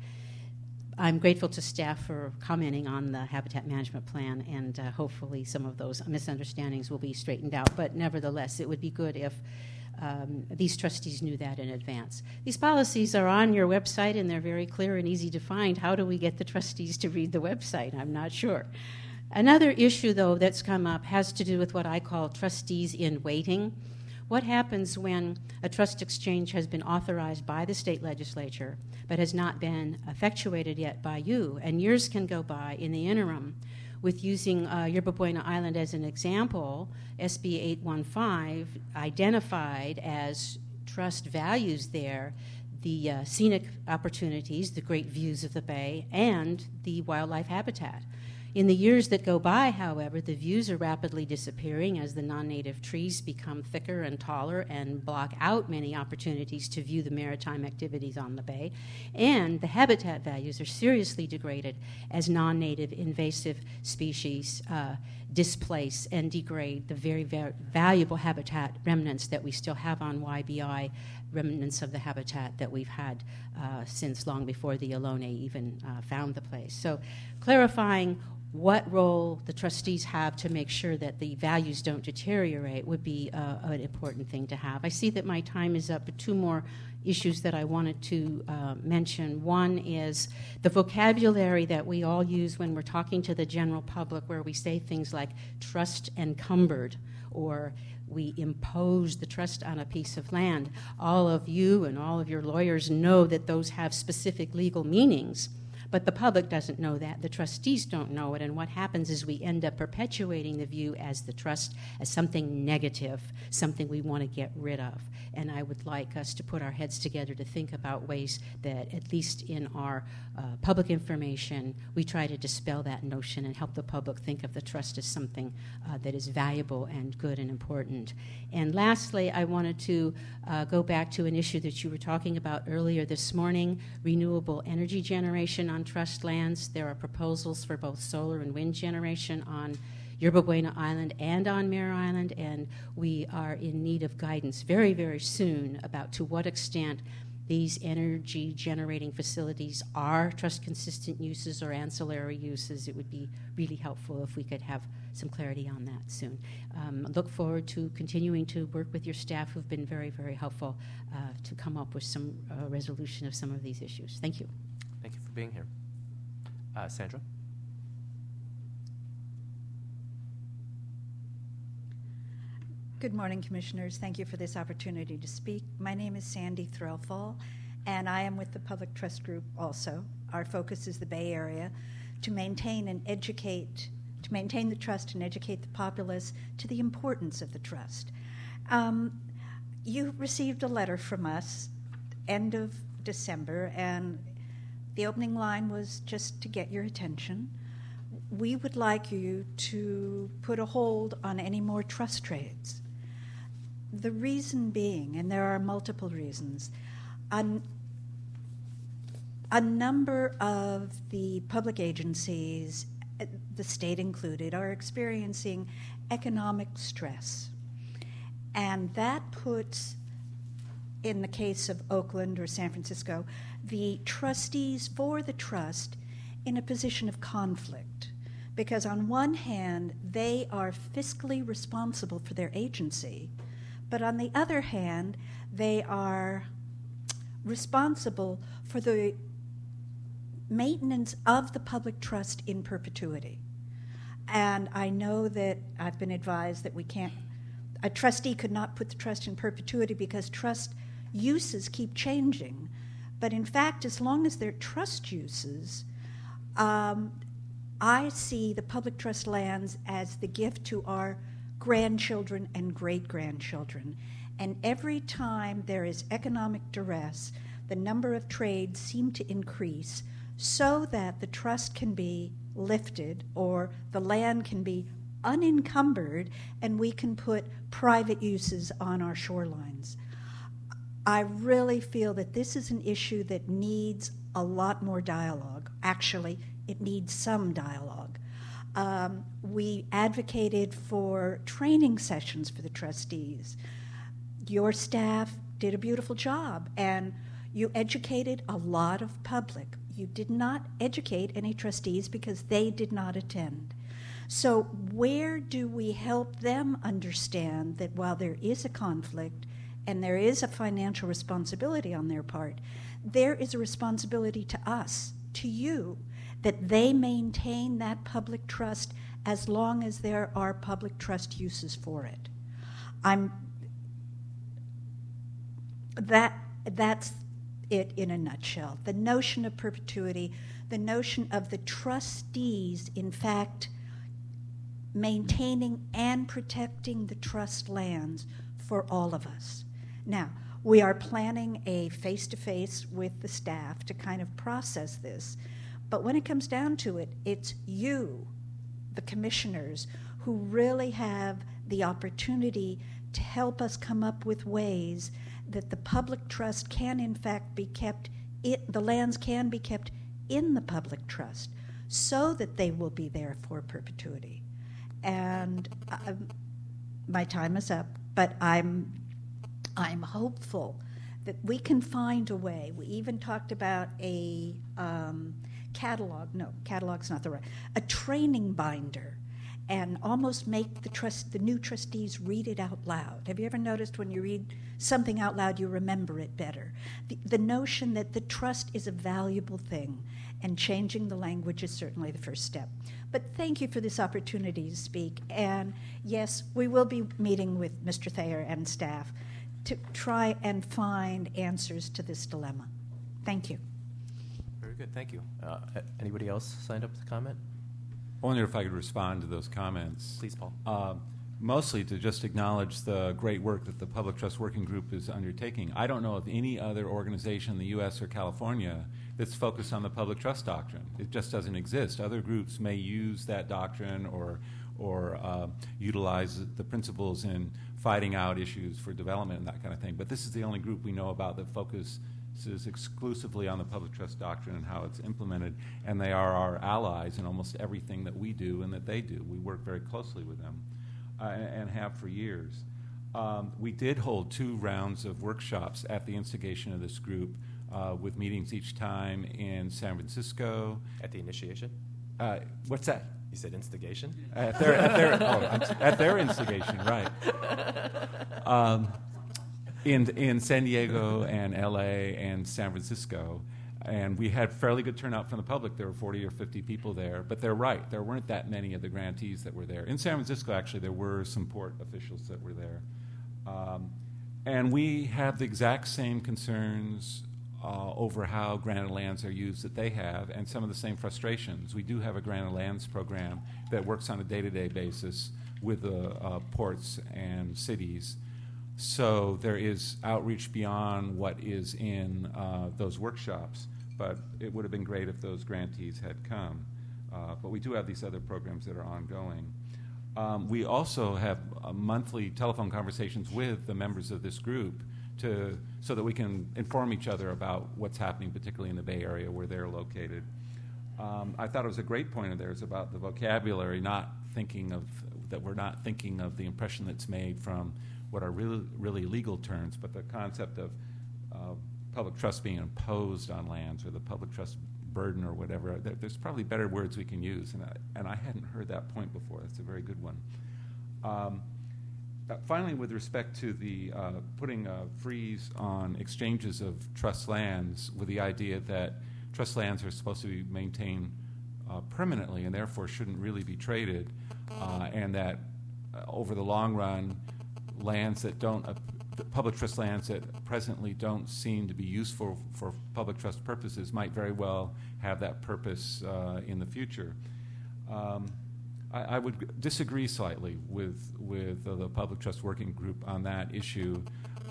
I'm grateful to staff for commenting on the Habitat Management Plan, and uh, hopefully some of those misunderstandings will be straightened out. But nevertheless, it would be good if um, these trustees knew that in advance. These policies are on your website, and they're very clear and easy to find. How do we get the trustees to read the website? I'm not sure. Another issue, though, that's come up has to do with what I call trustees in waiting. What happens when a trust exchange has been authorized by the state legislature but has not been effectuated yet by you, and years can go by in the interim? With using uh, Yerba Buena Island as an example, S B eight fifteen identified as trust values there the uh, scenic opportunities, the great views of the bay, and the wildlife habitat. In the years that go by, however, the views are rapidly disappearing as the non-native trees become thicker and taller and block out many opportunities to view the maritime activities on the bay. And the habitat values are seriously degraded as non-native invasive species uh, displace and degrade the very, very valuable habitat remnants that we still have on Y B I, remnants of the habitat that we've had uh, since long before the Ohlone even uh, found the place. So clarifying what role the trustees have to make sure that the values don't deteriorate would be uh, an important thing to have. I see that my time is up, but two more issues that I wanted to uh, mention. One is the vocabulary that we all use when we're talking to the general public, where we say things like trust encumbered or we impose the trust on a piece of land. All of you and all of your lawyers know that those have specific legal meanings. But the public doesn't know that. The trustees don't know it. And what happens is we end up perpetuating the view as the trust as something negative, something we want to get rid of. And I would like us to put our heads together to think about ways that, at least in our uh, public information, we try to dispel that notion and help the public think of the trust as something uh, that is valuable and good and important. And lastly, I wanted to uh, go back to an issue that you were talking about earlier this morning, renewable energy generation on trust lands. There are proposals for both solar and wind generation on Yerba Buena Island and on Mare Island, and we are in need of guidance very, very soon about to what extent these energy generating facilities are trust consistent uses or ancillary uses. It would be really helpful if we could have some clarity on that soon. Um, look forward to continuing to work with your staff who've been very, very helpful uh, to come up with some uh, resolution of some of these issues. Thank you. Thank you for being here. Uh, Sandra? Good morning, Commissioners. Thank you for this opportunity to speak. My name is Sandy Threlfall, and I am with the Public Trust Group also. Our focus is the Bay Area to maintain and educate, to maintain the trust and educate the populace to the importance of the trust. Um, you received a letter from us end of December, and the opening line was just to get your attention. We would like you to put a hold on any more trust trades. The reason being, and there are multiple reasons, a, a number of the public agencies, the state included, are experiencing economic stress. And that puts, in the case of Oakland or San Francisco, the trustees for the trust in a position of conflict. Because on one hand, they are fiscally responsible for their agency, but on the other hand, they are responsible for the maintenance of the public trust in perpetuity. And I know that I've been advised that we can't, a trustee could not put the trust in perpetuity because trust uses keep changing. But in fact, as long as they're trust uses, um, I see the public trust lands as the gift to our grandchildren and great-grandchildren. And every time there is economic duress, the number of trades seem to increase so that the trust can be lifted or the land can be unencumbered and we can put private uses on our shorelines. I really feel that this is an issue that needs a lot more dialogue. Actually, it needs some dialogue. Um, we advocated for training sessions for the trustees. Your staff did a beautiful job, and you educated a lot of public. You did not educate any trustees because they did not attend. So where do we help them understand that while there is a conflict and there is a financial responsibility on their part, there is a responsibility to us, to you, that they maintain that public trust as long as there are public trust uses for it. I'm that that's it in a nutshell. The notion of perpetuity, the notion of the trustees, in fact, maintaining and protecting the trust lands for all of us. Now, we are planning a face-to-face with the staff to kind of process this. But when it comes down to it, it's you, the commissioners, who really have the opportunity to help us come up with ways that the public trust can in fact be kept, it, the lands can be kept in the public trust so that they will be there for perpetuity. And uh, my time is up, but I'm, I'm hopeful that we can find a way. We even talked about a um, catalog, no, catalog's not the right, a training binder, and almost make the trust, the new trustees read it out loud. Have you ever noticed when you read something out loud, you remember it better? The, the notion that the trust is a valuable thing, and changing the language is certainly the first step. But thank you for this opportunity to speak. And yes, we will be meeting with Mister Thayer and staff to try and find answers to this dilemma. Thank you. Very good, thank you. Uh, anybody else signed up to comment? I wonder if I could respond to those comments. Please, Paul. Uh, mostly to just acknowledge the great work that the Public Trust Working Group is undertaking. I don't know of any other organization in the U S or California that's focused on the public trust doctrine. It just doesn't exist. Other groups may use that doctrine or, or uh, utilize the principles in fighting out issues for development and that kind of thing. But this is the only group we know about that focuses exclusively on the public trust doctrine and how it's implemented, and they are our allies in almost everything that we do and that they do. We work very closely with them uh, and have for years. Um, we did hold two rounds of workshops at the instigation of this group uh, with meetings each time in San Francisco. At the initiation? Uh, what's that? You said instigation? At their, at their, oh, at their instigation, right. Um, in, in San Diego and L A and San Francisco. And we had fairly good turnout from the public. There were forty or fifty people there. But they're right. There weren't that many of the grantees that were there. In San Francisco, actually, there were some port officials that were there. Um, and we have the exact same concerns uh, over how granted lands are used that they have, and some of the same frustrations. We do have a granted lands program that works on a day-to-day basis with the uh, ports and cities. So there is outreach beyond what is in uh, those workshops, but it would have been great if those grantees had come. Uh, but we do have these other programs that are ongoing. Um, we also have uh, monthly telephone conversations with the members of this group to, so that we can inform each other about what's happening, particularly in the Bay Area where they're located. Um, I thought it was a great point of theirs about the vocabulary, not thinking of that we're not thinking of the impression that's made from what are really, really legal terms, but the concept of uh, public trust being imposed on lands, or the public trust burden, or whatever. There, there's probably better words we can use, and I, and I hadn't heard that point before. That's a very good one. Um, uh, finally, with respect to the uh, putting a freeze on exchanges of trust lands, with the idea that trust lands are supposed to be maintained uh, permanently and therefore shouldn't really be traded, uh, and that uh, over the long run, lands that don't, uh, public trust lands that presently don't seem to be useful for public trust purposes might very well have that purpose uh, in the future. Um, I, I would disagree slightly with with uh, the Public Trust Working Group on that issue.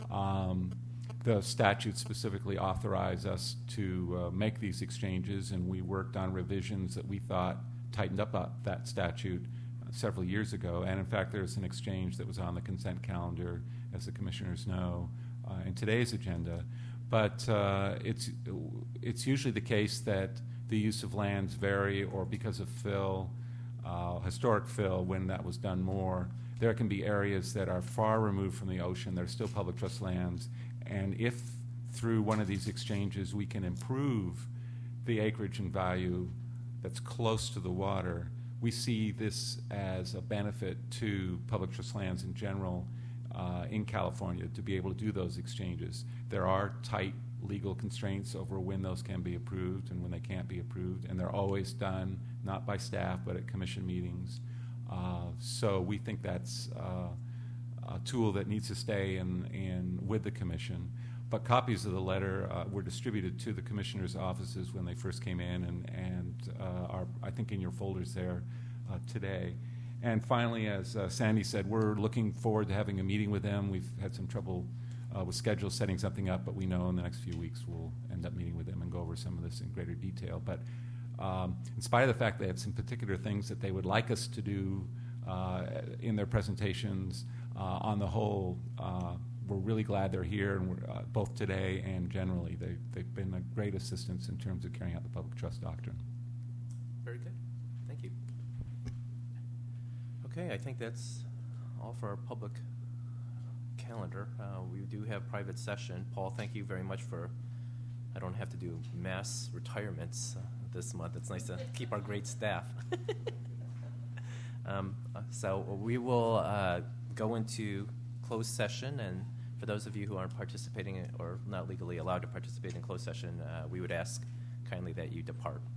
Um, the statute specifically authorized us to uh, make these exchanges, and we worked on revisions that we thought tightened up uh, that statute uh, several years ago. And in fact, there's an exchange that was on the consent calendar, as the commissioners know, uh, in today's agenda. But uh, it's it's usually the case that the use of lands vary, or because of fill, uh, historic fill, when that was done more, there can be areas that are far removed from the ocean. They're still public trust lands, and if through one of these exchanges we can improve the acreage and value that's close to the water, we see this as a benefit to public trust lands in general. Uh, in California, to be able to do those exchanges. There are tight legal constraints over when those can be approved and when they can't be approved, and they're always done not by staff but at commission meetings. Uh, so we think that's uh, a tool that needs to stay in, in with the commission. But copies of the letter uh, were distributed to the commissioners' offices when they first came in, and, and uh, are, I think, in your folders there uh, today. And finally, as uh, Sandy said, we're looking forward to having a meeting with them. We've had some trouble uh, with schedules setting something up, but we know in the next few weeks we'll end up meeting with them and go over some of this in greater detail. But um, in spite of the fact they have some particular things that they would like us to do uh, in their presentations, uh, on the whole, uh, we're really glad they're here, and we're, uh, both today and generally. They, they've been a great assistance in terms of carrying out the public trust doctrine. Very good. Thank you. Okay, I think that's all for our public calendar. Uh, we do have private session. Paul, thank you very much for, I don't have to do mass retirements uh, this month. It's nice to keep our great staff. um, uh, so we will uh, go into closed session, and for those of you who aren't participating in, or not legally allowed to participate in closed session, uh, we would ask kindly that you depart.